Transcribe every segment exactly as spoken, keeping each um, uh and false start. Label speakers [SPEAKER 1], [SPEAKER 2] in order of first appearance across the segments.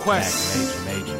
[SPEAKER 1] Quest.
[SPEAKER 2] Major, major.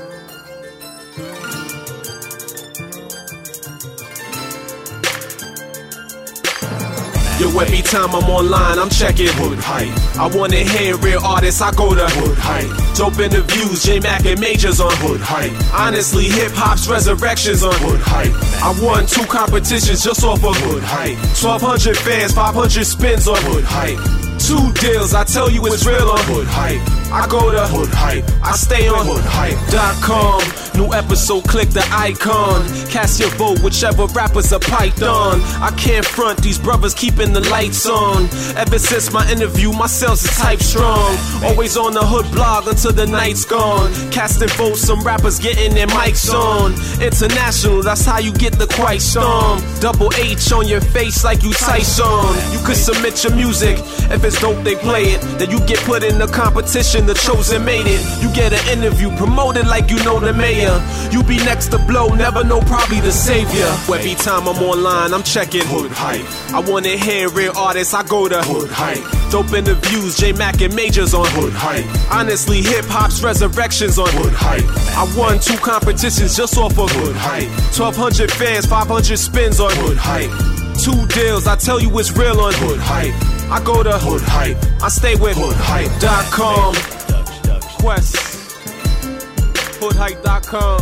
[SPEAKER 1] Yo, every time I'm online, I'm checking Hood Hype. I wanna hear real artists, I go to Hood Hype. Dope interviews, J-Mac and Majors on Hood Hype. Honestly, hip-hop's resurrections on Hood Hype. I won two competitions just off of Hood Hype. twelve hundred fans, five hundred spins on Hood Hype. Two deals, I tell you it's real on Hood Hype. I go to Hood Hype, I stay on hood hype dot com. New episode, click the icon. Cast your vote, whichever rapper's a python. I can't front, these brothers keeping the lights on. Ever since my interview, my sales are type strong. Always on the hood blog until the night's gone. Casting votes, some rappers getting their mics on. International, that's how you get the quiet storm. Double H on your face like you Tyson. You could submit your music, if it's dope they play it. Then you get put in the competition, the chosen made it. You get an interview, promoted like you know the mayor. You be next to blow, never know, probably the savior. Every time I'm online, I'm checking Hood Hype. I wanna hear real artists, I go to Hood Hype. Dope interviews, J-Mac and Majors on Hood Hype. Honestly, hip-hop's resurrections on Hood Hype. I won two competitions just off of Hood Hype. twelve hundred fans, five hundred spins on Hood Hype. Two deals, I tell you it's real on Hood Hype. I go to Hood Hype, I stay with hood hype dot com. Quest, hood hype dot com.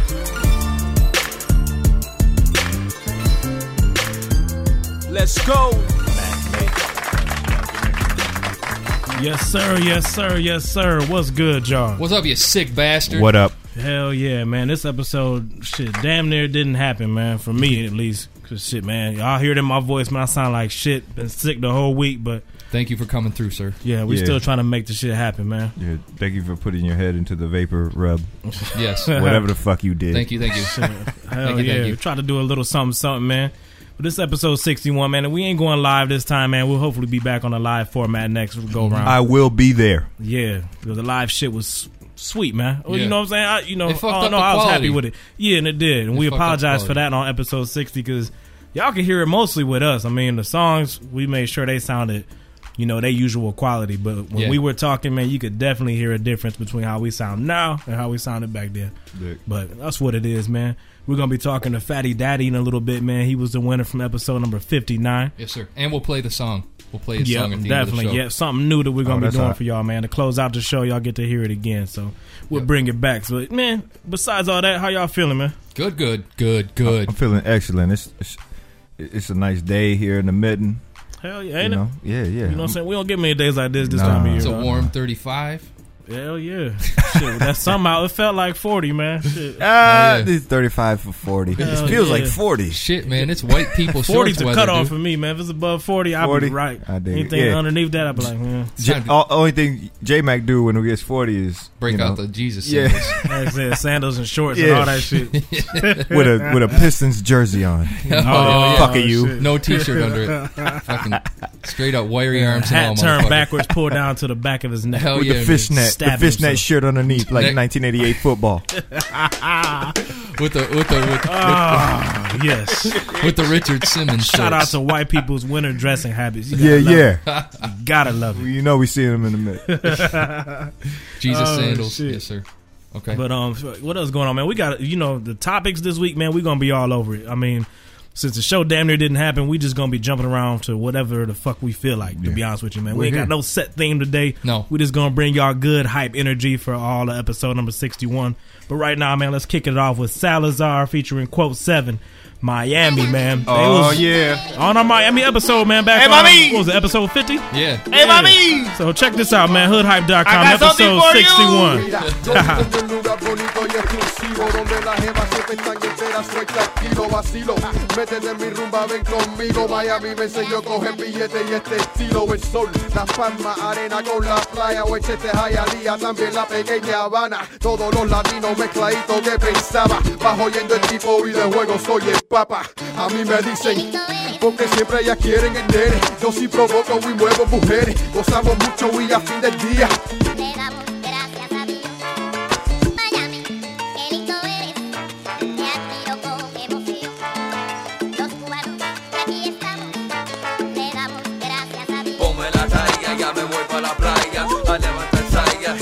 [SPEAKER 1] Let's go.
[SPEAKER 3] Yes, sir. Yes, sir. Yes, sir. What's good, y'all?
[SPEAKER 4] What's up, you sick bastard?
[SPEAKER 2] What up?
[SPEAKER 3] Hell yeah, man. This episode, shit, damn near didn't happen, man. For me, at least. Cause shit, man, y'all hear it in my voice, man. I sound like shit. Been sick the whole week, but
[SPEAKER 4] thank you for coming through, sir.
[SPEAKER 3] yeah, we
[SPEAKER 2] Yeah.
[SPEAKER 3] still trying to make the shit happen, man.
[SPEAKER 2] Yeah, thank you for putting your head into the vapor rub.
[SPEAKER 4] Yes.
[SPEAKER 2] Whatever the fuck you did.
[SPEAKER 4] Thank you, thank you.
[SPEAKER 3] Hell
[SPEAKER 4] Thank you,
[SPEAKER 3] yeah,
[SPEAKER 4] thank you.
[SPEAKER 3] we try to do a little something, something, man. But this episode sixty-one, man, and we ain't going live this time, man. We'll hopefully be back on a live format next go around.
[SPEAKER 2] I will be there.
[SPEAKER 3] Yeah, because the live shit was sweet, man. Well,
[SPEAKER 4] Yeah.
[SPEAKER 3] You know what I'm saying? I, you know,
[SPEAKER 4] It fucked
[SPEAKER 3] oh,
[SPEAKER 4] up
[SPEAKER 3] no,
[SPEAKER 4] the
[SPEAKER 3] I was
[SPEAKER 4] quality.
[SPEAKER 3] happy with it. Yeah, and it did. And
[SPEAKER 4] It
[SPEAKER 3] we
[SPEAKER 4] fucked up the
[SPEAKER 3] apologize for
[SPEAKER 4] quality.
[SPEAKER 3] that on episode sixty because y'all can hear it mostly with us. I mean, the songs, we made sure they sounded, you know, their usual quality. But when
[SPEAKER 4] Yeah.
[SPEAKER 3] we were talking, man, you could definitely hear a difference between how we sound now and how we sounded back then.
[SPEAKER 2] Dick.
[SPEAKER 3] But that's what it is, man. We're going to be talking to Fatty Daddy in a little bit, man. He was the winner from episode number fifty-nine.
[SPEAKER 4] Yes, sir. And we'll play the song. We'll play his
[SPEAKER 3] Yeah,
[SPEAKER 4] song at the
[SPEAKER 3] definitely.
[SPEAKER 4] end of the show.
[SPEAKER 3] Yeah, something new that we're
[SPEAKER 2] Oh,
[SPEAKER 3] gonna be
[SPEAKER 2] that's
[SPEAKER 3] doing
[SPEAKER 2] hot.
[SPEAKER 3] for y'all, man. To close out the show, y'all get to hear it again. So we'll
[SPEAKER 4] Yep.
[SPEAKER 3] bring it back. So, man, besides all that, how y'all feeling, man?
[SPEAKER 4] Good, good, good, good.
[SPEAKER 2] I'm feeling excellent. It's, it's it's a nice day here in the mitten.
[SPEAKER 3] Hell yeah,
[SPEAKER 2] You
[SPEAKER 3] ain't
[SPEAKER 2] know?
[SPEAKER 3] it?
[SPEAKER 2] Yeah, yeah.
[SPEAKER 3] You know what I'm saying? We don't get many days like this this
[SPEAKER 2] Nah.
[SPEAKER 3] time of year.
[SPEAKER 4] It's a
[SPEAKER 3] dog.
[SPEAKER 4] warm thirty-five.
[SPEAKER 3] Hell yeah. Shit, that's somehow it felt like forty, man. Shit.
[SPEAKER 2] Ah,
[SPEAKER 4] Oh, yeah.
[SPEAKER 2] it's thirty-five for forty.
[SPEAKER 3] Hell
[SPEAKER 2] It feels
[SPEAKER 3] yeah.
[SPEAKER 2] like forty.
[SPEAKER 4] Shit, man, it's white people
[SPEAKER 3] forty's
[SPEAKER 4] shorts
[SPEAKER 3] the
[SPEAKER 4] weather,
[SPEAKER 3] cutoff
[SPEAKER 4] dude.
[SPEAKER 3] for me, man. If it's above forty, I'll
[SPEAKER 2] forty?
[SPEAKER 3] be right.
[SPEAKER 2] I dig it.
[SPEAKER 3] Anything
[SPEAKER 2] Yeah.
[SPEAKER 3] underneath that, I'll be like, yeah.
[SPEAKER 4] It's
[SPEAKER 2] J-
[SPEAKER 4] time to
[SPEAKER 2] all, only thing J Mac do when he gets forty is
[SPEAKER 4] break
[SPEAKER 2] you know,
[SPEAKER 4] out the Jesus
[SPEAKER 2] Yeah.
[SPEAKER 4] symbols.
[SPEAKER 3] Like I said, sandals and shorts
[SPEAKER 2] Yeah.
[SPEAKER 3] and all that shit.
[SPEAKER 2] with a with a Pistons jersey on.
[SPEAKER 4] Oh, yeah.
[SPEAKER 2] Fuck are you?
[SPEAKER 3] shit.
[SPEAKER 4] No t-shirt under it. Fucking straight up wiry arms and all,
[SPEAKER 3] Hat turned
[SPEAKER 4] motherfucker.
[SPEAKER 3] backwards, pulled down to the back of his neck.
[SPEAKER 4] Hell
[SPEAKER 2] With
[SPEAKER 4] yeah,
[SPEAKER 2] the
[SPEAKER 4] man.
[SPEAKER 2] fishnet, the
[SPEAKER 3] Stab
[SPEAKER 2] fishnet
[SPEAKER 3] himself.
[SPEAKER 2] shirt underneath, like
[SPEAKER 4] Neck-
[SPEAKER 2] nineteen eighty-eight football.
[SPEAKER 4] with the with the with,
[SPEAKER 3] Ah, yes.
[SPEAKER 4] with the Richard Simmons.
[SPEAKER 3] Shout out
[SPEAKER 4] shorts.
[SPEAKER 3] to white people's winter dressing habits. You
[SPEAKER 2] Yeah,
[SPEAKER 3] gotta love
[SPEAKER 2] yeah.
[SPEAKER 3] it. You gotta love it.
[SPEAKER 2] You know we see him in the mid.
[SPEAKER 4] Jesus
[SPEAKER 3] Oh,
[SPEAKER 4] sandals.
[SPEAKER 3] shit.
[SPEAKER 4] Yes, sir. Okay.
[SPEAKER 3] But um, what else going on, man? We got, you know, the topics this week, man. We're gonna be all over it. I mean, since the show damn near didn't happen, we just gonna be jumping around to whatever the fuck we feel like. To
[SPEAKER 2] Yeah.
[SPEAKER 3] be honest with you, man,
[SPEAKER 2] We're
[SPEAKER 3] we ain't
[SPEAKER 2] here.
[SPEAKER 3] got no set theme today.
[SPEAKER 4] No.
[SPEAKER 3] we just gonna bring y'all good hype energy for all the episode number sixty-one. But right now, man, let's kick it off with Salazar featuring Quote Seven, Miami, man. They
[SPEAKER 2] Oh
[SPEAKER 3] was
[SPEAKER 2] yeah.
[SPEAKER 3] on our Miami episode, man. Back
[SPEAKER 2] Hey,
[SPEAKER 3] on,
[SPEAKER 2] mommy!
[SPEAKER 3] what was it, episode fifty?
[SPEAKER 4] Yeah.
[SPEAKER 2] Hey, mommy.
[SPEAKER 3] So check this out, man. hood hype dot com,
[SPEAKER 2] I got something
[SPEAKER 3] episode
[SPEAKER 2] for you.
[SPEAKER 3] sixty-one.
[SPEAKER 5] Mira, yo vivo en un lugar bonito y exclusivo donde las gemas siempre están enteras, sueltas, kilo, vacilo. Métete en mi rumba, ven conmigo. Miami me enseñó a coger billetes y este estilo. El sol, la palma, arena con la playa. O echete Hialeah, también la pequeña Habana. Todos los latinos mezcladitos que pensaba. Bajo oyendo el tipo y de juego soy el papa. A mí me dicen, porque siempre ellas quieren el nene. Yo sí provoco y muevo mujeres. Gozamos mucho y a fin del día.
[SPEAKER 6] Le damos gracias a Dios. Miami, qué lindo eres. Te admiro con emoción. Los cubanos que aquí estamos. Le damos gracias a Dios.
[SPEAKER 7] Ponme la talla, ya me voy para la playa. A levantar saya,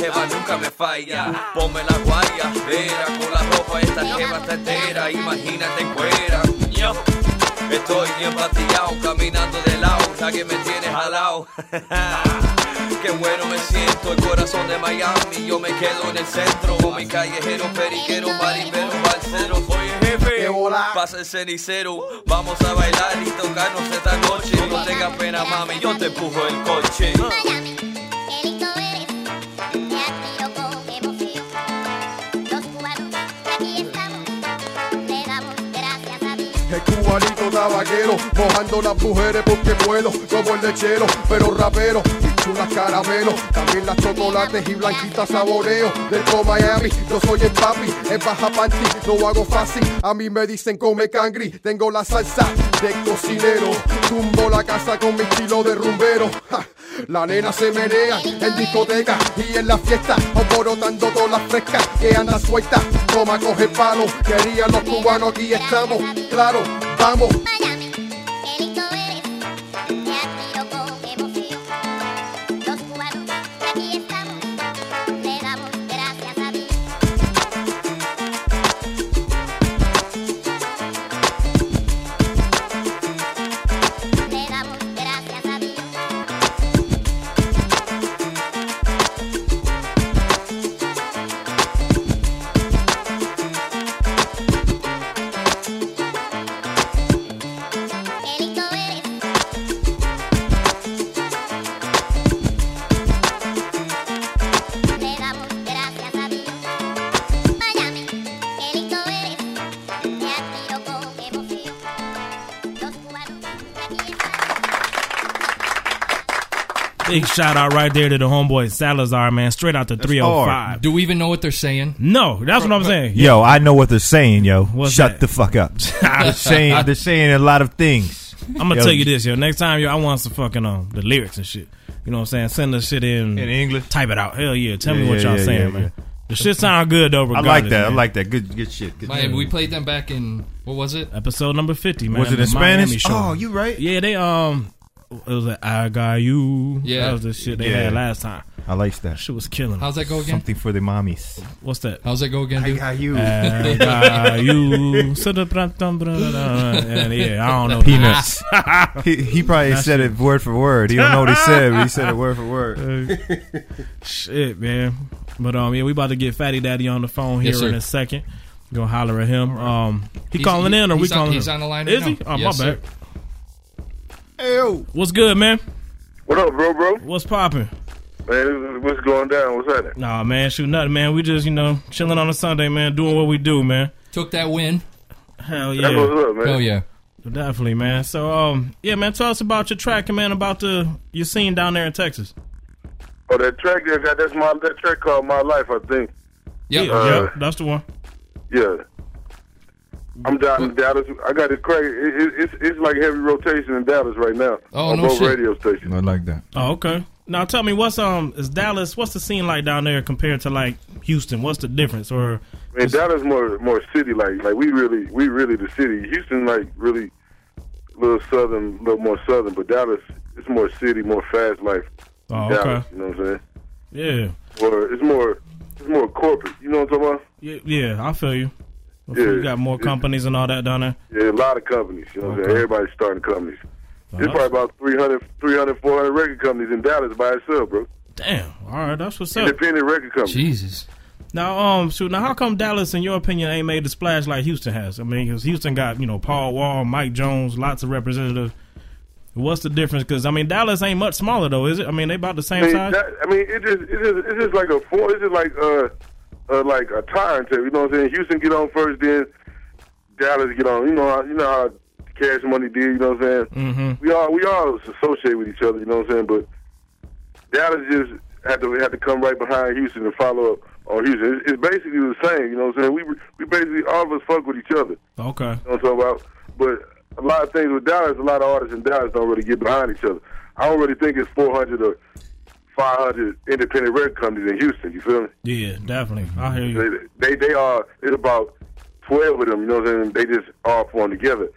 [SPEAKER 7] jeva nunca me falla. Ponme la guaya, vera, con la ropa esta jeva está entera. Imagínate en cuera. Yo estoy bien pastillado, caminando de lado, la que me tiene jalao. Qué bueno me siento, el corazón de Miami. Yo me quedo en el centro, con mi callejero, periquero, maribero, balsero. Oye jefe, pasa el cenicero. Vamos a bailar y tocarnos esta noche. No tengas pena mami, yo te empujo el coche.
[SPEAKER 6] Miami, qué lindo eres, te admiro con emoción. Los cubanos que aquí estamos, le damos gracias a Dios.
[SPEAKER 5] El cubanito tabaquero, mojando las mujeres porque puedo, como el lechero, pero rapero, y chulas caramelo, también las chocolates y blanquitas saboreo. Del Co Miami, yo soy el papi, en baja panty, lo hago fácil, a mí me dicen come cangri, tengo la salsa de cocinero, tumbo la casa con mi estilo de rumbero. Ja. La nena se menea en discoteca y en la fiesta, alborotando todas las frescas que andan suelta. Toma, coge palo, querían los cubanos, aquí estamos, claro, vamos.
[SPEAKER 6] Miami, qué lindo eres, te admiro con emoción. Los cubanos que aquí estamos, le damos gracias a Dios. Le damos gracias a Dios. Qué lindo eres. Le damos gracias a Dios. Miami, qué lindo eres, te admiro con emoción. Los cubanos que aquí estamos.
[SPEAKER 3] Big shout out right there to the homeboy Salazar, man. Straight out to three oh five.
[SPEAKER 4] Do we even know what they're saying?
[SPEAKER 3] No, that's what I'm saying.
[SPEAKER 2] Yo, I know what they're saying, yo.
[SPEAKER 3] What's
[SPEAKER 2] Shut
[SPEAKER 3] that?
[SPEAKER 2] the fuck up. they're saying they're saying a lot of things.
[SPEAKER 3] I'm gonna
[SPEAKER 2] Yo.
[SPEAKER 3] tell you this, yo. Next time, yo, I want some fucking um the lyrics and shit. You know what I'm saying? Send the shit in
[SPEAKER 2] In English?
[SPEAKER 3] Type it out. Hell yeah. Tell me
[SPEAKER 2] Yeah,
[SPEAKER 3] what
[SPEAKER 2] yeah,
[SPEAKER 3] y'all
[SPEAKER 2] yeah,
[SPEAKER 3] saying,
[SPEAKER 2] yeah,
[SPEAKER 3] man.
[SPEAKER 2] yeah.
[SPEAKER 3] The shit sound good though.
[SPEAKER 2] I
[SPEAKER 3] Regardless,
[SPEAKER 2] like that.
[SPEAKER 3] man.
[SPEAKER 2] I like that. Good good shit. Good
[SPEAKER 4] Miami, we played them back in, what was it?
[SPEAKER 3] Episode number fifty, man.
[SPEAKER 2] Was it
[SPEAKER 3] the
[SPEAKER 2] in
[SPEAKER 3] Miami
[SPEAKER 2] Spanish?
[SPEAKER 3] show.
[SPEAKER 2] Oh, you right.
[SPEAKER 3] Yeah, they um, it was like I got you.
[SPEAKER 4] Yeah.
[SPEAKER 3] that was the shit they
[SPEAKER 2] Yeah.
[SPEAKER 3] had last time.
[SPEAKER 2] I like that.
[SPEAKER 3] Shit was killing.
[SPEAKER 4] How's that go again?
[SPEAKER 2] Something for the mommies.
[SPEAKER 3] What's that?
[SPEAKER 4] How's that go again, dude?
[SPEAKER 2] got you.
[SPEAKER 3] I got you. And yeah, I don't know.
[SPEAKER 2] Peanuts. he, he probably said it word for word. He don't know what he said, but he said it word for word.
[SPEAKER 3] Shit, man. But um, yeah, we about to get Fatty Daddy on the phone here
[SPEAKER 4] Yes, sir.
[SPEAKER 3] in a second. Gonna holler at him. Um, he
[SPEAKER 4] He's-
[SPEAKER 3] calling
[SPEAKER 4] he-
[SPEAKER 3] in or we
[SPEAKER 4] he's on-
[SPEAKER 3] calling
[SPEAKER 4] he's
[SPEAKER 3] him?
[SPEAKER 4] on the line right
[SPEAKER 3] Is he?
[SPEAKER 4] now.
[SPEAKER 3] Oh,
[SPEAKER 4] Yes,
[SPEAKER 3] my
[SPEAKER 4] sir.
[SPEAKER 3] bad. Ew. What's good, man?
[SPEAKER 8] What up, bro, bro?
[SPEAKER 3] What's popping?
[SPEAKER 8] Man, what's going down? What's happening?
[SPEAKER 3] Nah, man, shoot nothing, man. We just, you know, chilling on a Sunday, man, doing what we do, man.
[SPEAKER 4] Took that win.
[SPEAKER 3] Hell
[SPEAKER 8] That's
[SPEAKER 3] yeah.
[SPEAKER 8] what's up, man.
[SPEAKER 4] Hell yeah.
[SPEAKER 3] Definitely, man. So, um, yeah, man, tell us about your track, man, about the your scene down there in Texas.
[SPEAKER 8] Oh, that track there, that- that's my that track called My Life, I think.
[SPEAKER 4] Yep.
[SPEAKER 3] Yeah,
[SPEAKER 8] Uh,
[SPEAKER 3] yeah, that's the one.
[SPEAKER 8] Yeah. I'm down in Dallas. I got it crazy. It, it, it's it's like heavy rotation in Dallas right now
[SPEAKER 4] Oh,
[SPEAKER 8] on
[SPEAKER 4] no
[SPEAKER 8] both
[SPEAKER 4] shit.
[SPEAKER 8] radio stations.
[SPEAKER 2] I like that.
[SPEAKER 3] Oh, okay. Now tell me, what's um is Dallas? What's the scene like down there compared to like Houston? What's the difference? Or
[SPEAKER 8] I mean, Dallas more more city like like we really we really the city. Houston like really a little southern, a little more southern, but Dallas it's more city, more fast life.
[SPEAKER 3] oh,
[SPEAKER 8] Dallas,
[SPEAKER 3] okay,
[SPEAKER 8] you know what I'm saying?
[SPEAKER 3] yeah,
[SPEAKER 8] Or it's more it's more corporate. You know what I'm talking about?
[SPEAKER 3] yeah, yeah. I feel you.
[SPEAKER 8] Yeah,
[SPEAKER 3] you got more
[SPEAKER 8] it's-
[SPEAKER 3] companies and all that down there.
[SPEAKER 8] Yeah, a lot of companies. You know what I'm
[SPEAKER 3] Okay.
[SPEAKER 8] saying? Everybody's starting companies.
[SPEAKER 3] Oh,
[SPEAKER 8] There's probably about three hundred, three hundred, four hundred record companies in Dallas by itself, bro.
[SPEAKER 3] Damn. All right, that's what's up.
[SPEAKER 8] Independent record companies.
[SPEAKER 4] Jesus.
[SPEAKER 3] Now, um, shoot. Now, how come Dallas, in your opinion, ain't made the splash like Houston has? I mean, because Houston got you know Paul Wall, Mike Jones, lots of representatives. What's the difference? Because I mean, Dallas ain't much smaller though, is it? I mean, they about the same
[SPEAKER 8] I mean,
[SPEAKER 3] size.
[SPEAKER 8] that, I mean, it just, it just, it's just like a four. It's just like uh, uh, like a tire tape. You know what I'm saying? Houston get on first, then Dallas get on. You know, how, you know how Cash Money did. You know what I'm saying?
[SPEAKER 3] Mm-hmm.
[SPEAKER 8] We all, we all associate with each other. You know what I'm saying? But Dallas just had to had to come right behind Houston and follow up on Houston. It's, it's basically the same. You know what I'm saying? We we basically all of us fuck with each other.
[SPEAKER 3] Okay.
[SPEAKER 8] You know what I'm talking about? But a lot of things with Dallas, a lot of artists in Dallas don't really get behind each other. I don't really think it's four hundred or five hundred independent record companies in Houston. You feel me?
[SPEAKER 3] Yeah, definitely. I hear you.
[SPEAKER 8] They they, they are. It's about twelve of them. You know what I'm saying? They just all form together.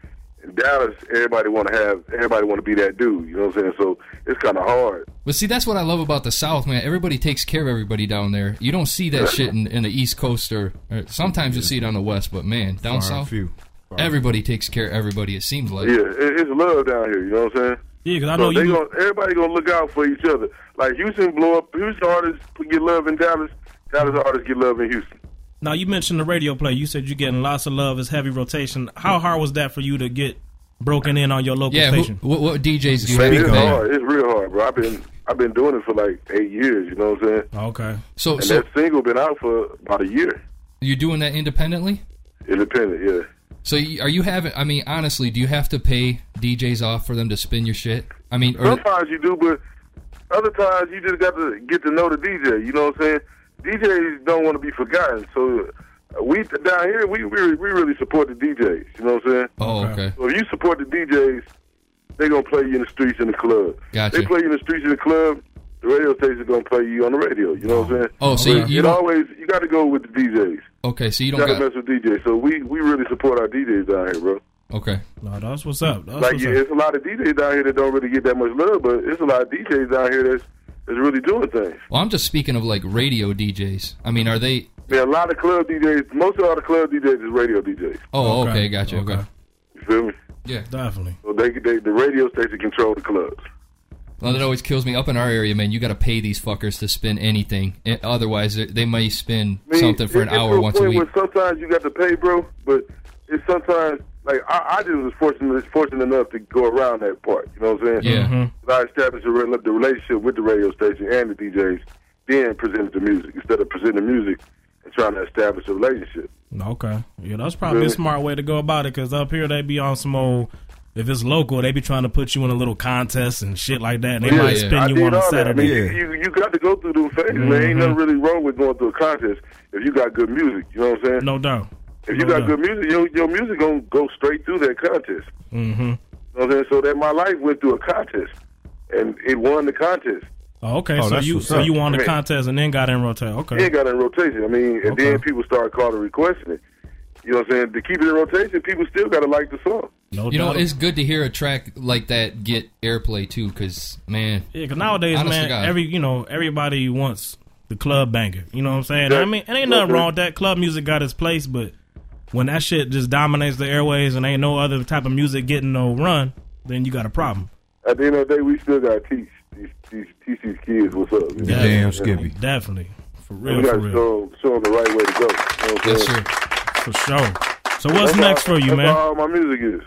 [SPEAKER 8] In Dallas, everybody want to have, everybody want to be that dude. You know what I'm saying? So it's kind of hard.
[SPEAKER 4] But see, that's what I love about the South, man. Everybody takes care of everybody down there. You don't see that shit in, in the East Coast, or, or sometimes you see it on the West. But man, down
[SPEAKER 2] Far
[SPEAKER 4] South,
[SPEAKER 2] few. Far
[SPEAKER 4] everybody takes care of every. It seems like.
[SPEAKER 8] Yeah, it, it's love down here. You know what I'm saying?
[SPEAKER 3] Yeah, because I
[SPEAKER 8] So
[SPEAKER 3] know
[SPEAKER 8] they
[SPEAKER 3] you.
[SPEAKER 8] gonna, everybody gonna look out for each other. Like Houston blow up. Houston artists get love in Dallas. Dallas artists get love in Houston.
[SPEAKER 3] Now you mentioned the radio play. You said you're getting lots of love. It's heavy rotation. How hard was that for you to get broken in on your local
[SPEAKER 4] Yeah, who,
[SPEAKER 3] station?
[SPEAKER 4] what, what D Js do you
[SPEAKER 8] Man,
[SPEAKER 4] have
[SPEAKER 8] it's
[SPEAKER 4] to pay?
[SPEAKER 8] hard. It's real hard, bro. I've been I've been doing it for like eight years. You know what I'm saying?
[SPEAKER 3] Okay.
[SPEAKER 4] So,
[SPEAKER 8] And
[SPEAKER 4] so
[SPEAKER 8] that single been out for about a year.
[SPEAKER 4] you're doing that independently?
[SPEAKER 8] Independent, yeah.
[SPEAKER 4] So you- are you having? I mean, honestly, do you have to pay D Js off for them to spin your shit? I mean, or,
[SPEAKER 8] Sometimes you do, but other times you just got to get to know the D J. You know what I'm saying? D Js don't want to be forgotten. So uh, we down here, we we we really support the D Js. You know what I'm saying?
[SPEAKER 4] oh, okay,
[SPEAKER 8] So if you support the D Js, they gonna play you in the streets in the club.
[SPEAKER 4] Gotcha.
[SPEAKER 8] They play you in the streets in the club. The radio station gonna play you on the radio. You know what I'm saying?
[SPEAKER 4] Oh, so you, you
[SPEAKER 8] it
[SPEAKER 4] don't?
[SPEAKER 8] always you got to go with the D Js.
[SPEAKER 4] Okay, so you
[SPEAKER 8] You
[SPEAKER 4] don't
[SPEAKER 8] got to
[SPEAKER 4] got.
[SPEAKER 8] mess with D Js. So we we really support our D Js down here, bro.
[SPEAKER 4] Okay,
[SPEAKER 3] No, that's what's up. That's
[SPEAKER 8] Like
[SPEAKER 3] what's
[SPEAKER 8] yeah,
[SPEAKER 3] up.
[SPEAKER 8] it's a lot of D Js down here that don't really get that much love, but it's a lot of D Js down here that's that's really doing things.
[SPEAKER 4] well, I'm just speaking of like radio D Js. I mean, are they?
[SPEAKER 8] Yeah, a lot of club D Js. Most of all the club D Js is radio D Js.
[SPEAKER 4] Oh, okay,
[SPEAKER 3] Okay,
[SPEAKER 4] gotcha. Okay,
[SPEAKER 3] okay.
[SPEAKER 8] You feel me?
[SPEAKER 4] yeah.
[SPEAKER 3] Definitely.
[SPEAKER 8] So they, they the radio station control the clubs.
[SPEAKER 4] Well, that always kills me. Up in our area, man, you got to pay these fuckers to spin anything. Eh, Otherwise, they- they may spin
[SPEAKER 8] I mean,
[SPEAKER 4] something for
[SPEAKER 8] it
[SPEAKER 4] an
[SPEAKER 8] gets
[SPEAKER 4] hour
[SPEAKER 8] to
[SPEAKER 4] once a
[SPEAKER 8] point
[SPEAKER 4] week.
[SPEAKER 8] where sometimes you got to pay, bro. But it's sometimes like I, I just was fortunate fortunate enough to go around that part. You know what I'm saying?
[SPEAKER 4] Yeah.
[SPEAKER 3] Mm-hmm.
[SPEAKER 8] I established a, re- the relationship with the radio station and the D Js, then presented the music instead of presenting music and trying to establish a relationship.
[SPEAKER 3] Okay. Yeah, that's probably a
[SPEAKER 8] Really?
[SPEAKER 3] smart way to go about it, because up here they be on some old, if it's local, they be trying to put you in a little contest and shit like that. And they
[SPEAKER 8] Yeah,
[SPEAKER 3] might
[SPEAKER 4] yeah.
[SPEAKER 3] spin
[SPEAKER 8] I
[SPEAKER 3] you
[SPEAKER 8] did
[SPEAKER 3] on a
[SPEAKER 8] all that. I
[SPEAKER 3] Saturday.
[SPEAKER 8] mean,
[SPEAKER 2] Yeah.
[SPEAKER 8] you, you got to go through those phases, man. Ain't nothing really wrong with going through a contest if you got good music. You know what I'm saying?
[SPEAKER 3] No doubt.
[SPEAKER 8] If you
[SPEAKER 3] no
[SPEAKER 8] got
[SPEAKER 3] doubt.
[SPEAKER 8] good music, your, your music gonna go straight through that contest.
[SPEAKER 3] Mm-hmm.
[SPEAKER 8] You know what I'm saying? So that my life went through a contest, and it won the contest.
[SPEAKER 3] Oh, okay.
[SPEAKER 2] Oh,
[SPEAKER 3] so
[SPEAKER 2] that's
[SPEAKER 3] you
[SPEAKER 2] what's
[SPEAKER 3] so
[SPEAKER 2] up.
[SPEAKER 3] you won the
[SPEAKER 8] I mean-
[SPEAKER 3] contest and then got in rotate.
[SPEAKER 8] It
[SPEAKER 3] Okay.
[SPEAKER 8] got in rotation. I mean, and
[SPEAKER 3] Okay.
[SPEAKER 8] then people started calling requesting it. You know what I'm saying? To keep it in rotation, people still got to like the song.
[SPEAKER 3] No
[SPEAKER 4] You know,
[SPEAKER 3] doubt.
[SPEAKER 4] it's good to hear a track like that get airplay too, because man,
[SPEAKER 3] Yeah, because nowadays,
[SPEAKER 4] Honest to
[SPEAKER 3] man,
[SPEAKER 4] God.
[SPEAKER 3] every you know, everybody wants the club banger. You know what I'm saying?
[SPEAKER 8] Yeah.
[SPEAKER 3] I mean, it ain't nothing
[SPEAKER 8] Okay.
[SPEAKER 3] wrong with that. Club music got its place, but when that shit just dominates the airways and ain't no other type of music getting no run, then you got a problem.
[SPEAKER 8] At the end of the day, we still got to teach these, these teach these kids what's up. You know?
[SPEAKER 3] Yeah.
[SPEAKER 2] Damn Skippy.
[SPEAKER 3] Definitely, for
[SPEAKER 8] We
[SPEAKER 3] real,
[SPEAKER 8] got
[SPEAKER 3] for
[SPEAKER 8] to
[SPEAKER 3] real,
[SPEAKER 8] show, show them the right way to go. You know what I'm
[SPEAKER 4] yes,
[SPEAKER 8] saying?
[SPEAKER 4] sir.
[SPEAKER 3] for sure. So what's
[SPEAKER 8] That's
[SPEAKER 3] next
[SPEAKER 8] all-
[SPEAKER 3] for you,
[SPEAKER 8] that's
[SPEAKER 3] man?
[SPEAKER 8] all my music is.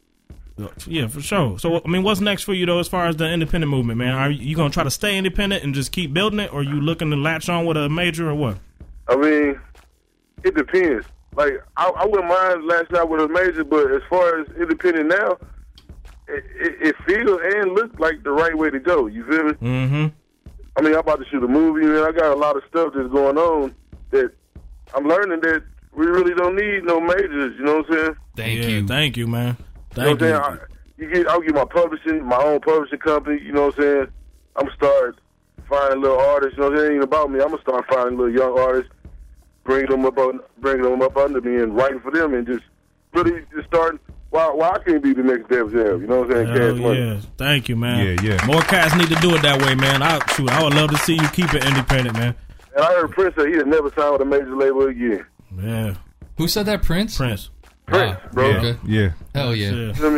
[SPEAKER 3] Yeah, for sure. So I mean, what's next for you though, as far as the independent movement, man? Are you gonna try to stay independent and just keep building it, or you looking to latch on with a major, or what?
[SPEAKER 8] I mean, it depends. Like, I, I wouldn't mind lashing out with a major, but as far as independent now, it, it, it feels and looks like the right way to go. You feel me?
[SPEAKER 3] Mm-hmm.
[SPEAKER 8] I mean, I'm about to shoot a movie, and I got a lot of stuff that's going on that I'm learning that we really don't need no majors. You know what I'm saying?
[SPEAKER 4] Thank
[SPEAKER 3] yeah,
[SPEAKER 4] you.
[SPEAKER 3] Thank you, man.
[SPEAKER 8] You know
[SPEAKER 3] Thank
[SPEAKER 8] what
[SPEAKER 3] you.
[SPEAKER 8] I'm saying? I, you get, I'll get my publishing, my own publishing company. You know what I'm saying? I'm start finding little artists. You know, it ain't about me. I'm gonna start finding little young artists, bring them up, on, bring them up under me, and writing for them, and just really just start. Why, why I can't be the next Def Jam? You know what I'm saying?
[SPEAKER 3] Hell
[SPEAKER 8] Cash money.
[SPEAKER 3] yeah. Thank you, man.
[SPEAKER 2] Yeah, yeah.
[SPEAKER 3] More cats need to do it that way, man. I shoot, I would love to see you keep it independent, man.
[SPEAKER 8] And I heard Prince say he'd never sign with a major label again.
[SPEAKER 3] Yeah.
[SPEAKER 4] Who said that? Prince.
[SPEAKER 3] Prince.
[SPEAKER 8] Prince,
[SPEAKER 4] Ah,
[SPEAKER 8] bro.
[SPEAKER 2] Yeah,
[SPEAKER 4] Okay.
[SPEAKER 2] yeah.
[SPEAKER 4] Hell yeah.
[SPEAKER 3] Yeah.
[SPEAKER 8] You feel me?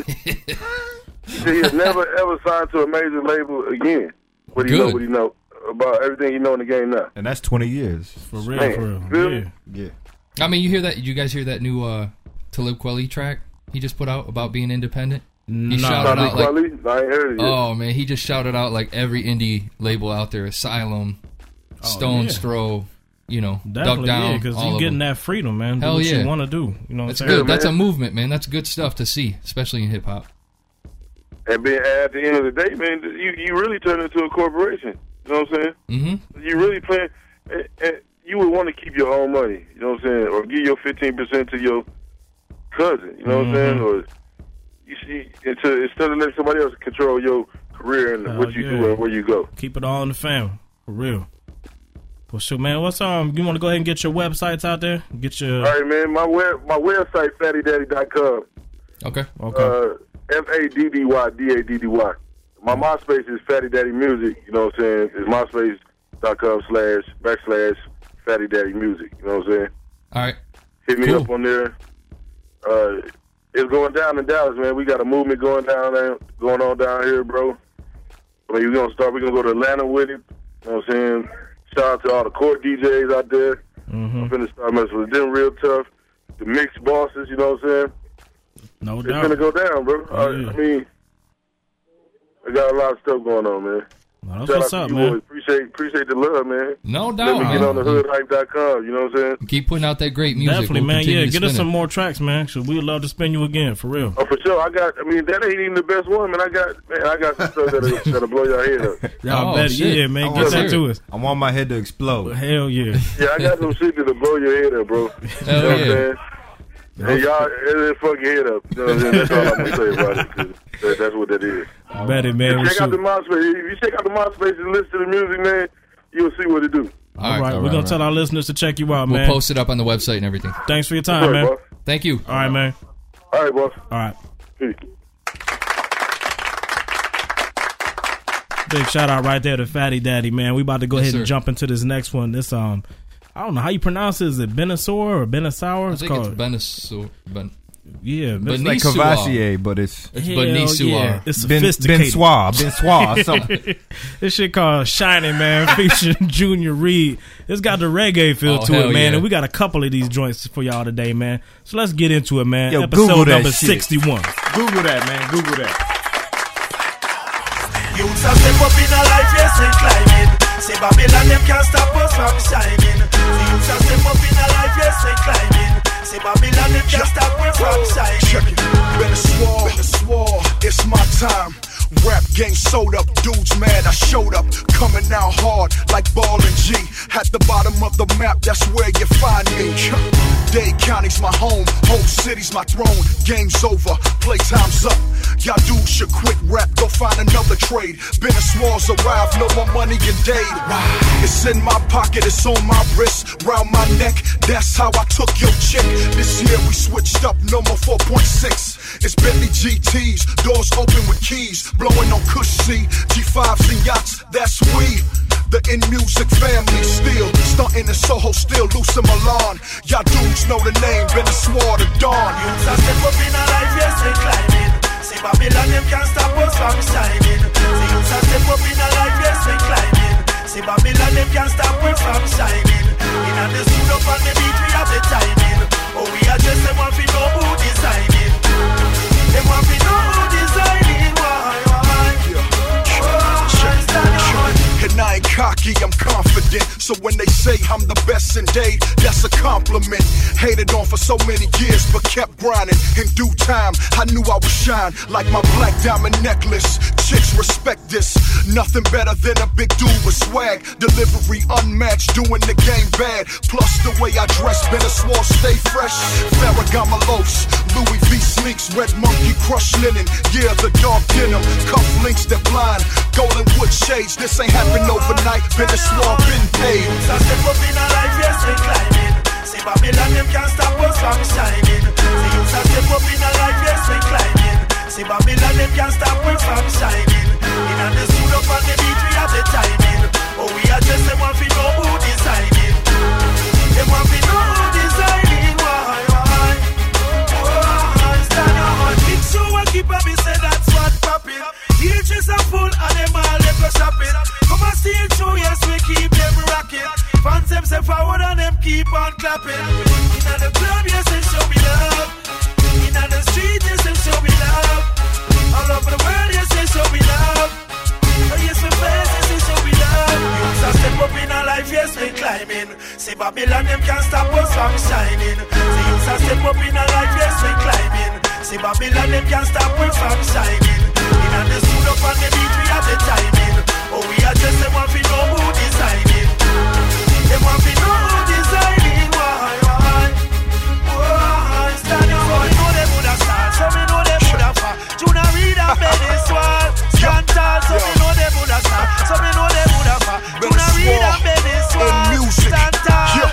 [SPEAKER 8] He said he'd never ever sign to a major label again. What do you know?
[SPEAKER 4] Good.
[SPEAKER 8] What do you know about everything you know in the game now?
[SPEAKER 2] And that's twenty years.
[SPEAKER 3] For real,
[SPEAKER 8] Man,
[SPEAKER 3] for real.
[SPEAKER 8] feel
[SPEAKER 3] Yeah.
[SPEAKER 8] me?
[SPEAKER 2] Yeah.
[SPEAKER 4] I mean, you hear that? You guys hear that new uh, Talib Kweli track he just put out about being independent? He
[SPEAKER 3] Nah.
[SPEAKER 4] shouted
[SPEAKER 8] Talib
[SPEAKER 4] out like,
[SPEAKER 8] Kweli? I ain't heard it yet.
[SPEAKER 4] oh man, he just shouted out like every indie label out there: Asylum, Stone's
[SPEAKER 3] yeah.
[SPEAKER 4] Throw, you know, Duck
[SPEAKER 3] Definitely,
[SPEAKER 4] Down,
[SPEAKER 3] yeah, because
[SPEAKER 4] all
[SPEAKER 3] you
[SPEAKER 4] of
[SPEAKER 3] getting
[SPEAKER 4] them.
[SPEAKER 3] that freedom, man. Do
[SPEAKER 4] Hell
[SPEAKER 3] what
[SPEAKER 4] yeah.
[SPEAKER 3] you want to do. You know what
[SPEAKER 4] That's
[SPEAKER 3] I'm saying?
[SPEAKER 4] good. That's a
[SPEAKER 8] man.
[SPEAKER 4] movement, man. That's good stuff to see, especially in hip hop.
[SPEAKER 8] And then at the end of the day, man, you you really turn into a corporation. You know what I'm saying?
[SPEAKER 4] Mm-hmm.
[SPEAKER 8] You really plan. And, and you would want to keep your own money. You know what I'm saying? Or give your fifteen percent to your cousin. You know what I'm saying?
[SPEAKER 3] Mm-hmm.
[SPEAKER 8] Or you see, into, instead of letting somebody else control your career and
[SPEAKER 3] Hell
[SPEAKER 8] what you
[SPEAKER 3] yeah.
[SPEAKER 8] do and where you go.
[SPEAKER 3] Keep it all in the family. For real. Well, shoot, man. What's um? You want to go ahead and get your websites out there? Get your.
[SPEAKER 8] All right, man. My web my website fatty daddy dot com.
[SPEAKER 4] Okay.
[SPEAKER 3] Okay.
[SPEAKER 8] Uh, F A D D Y D A D D Y. My MySpace is Fatty Daddy Music. You know what I'm saying? It's MySpace.com slash backslash Fatty Daddy Music. You know what I'm saying?
[SPEAKER 4] All right.
[SPEAKER 8] Hit me
[SPEAKER 4] Cool.
[SPEAKER 8] up on there. Uh, it's going down in Dallas, man. We got a movement going down there, going on down here, bro. I mean, we're gonna start. We're gonna go to Atlanta with it. You know what I'm saying? Shout out to all the court D Js out there.
[SPEAKER 3] Mm-hmm.
[SPEAKER 8] I'm finna start messing with them real tough. The mixed bosses, you know what I'm saying?
[SPEAKER 3] No
[SPEAKER 8] It's
[SPEAKER 3] doubt.
[SPEAKER 8] gonna go down, bro.
[SPEAKER 3] Oh,
[SPEAKER 8] I,
[SPEAKER 3] yeah.
[SPEAKER 8] I mean, I got a lot of stuff going on, man.
[SPEAKER 3] No, that's
[SPEAKER 8] Shout
[SPEAKER 3] what's
[SPEAKER 8] out
[SPEAKER 3] up,
[SPEAKER 8] to you
[SPEAKER 3] man.
[SPEAKER 8] boys. Appreciate, appreciate the love, man.
[SPEAKER 4] No
[SPEAKER 8] Let
[SPEAKER 4] doubt.
[SPEAKER 8] me get
[SPEAKER 4] man.
[SPEAKER 8] on the hood hype dot com, you know what I'm saying?
[SPEAKER 4] Keep putting out that great music.
[SPEAKER 3] Definitely,
[SPEAKER 4] We'll
[SPEAKER 3] man.
[SPEAKER 4] continue
[SPEAKER 3] Yeah,
[SPEAKER 4] to
[SPEAKER 3] get us
[SPEAKER 4] spin
[SPEAKER 3] some
[SPEAKER 4] it.
[SPEAKER 3] more tracks, man. So we'd love to spin you again, for real.
[SPEAKER 8] Oh, for sure. I got, I mean, that ain't even the best one, man. I got, man, I got some stuff that'll, that'll blow your head up.
[SPEAKER 3] Y'all
[SPEAKER 4] Oh,
[SPEAKER 3] better,
[SPEAKER 4] shit.
[SPEAKER 3] yeah,
[SPEAKER 2] I
[SPEAKER 3] man.
[SPEAKER 2] want
[SPEAKER 3] Get
[SPEAKER 2] to
[SPEAKER 3] that
[SPEAKER 2] hear
[SPEAKER 3] to
[SPEAKER 2] it.
[SPEAKER 3] us.
[SPEAKER 2] I want my head to explode.
[SPEAKER 3] Hell yeah.
[SPEAKER 8] Yeah, I got some shit that'll blow your head up, bro. You
[SPEAKER 4] Hell
[SPEAKER 8] know what
[SPEAKER 4] yeah.
[SPEAKER 8] I'm saying? Hey, y'all, it'll fuck your head up. You know what I'm saying? That's all I'm going to say about it. 'Cause that, that's what that is.
[SPEAKER 3] Better, man. We
[SPEAKER 8] Check out the
[SPEAKER 3] shoot.
[SPEAKER 8] MySpace. If you check out the MySpace and listen to the music, man, you'll see what it do.
[SPEAKER 3] All right, we're going to tell our listeners to check you out,
[SPEAKER 4] We'll
[SPEAKER 3] man.
[SPEAKER 4] post it up on the website and everything.
[SPEAKER 3] Thanks for your time,
[SPEAKER 8] All right,
[SPEAKER 3] man.
[SPEAKER 8] boss.
[SPEAKER 4] Thank you.
[SPEAKER 3] All right, man.
[SPEAKER 8] All right, boss.
[SPEAKER 3] All right.
[SPEAKER 8] Peace.
[SPEAKER 3] Big shout out right there to Fatty Daddy, man. We about to go
[SPEAKER 4] Yes,
[SPEAKER 3] ahead and
[SPEAKER 4] sir.
[SPEAKER 3] jump into this next one. This um, I don't know how you pronounce it. Is it Benisor or Benisauer?
[SPEAKER 4] I
[SPEAKER 3] It's
[SPEAKER 4] think
[SPEAKER 3] called
[SPEAKER 4] it's Benis. Ben,
[SPEAKER 3] yeah.
[SPEAKER 4] But
[SPEAKER 2] It's like
[SPEAKER 4] Nisua.
[SPEAKER 2] Cavassier, but it's
[SPEAKER 4] It's
[SPEAKER 3] Hell
[SPEAKER 4] Benisua.
[SPEAKER 3] yeah. It's
[SPEAKER 2] Ben,
[SPEAKER 3] sophisticated.
[SPEAKER 2] Bensoir, Bensoir, or something.
[SPEAKER 3] This shit called Shining, man, featuring Junior Reed. It's got the reggae feel
[SPEAKER 4] Oh,
[SPEAKER 3] to
[SPEAKER 4] hell
[SPEAKER 3] it, man,
[SPEAKER 4] yeah.
[SPEAKER 3] and we got a couple of these joints for y'all today, man. So let's get into it, man.
[SPEAKER 2] Yo,
[SPEAKER 3] Episode
[SPEAKER 2] Google that
[SPEAKER 3] number
[SPEAKER 2] shit.
[SPEAKER 3] sixty-one.
[SPEAKER 2] Google that, man. Google that.
[SPEAKER 9] Youths are step up in a life, yes, and climbing. Say Babylon, them can't stop us from shining. The youths are step up in a life, yes, and climbing. Say Babylon, them can't stop us from shining.
[SPEAKER 10] Check it. Better swore, better swore. It's my time. Rap game sold up, dudes mad I showed up. Coming out hard like Ball and G. At the bottom of the map, that's where you find me. Dade County's my home, whole city's my throne. Game's over, playtime's up. Y'all dudes should quit rap, go find another trade. Beniswar's arrived, no more money in Dade. It's in my pocket, it's on my wrist, round my neck. That's how I took your chick. This year we switched up, no more four point six. It's Bentley G Ts, doors open with keys, blowing on Kush C, G fives and yachts, that's we. The in-music family still, stunting in Soho, still loose in Milan. Y'all dudes know the name, Beniswar the Dawn.
[SPEAKER 9] Youths are step up in a life, yes, and climbing. Say Babylon, them can't stop us from shining. The youths are step up in a life, yes, and climbing. Say Babylon, them can't stop us from shining. In a the suit up on the beat, we have the timing. Oh, we are just them want to know who designing. Them want to know who designing. Why, why? Oh, stand on.
[SPEAKER 10] And I ain't cocky, I'm confident. So when they say I'm the best in Dade, that's a compliment. Hated on for so many years, but kept grinding. In due time, I knew I would shine like my black diamond necklace. Chicks respect this. Nothing better than a big dude with swag. Delivery unmatched, doing the game bad. Plus the way I dress, Beniswar stay fresh. Ferragamo loafs, Louis V sneaks, red monkey crushed linen. Yeah, the dog denim, cuff links that blind. Golden wood shades, this ain't happened overnight. Beniswar been paid.
[SPEAKER 9] Youths are step up in a life, yes, and climbing. Say Babylon, them can't stop us from shining. Say youths are step up in a life, yes, and climbing. Say Babylon, them can't stop us from shining. In a the suit up on the beat, we have the timing. Oh, we are just them want to know who designing. Them want to know who designing. Why, why? Why? Stand on. Big show and keep up, he said that's what poppin'. The H's are full and them all left go shopping. Come and see it show, yes, we keep them rocking. Fans them say forward and them keep on clapping. In the club, yes, they show me love. In the street, yes, they show me love. All over the world, yes, they show me love. Oh, yes, we fans, yes, they show me love. Youths are step up in our life, yes, we climbing. Say Babylon, them can't stop us from shining. Say youths are step up in our life, yes, we climbing. Say Babylon, them can't stop us from shining. In the suit up on the beat, we have the timing. Oh, we are just the one we know who designing. They want to know who designing. Why, why? Why? Stand up. So we know they would have start. So we know they would have fought. Junior Reed and Beniswar. Stand tall. So we know they would have start. So we know they would have fought. Junior Reed and Beniswar. Stand tall.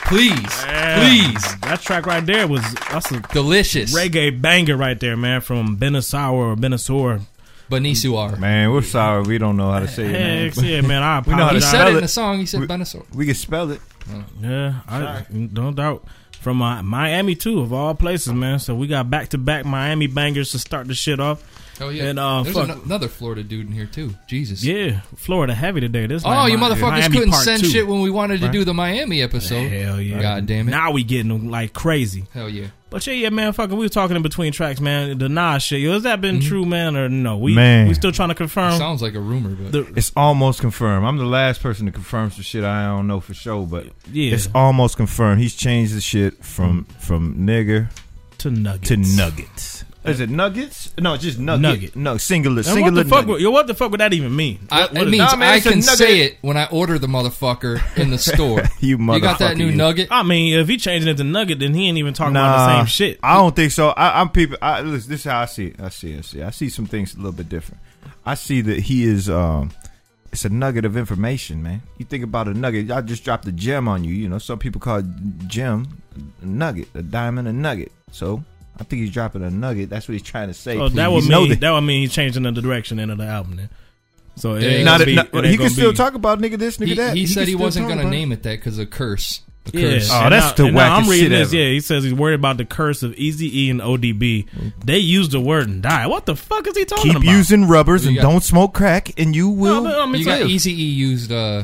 [SPEAKER 4] Please,
[SPEAKER 3] Yeah.
[SPEAKER 4] please.
[SPEAKER 3] That track right there was that's a
[SPEAKER 4] Delicious.
[SPEAKER 3] reggae banger right there, man. From Benasour or Benasour.
[SPEAKER 4] Benisuar.
[SPEAKER 2] Man, we're sorry. We don't know how to say it. Man.
[SPEAKER 3] Heck, yeah, man. I
[SPEAKER 2] We know how to
[SPEAKER 4] He
[SPEAKER 3] apologize.
[SPEAKER 4] said
[SPEAKER 2] spell
[SPEAKER 4] it in
[SPEAKER 2] it.
[SPEAKER 4] the song. He said
[SPEAKER 2] We-
[SPEAKER 4] Benisuar.
[SPEAKER 2] We can spell it.
[SPEAKER 3] Yeah, I no doubt. From uh, Miami too, of all places, man. So we got back to back Miami bangers to start the shit off.
[SPEAKER 4] Oh yeah.
[SPEAKER 3] And uh,
[SPEAKER 4] There's
[SPEAKER 3] fuck,
[SPEAKER 4] an- another Florida dude in here too. Jesus.
[SPEAKER 3] yeah, Florida heavy today. This
[SPEAKER 4] Oh,
[SPEAKER 3] like
[SPEAKER 4] you
[SPEAKER 3] Mi-
[SPEAKER 4] motherfuckers
[SPEAKER 3] Miami
[SPEAKER 4] couldn't
[SPEAKER 3] part
[SPEAKER 4] send
[SPEAKER 3] two.
[SPEAKER 4] shit when we wanted to
[SPEAKER 3] Right.
[SPEAKER 4] do the Miami episode.
[SPEAKER 3] Hell yeah!
[SPEAKER 4] God damn it.
[SPEAKER 3] Now we getting them like crazy.
[SPEAKER 4] Hell yeah.
[SPEAKER 3] But yeah, yeah, man. Fucking, we were talking in between tracks, man. The Nas shit. Yo, has that been true, man, or no? We
[SPEAKER 2] Man.
[SPEAKER 3] we still trying to confirm.
[SPEAKER 4] Sounds like a rumor, but
[SPEAKER 3] The,
[SPEAKER 2] It's almost confirmed. I'm the last person to confirm some shit I don't know for sure, but
[SPEAKER 3] yeah,
[SPEAKER 2] it's almost confirmed. He's changed the shit from from nigger
[SPEAKER 3] to nuggets.
[SPEAKER 2] to nuggets. Is it nuggets? No, it's just nugget.
[SPEAKER 3] Nugget.
[SPEAKER 2] No, singular.
[SPEAKER 3] And
[SPEAKER 2] singular.
[SPEAKER 3] what the fuck?
[SPEAKER 2] nugget.
[SPEAKER 3] Would, yo, what the fuck would that even mean?
[SPEAKER 4] I,
[SPEAKER 3] What- what
[SPEAKER 4] it
[SPEAKER 3] is-
[SPEAKER 4] means
[SPEAKER 2] Nah, man,
[SPEAKER 4] I
[SPEAKER 2] it's a
[SPEAKER 4] can
[SPEAKER 2] nugget.
[SPEAKER 4] say it when I order the motherfucker in the store.
[SPEAKER 2] You
[SPEAKER 4] You got that
[SPEAKER 2] motherfucker,
[SPEAKER 4] new
[SPEAKER 2] you.
[SPEAKER 4] nugget?
[SPEAKER 3] I mean, if he changing it to nugget, then he ain't even talking
[SPEAKER 2] Nah,
[SPEAKER 3] about the same shit.
[SPEAKER 2] I don't think so. I, I'm people. I, listen, this is how I see it. I see it. I see it. I see some things a little bit different. I see that he is. Um, it's a nugget of information, man. You think about a nugget. I just dropped a gem on you. You know, some people call it gem a nugget, a diamond, a nugget. So I think he's dropping a nugget. That's what he's trying to say.
[SPEAKER 3] So
[SPEAKER 2] Please.
[SPEAKER 3] that would
[SPEAKER 2] You know
[SPEAKER 3] mean
[SPEAKER 2] that.
[SPEAKER 3] that would mean he's changing the direction into the album then. So it
[SPEAKER 4] Yeah,
[SPEAKER 3] ain't
[SPEAKER 2] Not
[SPEAKER 3] gonna
[SPEAKER 2] a-
[SPEAKER 3] be,
[SPEAKER 2] not-
[SPEAKER 3] it ain't
[SPEAKER 2] he can
[SPEAKER 3] gonna
[SPEAKER 2] still
[SPEAKER 3] be-
[SPEAKER 2] talk about nigga this, nigga
[SPEAKER 4] He,
[SPEAKER 2] that.
[SPEAKER 4] he said
[SPEAKER 2] can
[SPEAKER 4] he
[SPEAKER 2] still
[SPEAKER 4] wasn't
[SPEAKER 2] talk
[SPEAKER 4] going to
[SPEAKER 2] about it.
[SPEAKER 4] name it that because of curse. A
[SPEAKER 3] Yeah.
[SPEAKER 4] curse.
[SPEAKER 2] Oh,
[SPEAKER 3] And
[SPEAKER 2] that's
[SPEAKER 3] now-
[SPEAKER 2] the
[SPEAKER 3] and now I'm
[SPEAKER 2] wackest
[SPEAKER 3] reading
[SPEAKER 2] shit
[SPEAKER 3] this.
[SPEAKER 2] ever.
[SPEAKER 3] Yeah, he says he's worried about the curse of Eazy-E and O D B. They used the word and die. What the fuck is he talking
[SPEAKER 2] Keep
[SPEAKER 3] about?
[SPEAKER 2] using rubbers
[SPEAKER 4] You
[SPEAKER 2] and
[SPEAKER 4] got-
[SPEAKER 2] don't smoke crack, and you will.
[SPEAKER 3] No, but, I mean,
[SPEAKER 4] You got
[SPEAKER 3] live.
[SPEAKER 4] Easy E used uh,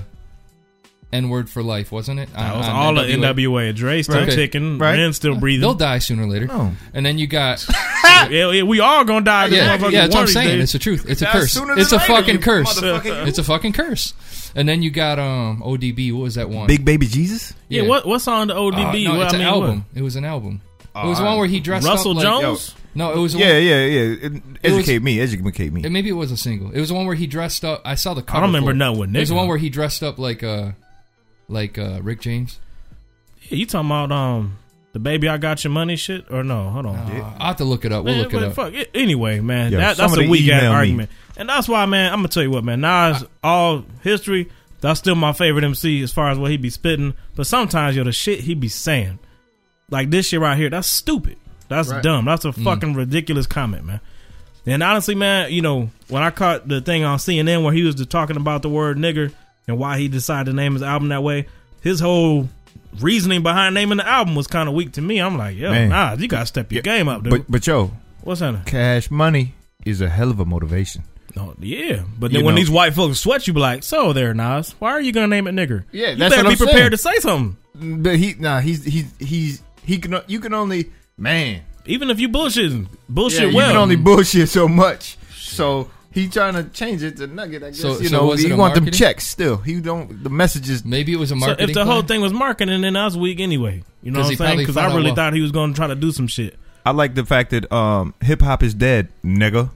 [SPEAKER 4] N word for life, wasn't it?
[SPEAKER 3] That
[SPEAKER 4] On-
[SPEAKER 3] was
[SPEAKER 4] on
[SPEAKER 3] all of
[SPEAKER 4] N W A.
[SPEAKER 3] N W A. Dre still
[SPEAKER 4] Right.
[SPEAKER 3] kicking.
[SPEAKER 2] Right.
[SPEAKER 3] Ren still breathing.
[SPEAKER 4] They'll die sooner or later.
[SPEAKER 2] Oh.
[SPEAKER 4] And then you got
[SPEAKER 3] yeah, yeah, we all gonna die. This
[SPEAKER 4] yeah,
[SPEAKER 3] motherfucker
[SPEAKER 4] yeah, that's what
[SPEAKER 3] one
[SPEAKER 4] I'm
[SPEAKER 3] of these
[SPEAKER 4] saying.
[SPEAKER 3] days.
[SPEAKER 4] It's the truth. It's a
[SPEAKER 2] Die
[SPEAKER 4] curse.
[SPEAKER 2] sooner
[SPEAKER 4] It's a
[SPEAKER 2] than later,
[SPEAKER 4] fucking
[SPEAKER 2] you
[SPEAKER 4] curse.
[SPEAKER 2] motherfucker.
[SPEAKER 4] It's a fucking curse. And then you got um O D B. What was that one?
[SPEAKER 2] Big baby Jesus.
[SPEAKER 3] Yeah, what what's on the O D B?
[SPEAKER 4] Uh, no,
[SPEAKER 3] Well,
[SPEAKER 4] it's
[SPEAKER 3] I
[SPEAKER 4] an
[SPEAKER 3] mean,
[SPEAKER 4] album. It was an album. it was
[SPEAKER 2] Oh,
[SPEAKER 4] one where he dressed
[SPEAKER 3] Russell
[SPEAKER 4] up like
[SPEAKER 3] Jones?
[SPEAKER 4] No, it was the
[SPEAKER 2] Yeah,
[SPEAKER 4] one,
[SPEAKER 2] yeah, yeah. It-
[SPEAKER 4] It was-
[SPEAKER 2] Educate me. Educate me.
[SPEAKER 4] it- maybe it was a single. It was the one where he dressed up. I saw the cover.
[SPEAKER 3] I don't remember
[SPEAKER 4] for it.
[SPEAKER 3] nothing with
[SPEAKER 4] It was the
[SPEAKER 3] nigga.
[SPEAKER 4] one where he dressed up like uh like uh Rick James.
[SPEAKER 3] Yeah, you talking about um the baby I got your money shit or no? Hold on.
[SPEAKER 4] Uh, I'll have to look it up. We'll
[SPEAKER 3] Man,
[SPEAKER 4] look it
[SPEAKER 3] but
[SPEAKER 4] up.
[SPEAKER 3] fuck it. Anyway, man,
[SPEAKER 2] Yo,
[SPEAKER 3] that, that's a
[SPEAKER 2] somebody
[SPEAKER 3] weak ass
[SPEAKER 2] email me.
[SPEAKER 3] argument, and that's why, man. I'm gonna tell you what, man. Nas, all history, that's still my favorite M C as far as what he be spitting. But sometimes, yo, the shit he be saying, like this shit right here, that's stupid. That's
[SPEAKER 4] Right.
[SPEAKER 3] dumb. That's a
[SPEAKER 4] Mm.
[SPEAKER 3] fucking ridiculous comment, man. And honestly, man, you know, when I caught the thing on C N N where he was talking about the word nigger and why he decided to name his album that way, his whole reasoning behind naming the album was kind of weak to me. I'm like, yo,
[SPEAKER 2] Man.
[SPEAKER 3] nah, you gotta step your game up, dude.
[SPEAKER 2] But but yo,
[SPEAKER 3] What's that?
[SPEAKER 2] cash money is a hell of a motivation.
[SPEAKER 3] No, yeah, but
[SPEAKER 2] You
[SPEAKER 3] then when
[SPEAKER 2] know.
[SPEAKER 3] these white folks sweat, you be like, "So there, Nas, why are you gonna name it nigger?"
[SPEAKER 2] Yeah,
[SPEAKER 3] you
[SPEAKER 2] that's
[SPEAKER 3] better
[SPEAKER 2] what
[SPEAKER 3] be
[SPEAKER 2] I'm
[SPEAKER 3] prepared
[SPEAKER 2] saying.
[SPEAKER 3] to say something,
[SPEAKER 2] But he nah he's he's he's he can you can only man
[SPEAKER 3] even if you bullshitting, bullshit.
[SPEAKER 2] yeah, you
[SPEAKER 3] well,
[SPEAKER 2] can only bullshit so much. So he trying to change it to nugget. I guess
[SPEAKER 4] So-
[SPEAKER 2] you
[SPEAKER 4] so
[SPEAKER 2] know
[SPEAKER 4] was it
[SPEAKER 2] he
[SPEAKER 4] a
[SPEAKER 2] want them
[SPEAKER 4] marketing?
[SPEAKER 2] checks still. He don't the messages.
[SPEAKER 4] Maybe it was a
[SPEAKER 3] so
[SPEAKER 4] marketing.
[SPEAKER 3] if the whole
[SPEAKER 4] plan.
[SPEAKER 3] thing was marketing, then I was weak anyway. You know
[SPEAKER 4] 'Cause
[SPEAKER 3] what
[SPEAKER 4] he
[SPEAKER 3] I'm saying?
[SPEAKER 4] probably
[SPEAKER 3] Because I
[SPEAKER 4] found out
[SPEAKER 3] really
[SPEAKER 4] well.
[SPEAKER 3] thought he was gonna try to do some shit.
[SPEAKER 2] I like the fact that um hip hop is dead, nigga.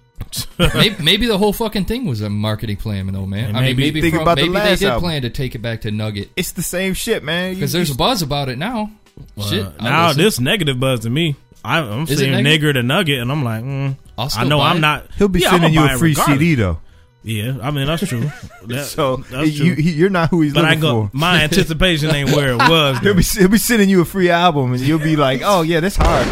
[SPEAKER 4] maybe, maybe the whole fucking thing was a marketing plan, though, man.
[SPEAKER 3] And
[SPEAKER 4] I mean,
[SPEAKER 3] maybe-
[SPEAKER 4] maybe,
[SPEAKER 2] Think
[SPEAKER 4] from,
[SPEAKER 2] about the
[SPEAKER 4] maybe they
[SPEAKER 2] last
[SPEAKER 4] did
[SPEAKER 2] album.
[SPEAKER 4] plan to take it back to Nugget
[SPEAKER 2] It's the same shit, man. You-
[SPEAKER 4] because there's a
[SPEAKER 2] you-
[SPEAKER 4] buzz about it now. Shit,
[SPEAKER 3] Uh,
[SPEAKER 4] I
[SPEAKER 3] now
[SPEAKER 4] listen.
[SPEAKER 3] this negative buzz to me. I, I'm
[SPEAKER 4] Is it
[SPEAKER 3] seeing
[SPEAKER 4] negative?
[SPEAKER 3] nigger to nugget, and I'm like, mm,
[SPEAKER 4] I'll still
[SPEAKER 3] I know
[SPEAKER 4] buy
[SPEAKER 3] I'm
[SPEAKER 4] it.
[SPEAKER 3] not.
[SPEAKER 2] he'll be
[SPEAKER 3] yeah,
[SPEAKER 2] sending
[SPEAKER 3] I'ma
[SPEAKER 2] you
[SPEAKER 3] buy
[SPEAKER 2] a
[SPEAKER 3] it
[SPEAKER 2] free
[SPEAKER 3] regardless.
[SPEAKER 2] C D though.
[SPEAKER 3] Yeah, I mean that's true. That,
[SPEAKER 2] So
[SPEAKER 3] that's true.
[SPEAKER 2] you, he, you're not who he's
[SPEAKER 3] but I
[SPEAKER 2] looking
[SPEAKER 3] ain't go.
[SPEAKER 2] for.
[SPEAKER 3] My anticipation ain't where it was.
[SPEAKER 2] He'll be he'll be sending you a free album, and you'll be like, "Oh yeah, that's hard."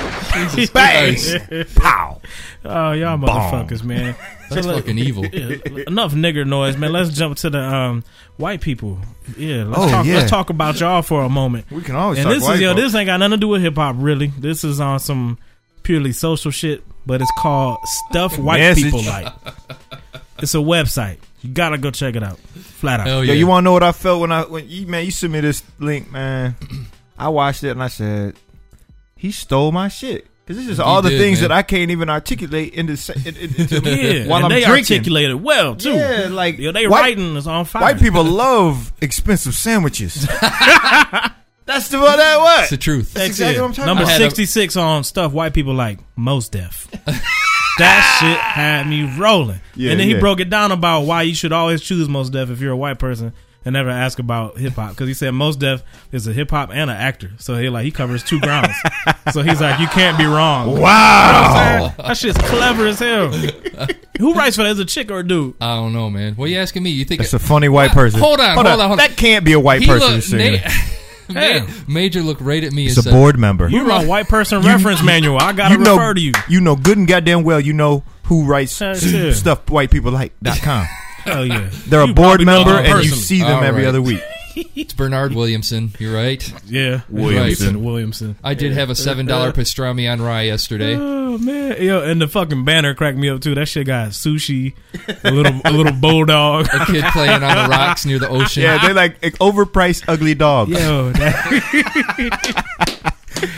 [SPEAKER 2] Bang! Pow!
[SPEAKER 3] Oh, y'all motherfuckers, man.
[SPEAKER 4] That's
[SPEAKER 3] let-
[SPEAKER 4] fucking evil.
[SPEAKER 3] Yeah, enough nigger noise, man. Let's jump to the um, white people. Yeah, let's
[SPEAKER 2] Oh,
[SPEAKER 3] talk.
[SPEAKER 2] yeah.
[SPEAKER 3] Let's talk about y'all for a moment.
[SPEAKER 2] We can always
[SPEAKER 3] And
[SPEAKER 2] talk
[SPEAKER 3] this
[SPEAKER 2] white
[SPEAKER 3] is yo,
[SPEAKER 2] folks.
[SPEAKER 3] this ain't got nothing to do with hip hop, really. This is on some purely social shit, but it's called Stuff White
[SPEAKER 2] Message.
[SPEAKER 3] People Like. It's a website. You gotta go check it out. Flat out.
[SPEAKER 4] Hell
[SPEAKER 2] Yo,
[SPEAKER 4] yeah.
[SPEAKER 2] you want to know what I felt when I when you man you sent me this link, man? I watched it and I said, he stole my shit. Because this is
[SPEAKER 4] He
[SPEAKER 2] all the
[SPEAKER 4] did,
[SPEAKER 2] things
[SPEAKER 4] man.
[SPEAKER 2] that I can't even articulate into, in, in, into
[SPEAKER 3] Yeah,
[SPEAKER 2] while
[SPEAKER 3] and
[SPEAKER 2] I'm
[SPEAKER 3] they
[SPEAKER 2] drinking.
[SPEAKER 3] articulated well too.
[SPEAKER 2] Yeah, like
[SPEAKER 3] Yo, they
[SPEAKER 2] white,
[SPEAKER 3] writing is on fire.
[SPEAKER 2] white people love expensive sandwiches. That's the what that was.
[SPEAKER 4] It's the truth.
[SPEAKER 2] That's exactly what I'm talking
[SPEAKER 3] Number
[SPEAKER 2] about.
[SPEAKER 4] I had a-
[SPEAKER 3] sixty-six on Stuff White People Like. Most Def. That shit had me rolling.
[SPEAKER 2] Yeah,
[SPEAKER 3] and then he
[SPEAKER 2] yeah.
[SPEAKER 3] broke it down about why you should always choose Most Def if you're a white person and never ask about hip hop. Because he said Most Def is a hip hop and an actor. So he like he covers two grounds. So he's like, you can't be wrong.
[SPEAKER 2] Wow.
[SPEAKER 3] That shit's clever as hell. Who writes for that? Is it a chick or a dude?
[SPEAKER 4] I don't know, man. What are you asking me? You think
[SPEAKER 2] That's a funny white person.
[SPEAKER 4] Hold on, hold on, hold on.
[SPEAKER 2] That can't be a white
[SPEAKER 4] He
[SPEAKER 2] person
[SPEAKER 4] look,
[SPEAKER 2] saying
[SPEAKER 4] Na-
[SPEAKER 2] that.
[SPEAKER 3] Damn.
[SPEAKER 4] Major looked right at me
[SPEAKER 2] It's
[SPEAKER 4] and
[SPEAKER 2] a
[SPEAKER 4] said,
[SPEAKER 2] board member.
[SPEAKER 3] You're my white person reference manual. I gotta
[SPEAKER 2] you know,
[SPEAKER 3] refer to you.
[SPEAKER 2] You know good and goddamn well you know who writes
[SPEAKER 3] That's it.
[SPEAKER 2] stuff white people like dot com.
[SPEAKER 3] Hell yeah.
[SPEAKER 2] They're a
[SPEAKER 3] You
[SPEAKER 2] board
[SPEAKER 3] probably know
[SPEAKER 2] member
[SPEAKER 3] them
[SPEAKER 2] and you
[SPEAKER 3] personally.
[SPEAKER 2] see them
[SPEAKER 4] All
[SPEAKER 2] every
[SPEAKER 4] right.
[SPEAKER 2] other week.
[SPEAKER 4] It's Bernard Williamson. You're right.
[SPEAKER 3] Yeah.
[SPEAKER 2] Williamson.
[SPEAKER 3] Williamson.
[SPEAKER 4] I did have a seven dollar pastrami on rye yesterday.
[SPEAKER 3] Oh man, yo, and the fucking banner cracked me up too. That shit got sushi, a little, a little bulldog,
[SPEAKER 4] A kid playing on the rocks near the ocean.
[SPEAKER 2] Yeah, they're like overpriced ugly dogs.
[SPEAKER 3] Yo, that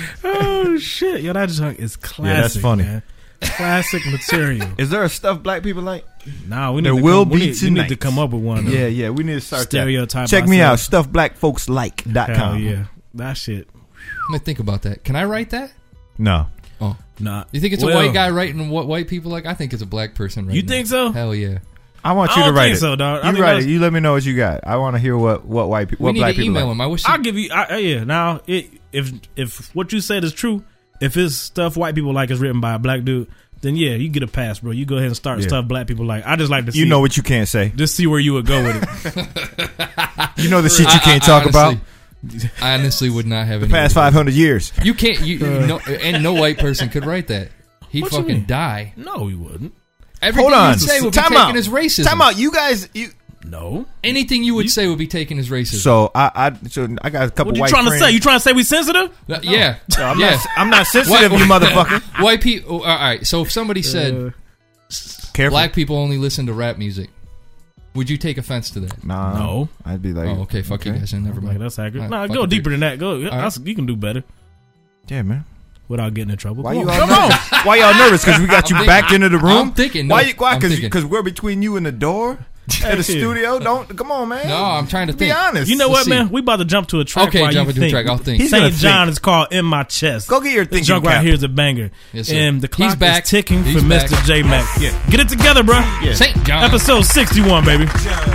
[SPEAKER 3] oh shit, yo, that junk is classic.
[SPEAKER 2] Yeah, that's funny.
[SPEAKER 3] Man. Classic material.
[SPEAKER 2] Is there a stuff black people like?
[SPEAKER 3] Nah, we need
[SPEAKER 2] There
[SPEAKER 3] to
[SPEAKER 2] will
[SPEAKER 3] come, we
[SPEAKER 2] be
[SPEAKER 3] need, we need to
[SPEAKER 2] tonight.
[SPEAKER 3] come up with one.
[SPEAKER 2] Yeah, yeah, we need to start
[SPEAKER 3] Stereotype
[SPEAKER 2] that. Check me out,
[SPEAKER 3] ourselves.
[SPEAKER 2] stuff black folks like dot
[SPEAKER 3] Hell
[SPEAKER 2] com.
[SPEAKER 3] yeah, that shit.
[SPEAKER 4] Let me think about that. Can I write that?
[SPEAKER 2] No.
[SPEAKER 4] Oh,
[SPEAKER 3] Nah,
[SPEAKER 4] you think it's
[SPEAKER 3] well,
[SPEAKER 4] a white guy writing what white people like? I think it's a black person writing
[SPEAKER 3] You think
[SPEAKER 4] that.
[SPEAKER 3] so?
[SPEAKER 4] Hell yeah.
[SPEAKER 2] I want
[SPEAKER 3] I
[SPEAKER 2] you to
[SPEAKER 3] don't
[SPEAKER 2] write
[SPEAKER 3] think
[SPEAKER 2] it.
[SPEAKER 3] so, dog. I
[SPEAKER 2] You
[SPEAKER 3] think
[SPEAKER 2] write
[SPEAKER 3] that's-
[SPEAKER 2] it. You let me know what you got. I want to hear what what white people,
[SPEAKER 4] We
[SPEAKER 2] what
[SPEAKER 4] need
[SPEAKER 2] black
[SPEAKER 4] to
[SPEAKER 2] people
[SPEAKER 4] email
[SPEAKER 2] like.
[SPEAKER 4] him. I wish.
[SPEAKER 3] I'll
[SPEAKER 4] He,
[SPEAKER 3] give you. I, yeah, now it, if if what you said is true, if it's stuff white people like is written by a black dude, then yeah, you get a pass, bro. You go ahead and start
[SPEAKER 2] Yeah.
[SPEAKER 3] stuff black people like. I just like to see.
[SPEAKER 2] You know what you can't say.
[SPEAKER 3] Just see where you would go with it.
[SPEAKER 2] You know the shit you
[SPEAKER 4] I-
[SPEAKER 2] can't
[SPEAKER 4] I-
[SPEAKER 2] talk
[SPEAKER 4] honestly,
[SPEAKER 2] about.
[SPEAKER 4] I honestly would not have
[SPEAKER 2] The
[SPEAKER 4] any.
[SPEAKER 2] past
[SPEAKER 4] idea.
[SPEAKER 2] five hundred years.
[SPEAKER 4] You can't. You, you no, and no white person could write that. He'd
[SPEAKER 3] What you
[SPEAKER 4] fucking
[SPEAKER 3] mean?
[SPEAKER 4] die.
[SPEAKER 3] No, he wouldn't.
[SPEAKER 4] Everything
[SPEAKER 2] Hold on.
[SPEAKER 4] you'd say would be
[SPEAKER 2] Time
[SPEAKER 4] taken
[SPEAKER 2] out.
[SPEAKER 4] as racism.
[SPEAKER 2] Time out. You guys. You.
[SPEAKER 3] No.
[SPEAKER 4] Anything you would say would be taken as racism.
[SPEAKER 2] So I I so I got a couple
[SPEAKER 3] What you
[SPEAKER 2] white
[SPEAKER 3] trying
[SPEAKER 2] friends.
[SPEAKER 3] to say? You trying to say we sensitive?
[SPEAKER 4] Uh, yeah,
[SPEAKER 2] No, I'm
[SPEAKER 4] yeah.
[SPEAKER 2] not. I'm not sensitive, you motherfucker.
[SPEAKER 4] White people. All right. So if somebody said
[SPEAKER 3] Uh,
[SPEAKER 2] Careful.
[SPEAKER 4] black people only listen to rap music, would you take offense to that?
[SPEAKER 2] Nah,
[SPEAKER 3] No.
[SPEAKER 2] I'd be like,
[SPEAKER 4] Oh, okay. Fuck you guys. Then never
[SPEAKER 3] Like,
[SPEAKER 4] mind.
[SPEAKER 3] that's accurate.
[SPEAKER 4] All
[SPEAKER 3] Nah,
[SPEAKER 4] right,
[SPEAKER 3] go
[SPEAKER 4] fuck
[SPEAKER 3] deeper
[SPEAKER 4] it.
[SPEAKER 3] than that. Go.
[SPEAKER 4] right.
[SPEAKER 3] That's- You can do better
[SPEAKER 2] yeah, man.
[SPEAKER 3] without getting in trouble.
[SPEAKER 2] Why
[SPEAKER 3] Come
[SPEAKER 2] you
[SPEAKER 3] on.
[SPEAKER 2] all
[SPEAKER 3] Come on.
[SPEAKER 2] nervous? Why y'all nervous? Because we got you
[SPEAKER 4] I'm
[SPEAKER 2] backed
[SPEAKER 4] thinking-
[SPEAKER 2] into the room.
[SPEAKER 4] I'm thinking, no,
[SPEAKER 2] Why? you- Why?
[SPEAKER 4] I'm thinking.
[SPEAKER 2] Because we're between you and the door at the studio. Don't come on, man.
[SPEAKER 4] No, I'm trying to
[SPEAKER 2] Be
[SPEAKER 4] think.
[SPEAKER 2] honest.
[SPEAKER 3] You know
[SPEAKER 4] Let's
[SPEAKER 3] what, man?
[SPEAKER 4] see.
[SPEAKER 3] We about to jump to a track.
[SPEAKER 4] Okay,
[SPEAKER 3] while
[SPEAKER 4] jump
[SPEAKER 3] you
[SPEAKER 4] into a
[SPEAKER 3] think.
[SPEAKER 4] track. I'll think.
[SPEAKER 2] He's gonna
[SPEAKER 3] Saint John
[SPEAKER 2] think.
[SPEAKER 3] is called "In My Chest."
[SPEAKER 2] Go get your
[SPEAKER 3] This
[SPEAKER 2] thinking
[SPEAKER 3] junk right
[SPEAKER 2] cap.
[SPEAKER 3] here is a banger.
[SPEAKER 4] Yes, sir.
[SPEAKER 3] And the clock
[SPEAKER 4] He's back.
[SPEAKER 3] is ticking
[SPEAKER 4] He's
[SPEAKER 3] for
[SPEAKER 4] back.
[SPEAKER 3] Mister J Mac. Yeah, get it together, bro.
[SPEAKER 2] Yeah.
[SPEAKER 4] Saint John.
[SPEAKER 3] Episode sixty-one, baby.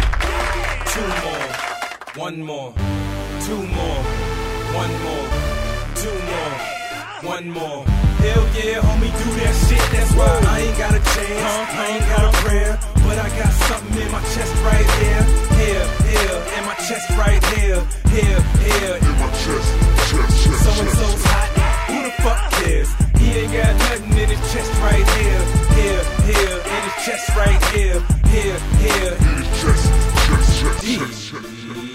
[SPEAKER 7] Two more, one more, two more, one more, two more, one more. Hell yeah, homie, do that shit. That's why I ain't got a chance, I ain't got a prayer, but I got something in my chest right here, here, here, in my chest right here, here, here, in my chest, chest, chest. So and so's hot. Who the fuck cares? He ain't got nothing in his chest right here, here, here, in his chest right here, here, here, in his chest, chest, chest, chest, chest.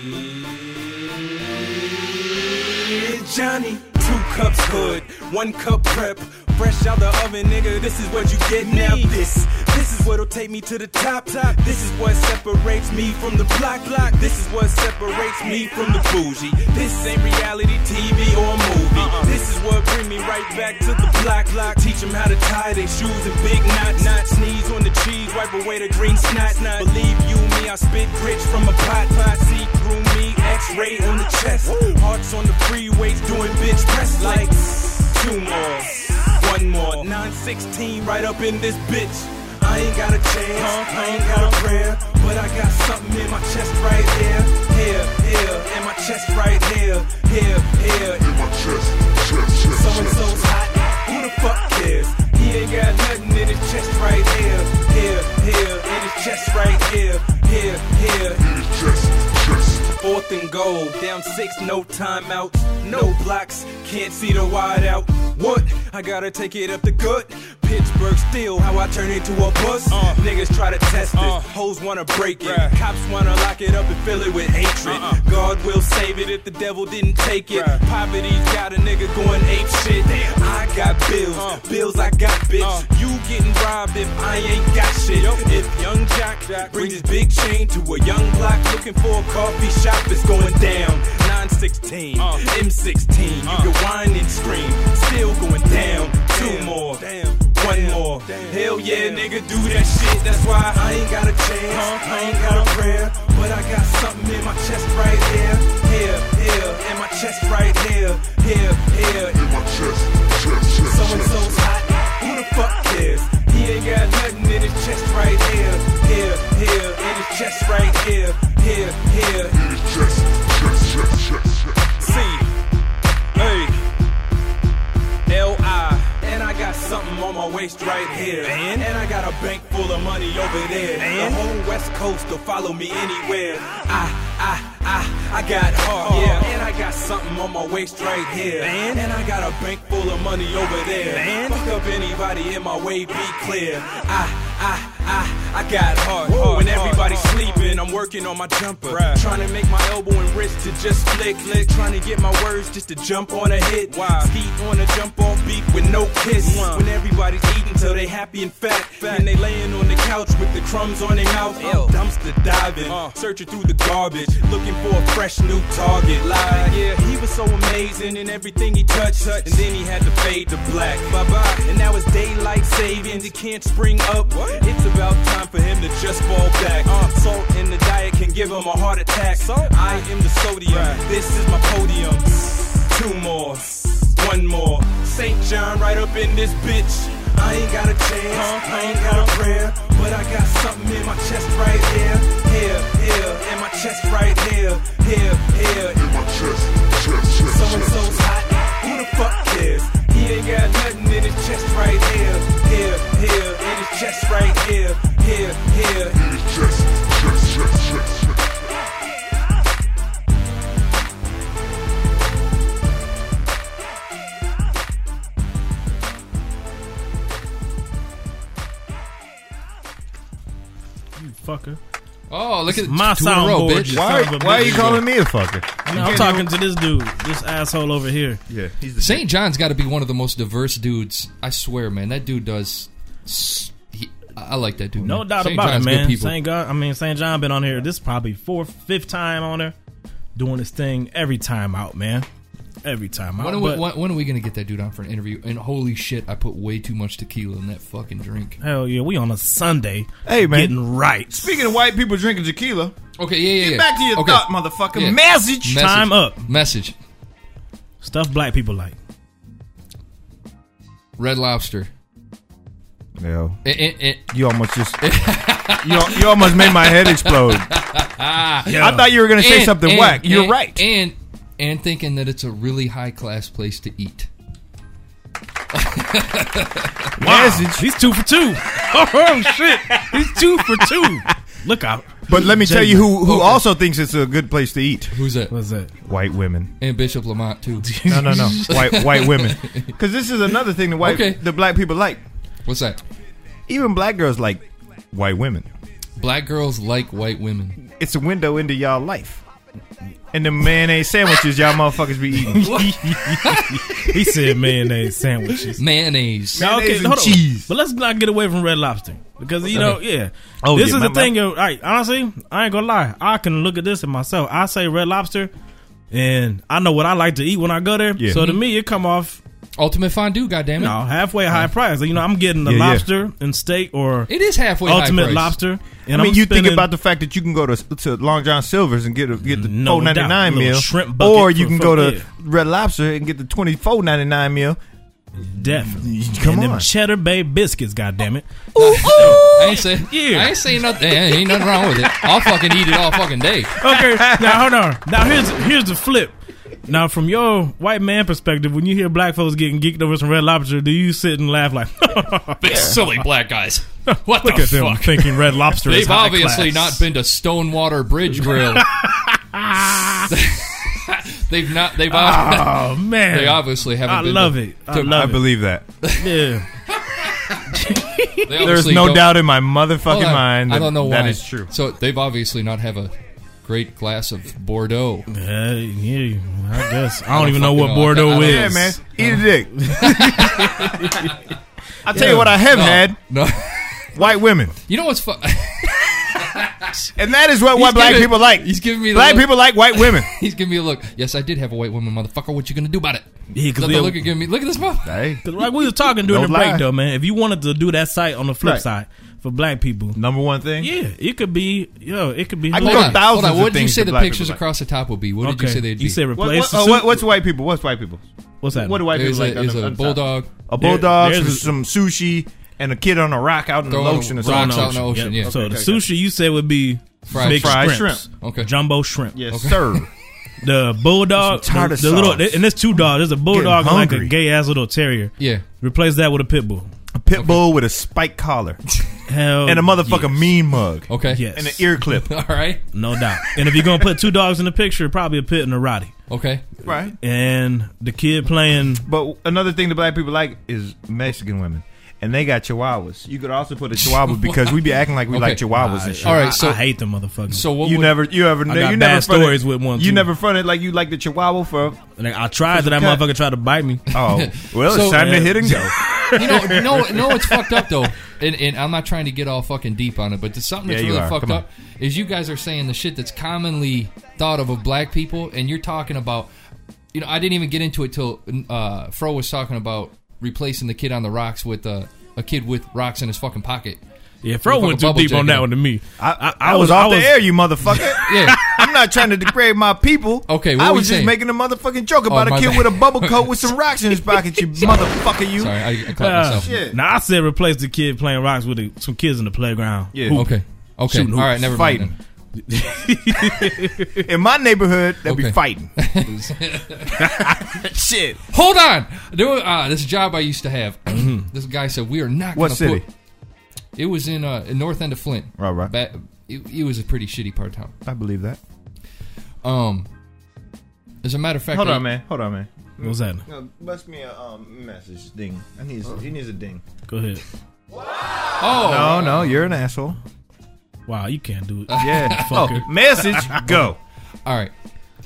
[SPEAKER 7] Johnny, two cups hood, one cup prep. Fresh out the oven, nigga, this is what you get now. This, this is what'll take me to the top, top. This is what separates me from the block, block. This is what separates me from the bougie. This ain't reality T V or a movie. Uh-uh. This is what bring me right back to the block, block. Teach them how to tie their shoes in big knots, knots. Sneeze on the cheese, wipe away the green snot, snot. Believe you me, I spit grits from a pot, pot. See through me, X-ray on the chest. Hearts on the freeways doing bitch press like two more. One more, nine sixteen right up in this bitch. I ain't got a chance, I ain't got a prayer, but I got something in my chest right here, here, here, in my chest right here, here, here, in my chest, chest, chest. So and so's hot, who the fuck cares? He ain't got nothing in his chest right here, here, here, in his chest right here, here, here, in his chest, chest. Fourth and goal, down six, no timeouts, no blocks, can't see the wide out. What? I gotta take it up the gut. Pittsburgh still, how I turn into a bus. Uh, Niggas try to test it, uh, hoes wanna break it, right. Cops wanna lock it up and fill it with hatred. Uh-uh. God will save it if the devil didn't take it. Right. Poverty's got a nigga going ape shit. Damn. I got bills, uh, bills I got, bitch. Uh, you getting robbed if I ain't got shit. Yo. If young Jack, Jack brings his big chain to a young block looking for a coffee shop, it's going down. nine sixteen, uh, M sixteen, uh, you can whine and scream, still going down. Two damn. more, damn. One more. Damn. Hell yeah, damn. Nigga, do that shit. That's why I ain't got a chance, huh? I ain't got a prayer, but I got something in my chest right here, here, here, in my chest right here, here, here, in my chest, chest, chest. So and so's hot. Who the fuck cares? He ain't got nothing in his chest right here, here, here, in his chest right here, here, here, in his chest, chest, chest, chest, chest. See, hey, L I. And I got something on my waist right here. And, and I got a bank full of money over there. And the whole West Coast will follow me anywhere. I, I, I
[SPEAKER 1] I, I got heart, yeah. And I got something on my waist right here. Man. And I got a bank full of money over there. Man. Fuck up anybody in my way, be clear. I, I, I, I got heart. Whoa, when everybody's hard, sleeping, I'm working on my jumper. Right. Trying to make my elbow and wrist to just flick, flick. Trying to get my words just to jump on a hit. Wow. Feet on a jump off beat with no kiss. Wow. When everybody's eating till they happy and fat. fat. And they laying on the couch with the crumbs on their mouth. I'm dumpster diving, uh. searching through the garbage, looking for a fresh new target. Like, yeah, he was so amazing in everything he touched. And then he had to fade to black. Bye-bye. And now it's daylight savings. He can't spring up. What? It's about time for him to just fall back. Uh, salt in the diet can give him a heart attack. Salt? I am the sodium. Right. This is my podium. Two more. One more. Saint John right up in this bitch. I ain't got a chance, I ain't got a prayer, but I got something in my chest right here, here, here, in my chest right here, here, here, in my chest, chest, chest. So-and-so's hot, who the fuck cares? He ain't got nothing in his chest right here, here, here, in his chest right here, here, here, in his chest, chest, chest, chest.
[SPEAKER 3] Fucker.
[SPEAKER 4] Oh, look at
[SPEAKER 3] my
[SPEAKER 4] two in a row,
[SPEAKER 3] soundboard.
[SPEAKER 4] bitch.
[SPEAKER 2] Why, why are you calling me a fucker?
[SPEAKER 3] I mean, I'm talking to this dude, this asshole over here.
[SPEAKER 2] Yeah, he's the
[SPEAKER 4] Saint John's got to be one of the most diverse dudes. I swear, man. That dude does. He, I like that dude.
[SPEAKER 3] No
[SPEAKER 4] man.
[SPEAKER 3] doubt
[SPEAKER 4] Saint
[SPEAKER 3] about
[SPEAKER 4] John's
[SPEAKER 3] it, man.
[SPEAKER 4] good people.
[SPEAKER 3] Saint God, I mean, Saint John been on here. This is probably fourth, fifth time on there, doing this thing every time out, man. Every time out.
[SPEAKER 4] When are, we,
[SPEAKER 3] but,
[SPEAKER 4] when, when are we gonna get that dude on for an interview? And holy shit, I put way too much tequila in that fucking drink.
[SPEAKER 3] Hell yeah, we on a Sunday.
[SPEAKER 2] Hey man,
[SPEAKER 3] getting right.
[SPEAKER 2] Speaking of white people drinking tequila.
[SPEAKER 4] Okay, yeah, yeah,
[SPEAKER 2] Get
[SPEAKER 4] yeah.
[SPEAKER 2] back to your
[SPEAKER 4] okay.
[SPEAKER 2] thought, motherfucker.
[SPEAKER 4] Yeah.
[SPEAKER 2] Message.
[SPEAKER 4] Message.
[SPEAKER 3] Time up.
[SPEAKER 4] Message.
[SPEAKER 3] Stuff black people like.
[SPEAKER 4] Red Lobster.
[SPEAKER 2] Yo,
[SPEAKER 4] It, it, it.
[SPEAKER 2] you almost just you, you almost made my head explode.
[SPEAKER 3] Yeah.
[SPEAKER 2] I thought you were gonna say
[SPEAKER 4] And-
[SPEAKER 2] something
[SPEAKER 4] and-
[SPEAKER 2] whack. You're
[SPEAKER 4] and-
[SPEAKER 2] right.
[SPEAKER 4] And and thinking that it's a really high class place to eat.
[SPEAKER 3] Wow. Message. He's two for two. Oh shit. He's two for two. Look out.
[SPEAKER 2] But let me tell you who who also thinks it's a good place to eat.
[SPEAKER 4] Who's that?
[SPEAKER 3] What's that?
[SPEAKER 2] White women.
[SPEAKER 4] And Bishop Lamont too.
[SPEAKER 2] No, no, no. White white women. Because this is another thing that white
[SPEAKER 4] Okay.
[SPEAKER 2] the black people like.
[SPEAKER 4] What's that?
[SPEAKER 2] Even black girls like white women.
[SPEAKER 4] Black girls like white women.
[SPEAKER 2] It's a window into y'all life. And the mayonnaise sandwiches y'all motherfuckers be eating.
[SPEAKER 3] He said mayonnaise sandwiches.
[SPEAKER 4] Mayonnaise.
[SPEAKER 3] Now, okay,
[SPEAKER 2] Mayonnaise and
[SPEAKER 3] hold on.
[SPEAKER 2] cheese.
[SPEAKER 3] But let's not get away from Red Lobster. Because, you know, yeah.
[SPEAKER 2] Oh,
[SPEAKER 3] this
[SPEAKER 2] yeah,
[SPEAKER 3] is
[SPEAKER 2] my-
[SPEAKER 3] the thing. Yo, right, honestly, I ain't going to lie. I can look at this and myself. I say Red Lobster, and I know what I like to eat when I go there.
[SPEAKER 2] Yeah.
[SPEAKER 3] So to me, it come off,
[SPEAKER 4] Ultimate fondue, goddammit.
[SPEAKER 3] you know, halfway high price. You know, I'm getting the
[SPEAKER 2] Yeah, yeah.
[SPEAKER 3] lobster and steak or
[SPEAKER 4] It is halfway high
[SPEAKER 3] ultimate
[SPEAKER 4] price.
[SPEAKER 3] lobster. And
[SPEAKER 2] I mean,
[SPEAKER 3] I'm
[SPEAKER 2] you think
[SPEAKER 3] spending-
[SPEAKER 2] about the fact that you can go to to Long John Silver's and get a, get the
[SPEAKER 3] No
[SPEAKER 2] four ninety nine
[SPEAKER 3] doubt. Little
[SPEAKER 2] meal,
[SPEAKER 3] shrimp bucket
[SPEAKER 2] or you
[SPEAKER 3] for-
[SPEAKER 2] can
[SPEAKER 3] for-
[SPEAKER 2] go to
[SPEAKER 3] yeah.
[SPEAKER 2] Red Lobster and get the twenty four ninety nine meal.
[SPEAKER 3] Definitely.
[SPEAKER 2] Come
[SPEAKER 3] and
[SPEAKER 2] on.
[SPEAKER 3] them Cheddar Bay biscuits, goddammit.
[SPEAKER 4] I ain't saying,
[SPEAKER 3] Yeah.
[SPEAKER 4] I ain't saying nothing. Ain't nothing wrong with it. I'll fucking eat it all fucking day.
[SPEAKER 3] Okay, now hold on. Now here's here's the flip. Now, from your white man perspective, when you hear black folks getting geeked over some Red Lobster, do you sit and laugh like,
[SPEAKER 4] Big silly black guys. What
[SPEAKER 3] look
[SPEAKER 4] the
[SPEAKER 3] at them
[SPEAKER 4] fuck?
[SPEAKER 3] thinking Red Lobster is
[SPEAKER 4] They've
[SPEAKER 3] high
[SPEAKER 4] obviously
[SPEAKER 3] class.
[SPEAKER 4] not been to Stonewater Bridge Grill. They've not. They've.
[SPEAKER 3] Oh man,
[SPEAKER 4] They obviously haven't.
[SPEAKER 3] I
[SPEAKER 4] been
[SPEAKER 3] love
[SPEAKER 4] to,
[SPEAKER 3] it. I
[SPEAKER 4] to-
[SPEAKER 3] love
[SPEAKER 2] I
[SPEAKER 3] it.
[SPEAKER 2] believe that.
[SPEAKER 3] Yeah.
[SPEAKER 4] they
[SPEAKER 2] There's
[SPEAKER 4] obviously
[SPEAKER 2] no
[SPEAKER 4] don't-
[SPEAKER 2] doubt in my
[SPEAKER 4] Hold
[SPEAKER 2] motherfucking
[SPEAKER 4] on.
[SPEAKER 2] mind that
[SPEAKER 4] I don't know why.
[SPEAKER 2] that is true.
[SPEAKER 4] So they've obviously not have a great glass of Bordeaux.
[SPEAKER 3] Yeah, yeah, I guess. I don't,
[SPEAKER 4] don't
[SPEAKER 3] even know what
[SPEAKER 4] fucking know.
[SPEAKER 3] Bordeaux
[SPEAKER 4] I- I-
[SPEAKER 3] is.
[SPEAKER 2] Yeah, man. Eat a dick. I'll tell you what I have
[SPEAKER 4] No.
[SPEAKER 2] had.
[SPEAKER 4] No.
[SPEAKER 2] White women.
[SPEAKER 4] You know what's fun?
[SPEAKER 2] And that is what white black
[SPEAKER 4] giving-
[SPEAKER 2] people like.
[SPEAKER 4] He's giving me the
[SPEAKER 2] Black
[SPEAKER 4] look.
[SPEAKER 2] people like white women.
[SPEAKER 4] He's giving me a look. Yes, I did have a white woman, motherfucker. What you gonna do about it?
[SPEAKER 3] Yeah, because
[SPEAKER 4] Look,
[SPEAKER 3] we,
[SPEAKER 4] look at giving me. Look at this motherfucker.
[SPEAKER 2] Hey.
[SPEAKER 3] like we was talking during
[SPEAKER 2] Don't
[SPEAKER 3] the break,
[SPEAKER 2] lie.
[SPEAKER 3] though, man. If you wanted to do that site on the flip
[SPEAKER 2] Right.
[SPEAKER 3] side for black people,
[SPEAKER 2] Number one thing.
[SPEAKER 3] yeah, it could be, yo, it could be.
[SPEAKER 2] I can
[SPEAKER 4] Hold
[SPEAKER 2] go
[SPEAKER 4] on,
[SPEAKER 2] thousands
[SPEAKER 4] hold on.
[SPEAKER 2] of
[SPEAKER 4] What did you
[SPEAKER 2] things
[SPEAKER 4] say
[SPEAKER 2] that
[SPEAKER 4] the
[SPEAKER 2] black
[SPEAKER 4] pictures
[SPEAKER 2] people like.
[SPEAKER 4] across the top would be? What did
[SPEAKER 3] Okay,
[SPEAKER 4] you say they'd be?
[SPEAKER 3] you said
[SPEAKER 2] What,
[SPEAKER 3] replace
[SPEAKER 2] what,
[SPEAKER 3] the
[SPEAKER 2] uh,
[SPEAKER 3] suit.
[SPEAKER 2] what, what's white people? What's white people?
[SPEAKER 3] What's that?
[SPEAKER 2] What do white
[SPEAKER 4] Is
[SPEAKER 2] people
[SPEAKER 4] a,
[SPEAKER 2] like? on
[SPEAKER 4] is
[SPEAKER 2] the-
[SPEAKER 4] a
[SPEAKER 2] on top?
[SPEAKER 4] bulldog.
[SPEAKER 2] A bulldog,
[SPEAKER 3] There-
[SPEAKER 2] some,
[SPEAKER 3] there's a-
[SPEAKER 2] some sushi, and a kid on a rock out in the
[SPEAKER 4] Throwing
[SPEAKER 2] ocean or
[SPEAKER 4] rocks
[SPEAKER 2] something.
[SPEAKER 4] out in the ocean, yeah.
[SPEAKER 3] So
[SPEAKER 2] Okay,
[SPEAKER 3] the
[SPEAKER 2] okay,
[SPEAKER 3] sushi you said would be
[SPEAKER 4] Fried
[SPEAKER 3] mixed
[SPEAKER 2] fried
[SPEAKER 3] shrimps.
[SPEAKER 2] shrimp.
[SPEAKER 4] Okay.
[SPEAKER 3] Jumbo shrimp.
[SPEAKER 2] Yes, sir.
[SPEAKER 3] The bulldog,
[SPEAKER 2] Some tartar
[SPEAKER 3] the, the little,
[SPEAKER 2] sauce.
[SPEAKER 3] and there's two dogs. There's a bulldog and like a
[SPEAKER 2] hungry.
[SPEAKER 3] gay ass little terrier.
[SPEAKER 4] Yeah.
[SPEAKER 3] Replace that with a pit bull.
[SPEAKER 2] A pit bull with a spiked collar.
[SPEAKER 3] Hell,
[SPEAKER 2] and a motherfucking
[SPEAKER 3] yes.
[SPEAKER 2] mean mug.
[SPEAKER 4] Okay.
[SPEAKER 3] Yes.
[SPEAKER 2] And an ear clip.
[SPEAKER 4] All right.
[SPEAKER 3] No doubt. And if you're gonna put two dogs in the picture, probably a pit and a Roddy.
[SPEAKER 4] Okay.
[SPEAKER 2] Right.
[SPEAKER 3] And the kid playing.
[SPEAKER 2] But another thing the black people like is Mexican women. And they got chihuahuas. You could also put a chihuahua because we be acting like we
[SPEAKER 4] Okay.
[SPEAKER 2] like chihuahuas and shit.
[SPEAKER 4] All right,
[SPEAKER 3] I,
[SPEAKER 4] so-
[SPEAKER 3] I hate them motherfuckers.
[SPEAKER 4] So what
[SPEAKER 2] You
[SPEAKER 4] would,
[SPEAKER 2] never, you ever,
[SPEAKER 3] I got
[SPEAKER 2] you
[SPEAKER 3] bad
[SPEAKER 2] never fronted-
[SPEAKER 3] stories with one,
[SPEAKER 2] You
[SPEAKER 3] too.
[SPEAKER 2] never fronted like you like the chihuahua for.
[SPEAKER 3] Like, I tried that. That
[SPEAKER 2] cut.
[SPEAKER 3] motherfucker tried to bite me.
[SPEAKER 2] Oh, well,
[SPEAKER 4] So-
[SPEAKER 2] it's time to
[SPEAKER 3] Yeah.
[SPEAKER 2] hit and go.
[SPEAKER 4] you know, you know, you know what's fucked up though, and, and I'm not trying to get all fucking deep on it, but there's something that's
[SPEAKER 2] Yeah, you
[SPEAKER 4] really
[SPEAKER 2] are.
[SPEAKER 4] fucked
[SPEAKER 2] Come on.
[SPEAKER 4] up is you guys are saying the shit that's commonly thought of of black people, and you're talking about, you know, I didn't even get into it till uh, Fro was talking about replacing the kid on the rocks with uh, a kid with rocks in his fucking pocket.
[SPEAKER 3] Yeah, Fro went too
[SPEAKER 4] Bubble
[SPEAKER 3] deep on
[SPEAKER 4] jacket.
[SPEAKER 3] that one to me.
[SPEAKER 2] I,
[SPEAKER 3] I,
[SPEAKER 2] I was off
[SPEAKER 3] I
[SPEAKER 2] the air, you motherfucker.
[SPEAKER 4] Yeah.
[SPEAKER 2] I'm not trying to degrade my people.
[SPEAKER 4] Okay, what
[SPEAKER 2] I
[SPEAKER 4] were
[SPEAKER 2] was
[SPEAKER 4] you
[SPEAKER 2] just
[SPEAKER 4] saying?
[SPEAKER 2] making a motherfucking joke about
[SPEAKER 4] my
[SPEAKER 2] a kid
[SPEAKER 4] bad.
[SPEAKER 2] with a bubble coat with some rocks in his pocket, you motherfucker, you.
[SPEAKER 4] Sorry, I, I caught
[SPEAKER 3] Uh,
[SPEAKER 4] myself.
[SPEAKER 2] Shit.
[SPEAKER 3] Now I said replace the kid playing rocks with the, some kids in the playground.
[SPEAKER 2] Yeah.
[SPEAKER 3] Hoop.
[SPEAKER 4] Okay. Okay.
[SPEAKER 3] Shooting
[SPEAKER 4] All right.
[SPEAKER 3] hoops.
[SPEAKER 4] Never
[SPEAKER 2] Fighting.
[SPEAKER 4] mind.
[SPEAKER 2] In my neighborhood, they'd be
[SPEAKER 4] Okay.
[SPEAKER 2] fighting. Shit.
[SPEAKER 4] Then. Hold on. There was, uh, this job I used to have. This guy said we are not.
[SPEAKER 2] What
[SPEAKER 4] gonna
[SPEAKER 2] city?
[SPEAKER 4] Put, it was in uh, in North End of Flint.
[SPEAKER 2] Right, right.
[SPEAKER 4] Ba- it, it was a pretty shitty part of town.
[SPEAKER 2] I believe that.
[SPEAKER 4] Um, as a matter of fact,
[SPEAKER 2] Hold
[SPEAKER 4] I-
[SPEAKER 2] on, man. Hold on, man.
[SPEAKER 3] What's that?
[SPEAKER 2] No, bust me a um, message ding. I need. He needs a ding.
[SPEAKER 3] Go ahead.
[SPEAKER 4] Oh
[SPEAKER 2] No, no, you're an asshole.
[SPEAKER 3] Wow, you can't do it.
[SPEAKER 2] Yeah.
[SPEAKER 3] Fucker.
[SPEAKER 2] Oh, message. Go.
[SPEAKER 4] all right.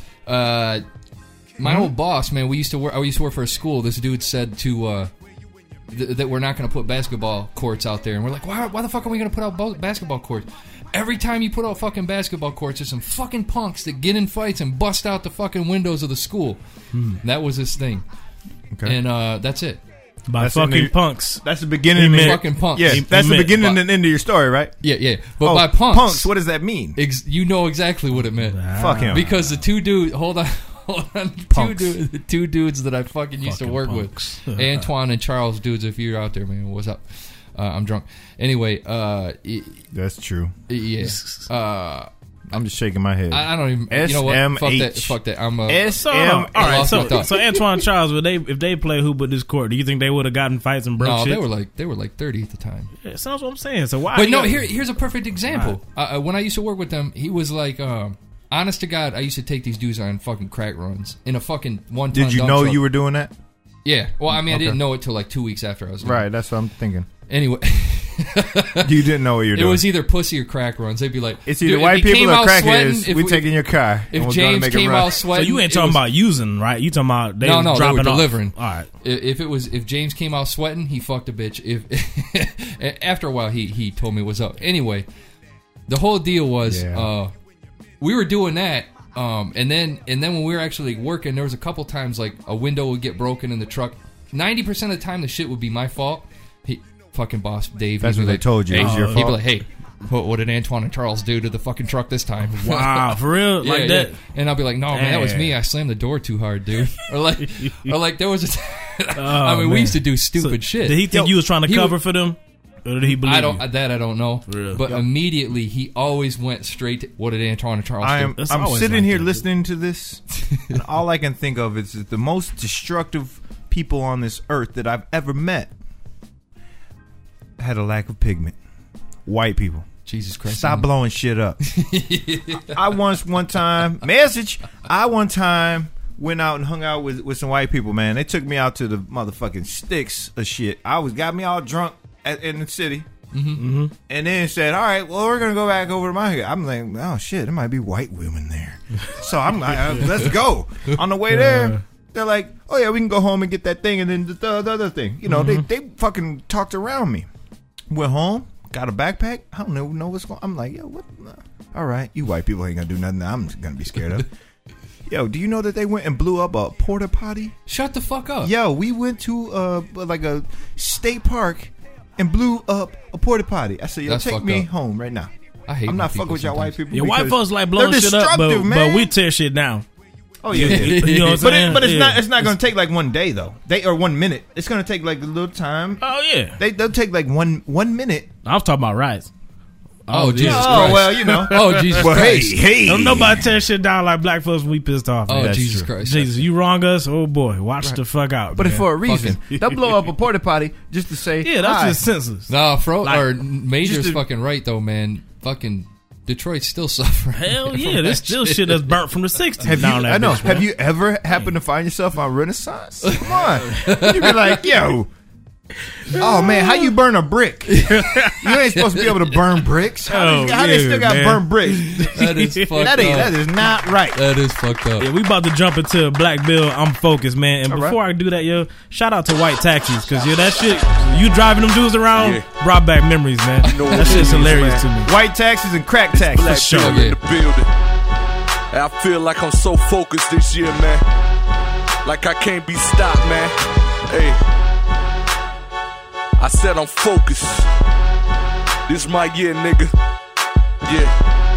[SPEAKER 4] Uh, my old boss, man, we used to work. I used to work for a school. This dude said to uh, th- that we're not going to put basketball courts out there, and we're like, why? Why the fuck are we going to put out bo- basketball courts? Every time you put out fucking basketball courts, there's some fucking punks that get in fights and bust out the fucking windows of the school. That was his thing,
[SPEAKER 2] Okay.
[SPEAKER 4] and uh, that's it.
[SPEAKER 3] By
[SPEAKER 2] That's
[SPEAKER 3] fucking
[SPEAKER 2] in the-
[SPEAKER 3] punks.
[SPEAKER 2] That's the beginning.
[SPEAKER 3] He
[SPEAKER 2] and
[SPEAKER 3] meant-
[SPEAKER 2] the-
[SPEAKER 4] Fucking punks.
[SPEAKER 2] Yeah,
[SPEAKER 3] He-
[SPEAKER 2] that's
[SPEAKER 3] he
[SPEAKER 2] the
[SPEAKER 3] meant-
[SPEAKER 2] beginning
[SPEAKER 4] but-
[SPEAKER 2] and end of your story, right?
[SPEAKER 4] Yeah, yeah. But
[SPEAKER 2] Oh,
[SPEAKER 4] by punks,
[SPEAKER 2] punks. What does that mean?
[SPEAKER 4] ex- you know exactly what it meant.
[SPEAKER 2] Fuck him.
[SPEAKER 4] Because the two dudes, hold on, hold on, two,
[SPEAKER 2] Punks.
[SPEAKER 4] dudes, the two dudes that I fucking used
[SPEAKER 3] Fucking
[SPEAKER 4] to work
[SPEAKER 3] punks.
[SPEAKER 4] with, Antoine and Charles, dudes. If you're out there, man, what's up? Uh, I'm drunk. Anyway, uh, y-
[SPEAKER 2] That's true.
[SPEAKER 4] yeah, uh,
[SPEAKER 2] I'm just shaking my head.
[SPEAKER 4] I, I don't even. You know what? Fuck that.
[SPEAKER 2] S M H.
[SPEAKER 4] Fuck that. I'm. Uh,
[SPEAKER 2] S
[SPEAKER 3] So,
[SPEAKER 2] M.
[SPEAKER 3] all right.
[SPEAKER 4] lost my
[SPEAKER 3] So,
[SPEAKER 4] thought.
[SPEAKER 3] so Antoine Charles, would they if they play hoop at this court? Do you think they would have gotten fights and broke
[SPEAKER 4] no,
[SPEAKER 3] shit?
[SPEAKER 4] they were like they were like thirty at the time.
[SPEAKER 3] Yeah, that's what I'm saying. So why?
[SPEAKER 4] But
[SPEAKER 3] you
[SPEAKER 4] no,
[SPEAKER 3] got-
[SPEAKER 4] here here's a perfect example. Uh, uh, when I used to work with them, he was like, um, honest to God, I used to take these dudes on fucking crack runs in a fucking one.
[SPEAKER 2] Did you know you were doing that?
[SPEAKER 4] Yeah. Well, I mean, I
[SPEAKER 2] Okay.
[SPEAKER 4] didn't know it till like two weeks after I was doing
[SPEAKER 2] Right.
[SPEAKER 4] it.
[SPEAKER 2] That's what I'm thinking.
[SPEAKER 4] Anyway,
[SPEAKER 2] You didn't know what you were
[SPEAKER 4] it
[SPEAKER 2] doing.
[SPEAKER 4] was either pussy or crack runs. They'd be like,
[SPEAKER 2] It's either
[SPEAKER 4] dude, if
[SPEAKER 2] white
[SPEAKER 4] he
[SPEAKER 2] people
[SPEAKER 4] came
[SPEAKER 2] or
[SPEAKER 4] out
[SPEAKER 2] crackheads.
[SPEAKER 4] sweating, if
[SPEAKER 2] We
[SPEAKER 4] we-
[SPEAKER 2] taking your car.
[SPEAKER 4] If
[SPEAKER 2] and we're gonna
[SPEAKER 4] James
[SPEAKER 2] make a
[SPEAKER 4] came
[SPEAKER 2] run.
[SPEAKER 4] out
[SPEAKER 3] So
[SPEAKER 4] sweating,
[SPEAKER 3] you ain't
[SPEAKER 4] it
[SPEAKER 3] talking
[SPEAKER 4] was-
[SPEAKER 3] about using, right? You talking about they
[SPEAKER 4] No, no, they
[SPEAKER 3] dropping
[SPEAKER 4] were
[SPEAKER 3] off.
[SPEAKER 4] delivering.
[SPEAKER 3] All right.
[SPEAKER 4] If it was if James came out sweating, he fucked a bitch. If after a while, he he told me what's up. Anyway, the whole deal was
[SPEAKER 2] Yeah.
[SPEAKER 4] uh, we were doing that, um, and then and then when we were actually working, there was a couple times like a window would get broken in the truck. Ninety percent of the time, the shit would be my fault. He fucking boss Dave.
[SPEAKER 2] That's
[SPEAKER 4] he'd be
[SPEAKER 2] what they
[SPEAKER 4] like,
[SPEAKER 2] told you.
[SPEAKER 4] Hey,
[SPEAKER 2] It was your
[SPEAKER 4] he'd be
[SPEAKER 2] fault.
[SPEAKER 4] like, hey. What, what did Antoine and Charles do to the fucking truck this time?
[SPEAKER 3] Wow, for real?
[SPEAKER 4] Yeah,
[SPEAKER 3] Like
[SPEAKER 4] yeah.
[SPEAKER 3] that?
[SPEAKER 4] And I'll be like, no, man, that was
[SPEAKER 3] Damn.
[SPEAKER 4] me. I slammed the door too hard, dude. Or like, or like there was a. T- I
[SPEAKER 3] Oh,
[SPEAKER 4] mean, we
[SPEAKER 3] man.
[SPEAKER 4] used to do stupid
[SPEAKER 3] So,
[SPEAKER 4] shit.
[SPEAKER 3] Did he think
[SPEAKER 4] Yo,
[SPEAKER 3] you was trying to
[SPEAKER 4] he
[SPEAKER 3] cover
[SPEAKER 4] would-
[SPEAKER 3] for them? Or did he believe
[SPEAKER 4] I don't.
[SPEAKER 3] you?
[SPEAKER 4] That I don't know.
[SPEAKER 3] Really?
[SPEAKER 4] But
[SPEAKER 3] Yep.
[SPEAKER 4] immediately he always went straight to what did Antoine and Charles
[SPEAKER 2] I
[SPEAKER 4] do?
[SPEAKER 2] am.
[SPEAKER 3] That's
[SPEAKER 2] I'm
[SPEAKER 3] always
[SPEAKER 2] sitting
[SPEAKER 3] like
[SPEAKER 2] here
[SPEAKER 3] that,
[SPEAKER 2] listening to this, and all I can think of is that the most destructive people on this earth that I've ever met had a lack of pigment. White people.
[SPEAKER 4] Jesus Christ!
[SPEAKER 2] Stop blowing shit up. I once one time message. I one time went out and hung out with, with some white people. Man, they took me out to the motherfucking sticks of shit. I was got me all drunk at, in the city,
[SPEAKER 3] Mm-hmm.
[SPEAKER 2] and then said, "All right, well, we're gonna go back over to my." I'm like, "Oh shit, there might be white women there." So I'm like, uh, "Let's go." On the way there, they're like, "Oh yeah, we can go home and get that thing," and then the, the, the other thing. You know,
[SPEAKER 3] Mm-hmm.
[SPEAKER 2] they they fucking talked around me. Went home. Got a backpack. I don't know, know what's going on. I'm like, yo, what? All right, you white people ain't gonna do nothing that I'm gonna be scared of. Yo, do you know that they went and blew up a porta potty?
[SPEAKER 4] Shut the fuck up.
[SPEAKER 2] Yo, we went to uh like a state park and blew up a porta potty. I said, yo,
[SPEAKER 4] That's
[SPEAKER 2] take
[SPEAKER 4] fucked
[SPEAKER 2] me
[SPEAKER 4] up.
[SPEAKER 2] home right now.
[SPEAKER 4] I hate.
[SPEAKER 2] I'm
[SPEAKER 4] white
[SPEAKER 2] not
[SPEAKER 4] people
[SPEAKER 2] fucking with y'all white
[SPEAKER 4] sometimes.
[SPEAKER 2] people.
[SPEAKER 3] Yeah, white
[SPEAKER 2] because
[SPEAKER 3] folks like blowing
[SPEAKER 2] they're
[SPEAKER 3] shit up, but,
[SPEAKER 2] destructive,
[SPEAKER 3] but
[SPEAKER 2] man.
[SPEAKER 3] we tear shit down.
[SPEAKER 2] Oh yeah, yeah.
[SPEAKER 3] You know what I'm
[SPEAKER 2] but
[SPEAKER 3] saying?
[SPEAKER 2] it, but it's
[SPEAKER 3] Yeah.
[SPEAKER 2] not it's not gonna take like one day though. They or one minute. It's gonna take like a little time.
[SPEAKER 3] Oh yeah,
[SPEAKER 2] They they'll take like one one minute.
[SPEAKER 3] I was talking about riots.
[SPEAKER 4] Oh, Jesus
[SPEAKER 2] Oh,
[SPEAKER 4] Christ.
[SPEAKER 2] well, you know.
[SPEAKER 4] Oh, Jesus
[SPEAKER 2] Well, hey,
[SPEAKER 4] Christ.
[SPEAKER 2] hey.
[SPEAKER 3] Don't nobody tear shit down like black folks when we pissed off.
[SPEAKER 4] Oh,
[SPEAKER 3] man.
[SPEAKER 4] Jesus
[SPEAKER 2] true.
[SPEAKER 4] Christ.
[SPEAKER 3] Jesus, you wrong us. Oh boy, watch the fuck out.
[SPEAKER 2] But
[SPEAKER 3] man.
[SPEAKER 2] it's for a reason.
[SPEAKER 3] Fucking-
[SPEAKER 2] They'll blow up a porta potty just to say,
[SPEAKER 3] yeah, that's
[SPEAKER 2] hi.
[SPEAKER 3] just senseless.
[SPEAKER 4] No, Fro
[SPEAKER 3] Like,
[SPEAKER 4] or Major's
[SPEAKER 2] just to-
[SPEAKER 4] fucking right though, man. Fucking Detroit's still suffering.
[SPEAKER 3] Hell
[SPEAKER 4] from
[SPEAKER 3] yeah,
[SPEAKER 4] that
[SPEAKER 3] there's still shit that's burnt from the sixties
[SPEAKER 2] Have you,
[SPEAKER 3] down that
[SPEAKER 2] I know.
[SPEAKER 3] bitch,
[SPEAKER 2] Have
[SPEAKER 3] man.
[SPEAKER 2] you ever happened to find yourself on Renaissance? Come on. You'd be like, yo. Oh, man, how you burn a brick? You ain't supposed to be able to burn bricks. How,
[SPEAKER 3] Oh,
[SPEAKER 2] they, how they
[SPEAKER 3] yeah,
[SPEAKER 2] still got
[SPEAKER 3] man.
[SPEAKER 2] burnt bricks?
[SPEAKER 4] That is fucked
[SPEAKER 2] That, ain't,
[SPEAKER 4] up.
[SPEAKER 2] that is not right.
[SPEAKER 4] That is fucked up.
[SPEAKER 3] Yeah, we about to jump into Black Bill. I'm focused, man. And
[SPEAKER 2] All
[SPEAKER 3] before
[SPEAKER 2] right.
[SPEAKER 3] I do that, yo, shout out to White Taxis, because yeah, that shit, you driving them dudes around,
[SPEAKER 1] Yeah.
[SPEAKER 3] brought back memories, man.
[SPEAKER 1] know what
[SPEAKER 3] That
[SPEAKER 1] it
[SPEAKER 3] shit's
[SPEAKER 1] is,
[SPEAKER 3] hilarious
[SPEAKER 1] man.
[SPEAKER 3] to me.
[SPEAKER 2] White taxes and crack taxes.
[SPEAKER 1] Black
[SPEAKER 3] sure.
[SPEAKER 1] Bill in the building. And I feel like I'm so focused this year, man. Like I can't be stopped, man. Hey, I said I'm focused. This my year, nigga. Yeah.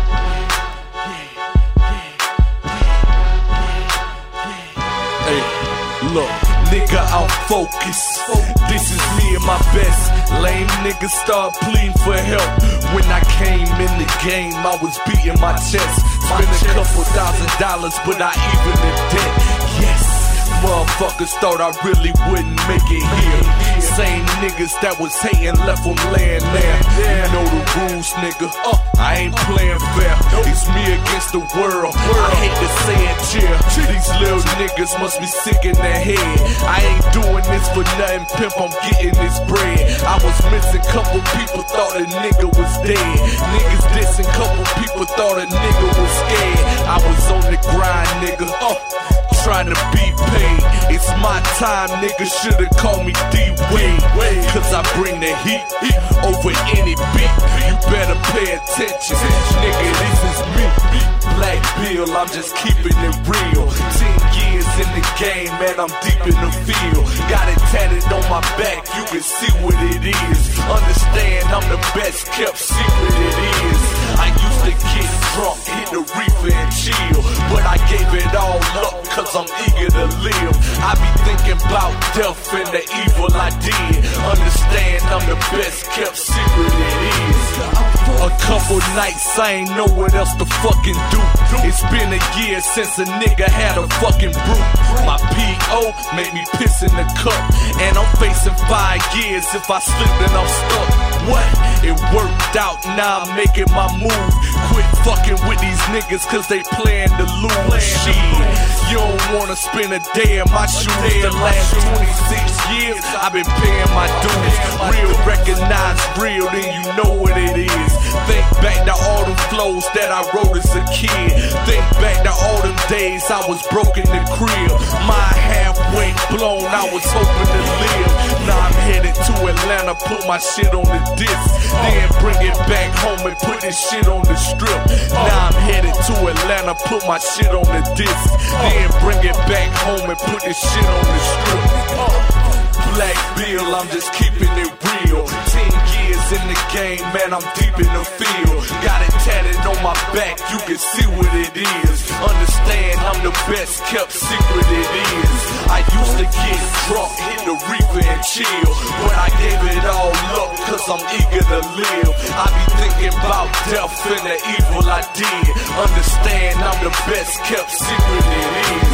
[SPEAKER 1] Hey, look, nigga, I'm focused. This is me and my best. Lame niggas start pleading for help. When I came in the game, I was beating my chest. Spent a couple thousand dollars, but I even in debt. Yes. Motherfuckers thought I really wouldn't make it here. Same niggas that was hating left them laying there. You know the rules, nigga. Uh, I ain't playing fair. It's me against the world. I hate to say it, cheer. These little niggas must be sick in their head. I ain't doing this for nothing, pimp. I'm getting this bread. I was missing, couple people thought a nigga was dead. Niggas dissing, couple people thought a nigga was scared. I was on the grind, nigga. Uh, trying to be paid. It's my time, nigga. Shoulda called me D-Wade. Cause I bring the heat over any beat. You better pay attention, nigga. This is me. Black Bill, I'm just keeping it real. Ten years in the game, man, I'm deep in the field. Got it tatted on my back, you can see what it is. Understand, I'm the best kept secret it is. I used to get drunk, hit the reefer and chill, but I gave it all up cause I'm eager to live. I be thinking about death and the evil I did. Understand, I'm the best kept secret it is. A couple nights, I ain't know what else to fucking do. It's been a year since a nigga had a fucking brew. My P O made me piss in the cup, and I'm facing five years if I slip then I'm stuck. What? It worked out, now I'm making my move. Quit fucking with these niggas cause they playing to lose. Shit, you don't wanna spend a day in my shoes. The last twenty-six years, I've been paying my dues. Real recognize real, then you know what it is. Think back to all the flows that I wrote as a kid. Think back to all them days I was broke in the crib. My halfway blown, I was hoping to live. Now I'm headed to Atlanta, put my shit on the disc. Then bring it back home and put this shit on the strip. Now I'm headed to Atlanta, put my shit on the disc. Then bring it back home and put this shit on the strip. Black Bill, I'm just keeping it real. Ten years in the game, man, I'm deep in the field. Got it tatted on my back, you can see what it is. Understand, I'm the best kept secret it is. I used to get drunk, hit the reefer and chill, but I gave it all up cause I'm eager to live. I be thinking about death and the evil I did. Understand, I'm the best kept secret it is.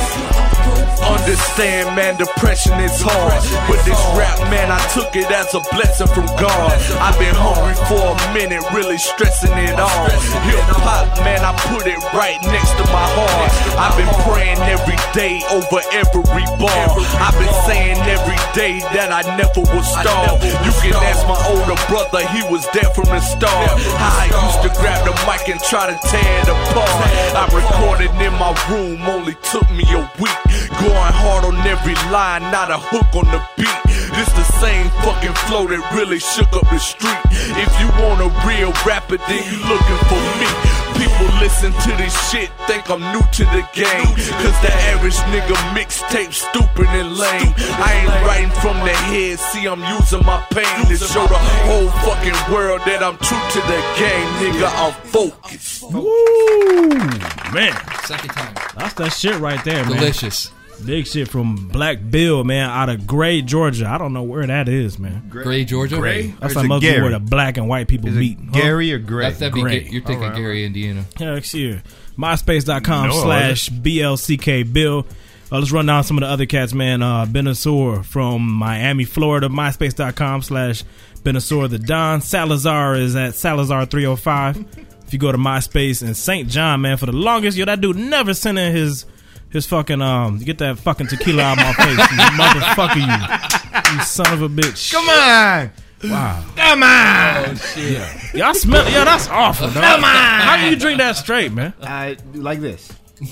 [SPEAKER 1] Understand, man, depression is hard, but this rap, man, I took it as a blessing from God. I've been hungry for a minute, really stressing it all. Hip hop, man, I put it right next to my heart. I've been praying every day over every bar. I've been saying every day that I never will starve. You can ask my older brother, he was there from the start. How I used to grab the mic and try to tear it apart. I recorded in my room, only took me a week. Going hard on every line, not a hook on the beat. This the same fucking flow that really shook up the street. If you want a real rapper, then you looking for me. People listen to this shit, think I'm new to the game. Cause the average nigga mixtape stupid and lame. I ain't writing from the head, see I'm using my pain to show the whole fucking world that I'm true to the game. Nigga, I'm focused.
[SPEAKER 3] Woo, man.
[SPEAKER 4] Second time.
[SPEAKER 3] That's that shit right there, man.
[SPEAKER 4] Delicious.
[SPEAKER 3] Big shit from Black Bill, man, out of Gray, Georgia. I don't know where that is, man.
[SPEAKER 4] Gray, Georgia.
[SPEAKER 2] Gray?
[SPEAKER 3] That's
[SPEAKER 2] Or is
[SPEAKER 3] like
[SPEAKER 2] it
[SPEAKER 3] must be
[SPEAKER 2] Gary?
[SPEAKER 3] where the black and white people
[SPEAKER 2] Is it
[SPEAKER 3] meet. Huh?
[SPEAKER 2] Gary or Gray?
[SPEAKER 4] That, that'd be
[SPEAKER 3] Gray.
[SPEAKER 4] Ga- you're thinking
[SPEAKER 2] All right,
[SPEAKER 4] Gary, Indiana.
[SPEAKER 3] Heck yeah. MySpace.com
[SPEAKER 2] No,
[SPEAKER 3] slash B L C K Bill. Uh, let's run down some of the other cats, man. Uh, Benasour from Miami, Florida. MySpace.com slash Benasour the Don. Salazar is at Salazar three oh five. If you go to MySpace. And Saint John, man, for the longest, yo, that dude never sent in his his fucking, um, get that fucking tequila out of my face. You motherfucker, you. You son of a bitch.
[SPEAKER 2] Come on.
[SPEAKER 3] Wow.
[SPEAKER 2] Come on.
[SPEAKER 4] Oh shit!
[SPEAKER 3] Yeah. Y'all smell, yo, that's awful, dog.
[SPEAKER 2] Come on.
[SPEAKER 3] How can you drink that straight, man?
[SPEAKER 2] I do like this.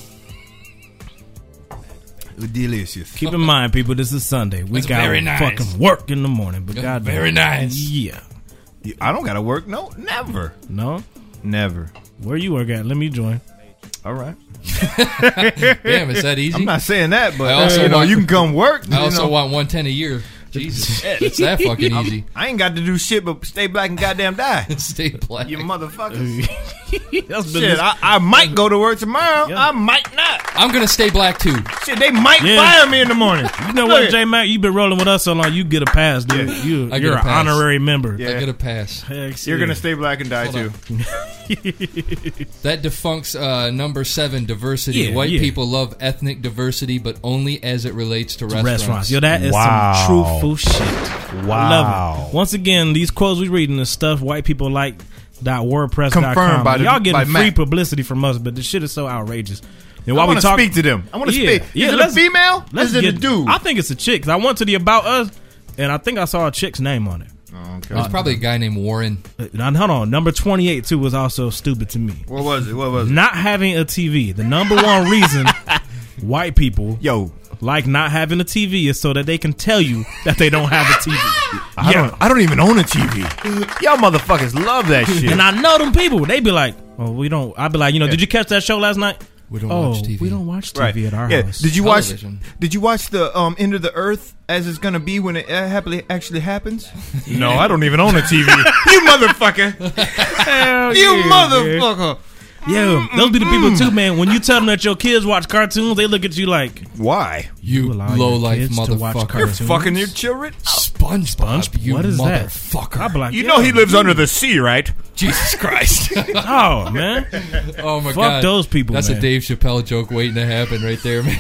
[SPEAKER 2] Delicious.
[SPEAKER 3] Keep in mind, people, this is Sunday. We
[SPEAKER 4] That's
[SPEAKER 3] got
[SPEAKER 4] very nice.
[SPEAKER 3] fucking work in the morning, but
[SPEAKER 4] That's
[SPEAKER 3] God
[SPEAKER 4] very nice.
[SPEAKER 3] Yeah.
[SPEAKER 2] I don't gotta work. No, never,
[SPEAKER 3] No?
[SPEAKER 2] never.
[SPEAKER 3] Where you work at? Let me join.
[SPEAKER 2] All right.
[SPEAKER 4] Damn, is that easy?
[SPEAKER 2] I'm not saying that, but
[SPEAKER 4] I also
[SPEAKER 2] you know,
[SPEAKER 4] want-
[SPEAKER 2] you can come work.
[SPEAKER 4] I
[SPEAKER 2] you
[SPEAKER 4] also
[SPEAKER 2] know.
[SPEAKER 4] want one ten a year. Jesus, it's that fucking easy.
[SPEAKER 2] I ain't got to do shit but stay black and goddamn die.
[SPEAKER 4] Stay black.
[SPEAKER 2] You motherfuckers.
[SPEAKER 3] That's been
[SPEAKER 2] Shit,
[SPEAKER 3] this-
[SPEAKER 2] I, I might go to work tomorrow.
[SPEAKER 3] Yeah.
[SPEAKER 2] I might not.
[SPEAKER 4] I'm gonna stay black too.
[SPEAKER 2] Shit, they might
[SPEAKER 3] Yeah.
[SPEAKER 2] fire me in the morning.
[SPEAKER 3] You know
[SPEAKER 2] Look
[SPEAKER 3] what,
[SPEAKER 2] at-
[SPEAKER 3] J Mac? You've been rolling with us so long. You get a pass, dude.
[SPEAKER 2] Yeah.
[SPEAKER 3] You,
[SPEAKER 4] I get
[SPEAKER 3] you're
[SPEAKER 4] a
[SPEAKER 3] an
[SPEAKER 4] pass.
[SPEAKER 3] honorary member.
[SPEAKER 2] Yeah.
[SPEAKER 4] I get a pass.
[SPEAKER 3] Heck,
[SPEAKER 2] You're
[SPEAKER 3] yeah.
[SPEAKER 2] gonna stay black and die
[SPEAKER 4] Hold
[SPEAKER 2] too.
[SPEAKER 4] That defunks uh, number seven, diversity.
[SPEAKER 3] Yeah,
[SPEAKER 4] White
[SPEAKER 3] yeah.
[SPEAKER 4] people love ethnic diversity, but only as it relates to restaurants.
[SPEAKER 3] Restaurants. Yo, that is
[SPEAKER 2] Wow.
[SPEAKER 3] some truthful shit.
[SPEAKER 2] Wow.
[SPEAKER 3] I love it. Once again, these quotes we reading is stuff white people like. Dot wordpress dot com.
[SPEAKER 2] Confirmed by the-
[SPEAKER 3] Y'all getting
[SPEAKER 2] by
[SPEAKER 3] free
[SPEAKER 2] Mac.
[SPEAKER 3] publicity from us, but this shit is so outrageous. And
[SPEAKER 2] I
[SPEAKER 3] while we
[SPEAKER 2] want to
[SPEAKER 3] talk,
[SPEAKER 2] speak to them. I want to
[SPEAKER 3] Yeah,
[SPEAKER 2] speak.
[SPEAKER 3] yeah,
[SPEAKER 2] Is it a
[SPEAKER 3] let's-
[SPEAKER 2] female?
[SPEAKER 3] let's
[SPEAKER 2] Is it a
[SPEAKER 3] get-
[SPEAKER 2] dude?
[SPEAKER 3] I think it's a chick. 'Cause I went to the About Us, and I think I saw a chick's name on it.
[SPEAKER 2] Oh, okay.
[SPEAKER 4] There's probably a guy named Warren.
[SPEAKER 3] Now, hold on. Number twenty-eight, too, was also stupid to me.
[SPEAKER 2] What was it? What was it?
[SPEAKER 3] Not having a T V. The number one reason white people
[SPEAKER 2] Yo,
[SPEAKER 3] like not having a T V is so that they can tell you that they don't have a T V.
[SPEAKER 2] I
[SPEAKER 3] Yeah.
[SPEAKER 2] don't. I don't even own a T V. Y'all motherfuckers love that shit.
[SPEAKER 3] And I know them people. They be like, oh, we don't. I be like, you know, did you catch that show last night?
[SPEAKER 4] We don't
[SPEAKER 3] oh,
[SPEAKER 4] watch T V.
[SPEAKER 3] we don't watch T V
[SPEAKER 2] Right.
[SPEAKER 3] at our
[SPEAKER 2] yeah.
[SPEAKER 3] house.
[SPEAKER 2] Did you
[SPEAKER 4] Television.
[SPEAKER 2] watch? Did you watch the um End of the Earth as it's gonna be when it uh, happily actually happens? No, I don't even own a T V. You motherfucker!
[SPEAKER 3] Hell
[SPEAKER 2] You
[SPEAKER 3] yeah,
[SPEAKER 2] motherfucker!
[SPEAKER 3] Yeah, those be the people too, man. When you tell them that your kids watch cartoons, they look at you like
[SPEAKER 2] Why?
[SPEAKER 4] You
[SPEAKER 3] allow your
[SPEAKER 4] low life
[SPEAKER 3] kids to watch
[SPEAKER 4] motherfucker.
[SPEAKER 2] You're
[SPEAKER 3] cartoons.
[SPEAKER 2] fucking your children.
[SPEAKER 4] SpongeBob, you
[SPEAKER 3] what is that?
[SPEAKER 4] motherfucker.
[SPEAKER 3] I be like,
[SPEAKER 2] You
[SPEAKER 3] yeah,
[SPEAKER 2] know he lives under the sea, right?
[SPEAKER 4] Jesus Christ.
[SPEAKER 3] Oh man,
[SPEAKER 4] Oh my
[SPEAKER 3] fuck
[SPEAKER 4] god.
[SPEAKER 3] those people.
[SPEAKER 4] That's
[SPEAKER 3] man.
[SPEAKER 4] a Dave Chappelle joke waiting to happen right there, man.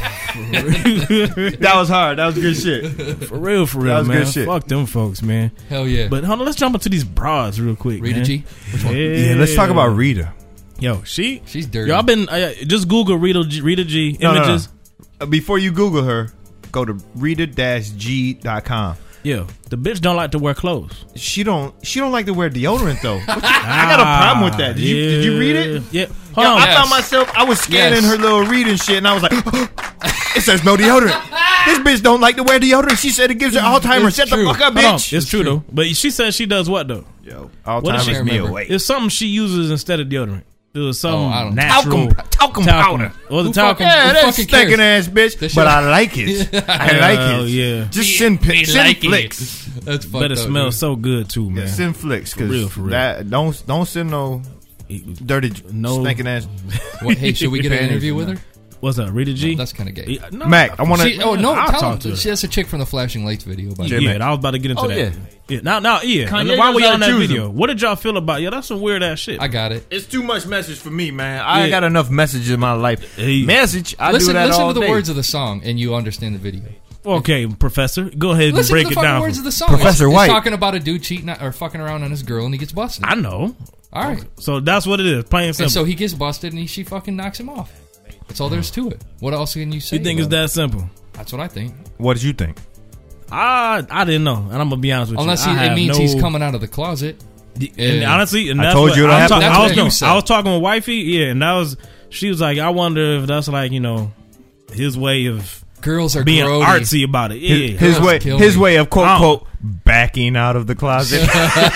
[SPEAKER 2] That was hard. That was good shit.
[SPEAKER 3] For real, for real,
[SPEAKER 2] That was
[SPEAKER 3] man.
[SPEAKER 2] good shit.
[SPEAKER 3] Fuck them folks, man.
[SPEAKER 4] Hell yeah.
[SPEAKER 3] But hold on, let's jump into these broads real quick.
[SPEAKER 4] Rita
[SPEAKER 3] man.
[SPEAKER 4] G? Which one?
[SPEAKER 2] Yeah, let's talk about Rita.
[SPEAKER 3] Yo, she,
[SPEAKER 4] She's dirty.
[SPEAKER 3] Yo, I've been uh, just Google Rita G, Rita G
[SPEAKER 2] No, no, no.
[SPEAKER 3] images.
[SPEAKER 2] Uh, Before you Google her, go to rita g dot com.
[SPEAKER 3] Yo, the bitch don't like to wear clothes.
[SPEAKER 2] She don't. She don't like to wear deodorant though. I got a problem with that. Did you? Did you read it?
[SPEAKER 3] Yeah. Hold
[SPEAKER 2] Yeah,
[SPEAKER 3] on.
[SPEAKER 2] I
[SPEAKER 4] Yes.
[SPEAKER 2] found myself. I was scanning
[SPEAKER 4] Yes.
[SPEAKER 2] her little reading shit, and I was like, "It says no deodorant." This bitch don't like to wear deodorant. She said it gives her Alzheimer's.
[SPEAKER 4] It's
[SPEAKER 2] Shut
[SPEAKER 4] true.
[SPEAKER 2] the fuck up,
[SPEAKER 3] Hold on.
[SPEAKER 2] bitch.
[SPEAKER 3] It's true though. But she says she does what though?
[SPEAKER 2] Yo,
[SPEAKER 3] What is she-
[SPEAKER 2] Alzheimer's me
[SPEAKER 4] remember?
[SPEAKER 2] away.
[SPEAKER 3] It's something she uses instead of deodorant. It was some
[SPEAKER 4] Oh, I don't-
[SPEAKER 3] natural
[SPEAKER 2] Talcum, talcum powder.
[SPEAKER 3] Or the
[SPEAKER 4] Who
[SPEAKER 3] talcum.
[SPEAKER 4] fucking-
[SPEAKER 2] Yeah,
[SPEAKER 4] Who
[SPEAKER 2] that's
[SPEAKER 4] fucking
[SPEAKER 2] stinking
[SPEAKER 4] cares?
[SPEAKER 2] ass bitch.
[SPEAKER 4] That shit-
[SPEAKER 2] But I like it. I like
[SPEAKER 3] Hell
[SPEAKER 2] it.
[SPEAKER 3] yeah.
[SPEAKER 2] Just send pics. Send
[SPEAKER 3] like it.
[SPEAKER 2] flicks.
[SPEAKER 4] That's fucked
[SPEAKER 3] But it
[SPEAKER 4] up,
[SPEAKER 3] smells
[SPEAKER 4] dude.
[SPEAKER 3] so good too, man.
[SPEAKER 2] Yeah, send flicks
[SPEAKER 3] For real,
[SPEAKER 2] because
[SPEAKER 3] for real.
[SPEAKER 2] that don't don't send no dirty
[SPEAKER 3] No.
[SPEAKER 2] stinking ass.
[SPEAKER 4] What, hey, should we get an
[SPEAKER 2] Panties
[SPEAKER 4] interview
[SPEAKER 2] and
[SPEAKER 4] with
[SPEAKER 2] that.
[SPEAKER 4] her?
[SPEAKER 3] What's up, Rita G?
[SPEAKER 4] That's kind of gay.
[SPEAKER 3] Yeah, no,
[SPEAKER 2] Mac, I want
[SPEAKER 4] She,
[SPEAKER 2] to.
[SPEAKER 4] oh no,
[SPEAKER 3] I'll
[SPEAKER 4] tell
[SPEAKER 3] talk
[SPEAKER 4] him.
[SPEAKER 3] to her.
[SPEAKER 4] She has a chick from the Flashing Lights video. By the
[SPEAKER 3] Yeah,
[SPEAKER 4] way.
[SPEAKER 2] Mac.
[SPEAKER 3] I was about to get into
[SPEAKER 2] Oh,
[SPEAKER 3] that.
[SPEAKER 2] yeah.
[SPEAKER 3] Yeah, now, now, yeah.
[SPEAKER 2] Kanye
[SPEAKER 3] And while
[SPEAKER 2] knows
[SPEAKER 3] we
[SPEAKER 2] how
[SPEAKER 3] on
[SPEAKER 2] to
[SPEAKER 3] that
[SPEAKER 2] choose
[SPEAKER 3] video,
[SPEAKER 2] them.
[SPEAKER 3] what did y'all feel about? Yeah, that's some weird ass shit.
[SPEAKER 4] I got it.
[SPEAKER 2] It's too much message for me, man. I
[SPEAKER 3] Yeah.
[SPEAKER 2] got enough messages in my life.
[SPEAKER 3] Hey.
[SPEAKER 2] Message. I
[SPEAKER 4] listen
[SPEAKER 2] do that
[SPEAKER 4] listen
[SPEAKER 2] all
[SPEAKER 4] to the
[SPEAKER 2] day.
[SPEAKER 4] words of the song, and you understand the video.
[SPEAKER 3] Okay, Professor, go ahead and
[SPEAKER 4] Listen
[SPEAKER 3] break
[SPEAKER 4] to the
[SPEAKER 3] it
[SPEAKER 4] fucking
[SPEAKER 3] down.
[SPEAKER 4] words
[SPEAKER 3] for-
[SPEAKER 4] of the song.
[SPEAKER 2] Professor
[SPEAKER 4] it's,
[SPEAKER 2] White.
[SPEAKER 4] It's talking about a dude cheating or fucking around on his girl, and he gets busted.
[SPEAKER 3] I know.
[SPEAKER 4] All right.
[SPEAKER 3] So that's what it is. Plain and
[SPEAKER 4] And
[SPEAKER 3] simple.
[SPEAKER 4] so he gets busted, and he, she fucking knocks him off. That's all there is to it. What else can you say?
[SPEAKER 3] you think it's
[SPEAKER 4] about
[SPEAKER 3] that simple?
[SPEAKER 4] it? That's what I think.
[SPEAKER 2] What did you think?
[SPEAKER 3] I I didn't know, and I'm gonna be honest with
[SPEAKER 4] Unless
[SPEAKER 3] you.
[SPEAKER 4] he,
[SPEAKER 3] I
[SPEAKER 4] it
[SPEAKER 3] have
[SPEAKER 4] means
[SPEAKER 3] no-
[SPEAKER 4] he's coming out of the closet.
[SPEAKER 3] And
[SPEAKER 4] Yeah.
[SPEAKER 3] honestly, and
[SPEAKER 2] I
[SPEAKER 3] that's
[SPEAKER 2] told
[SPEAKER 3] what,
[SPEAKER 2] you what
[SPEAKER 3] I was,
[SPEAKER 2] happened.
[SPEAKER 3] talking-
[SPEAKER 4] That's
[SPEAKER 3] I
[SPEAKER 4] what
[SPEAKER 3] was,
[SPEAKER 4] you
[SPEAKER 3] no,
[SPEAKER 4] said.
[SPEAKER 3] I was talking with wifey, yeah, and that was she was like, I wonder if that's like you know his way of
[SPEAKER 4] Girls are
[SPEAKER 3] being
[SPEAKER 4] grody.
[SPEAKER 3] artsy about it. Yeah,
[SPEAKER 2] His, his
[SPEAKER 4] Girls
[SPEAKER 2] way.
[SPEAKER 4] kill
[SPEAKER 2] His
[SPEAKER 4] me.
[SPEAKER 2] way of quote
[SPEAKER 3] Oh.
[SPEAKER 2] quote backing out of the closet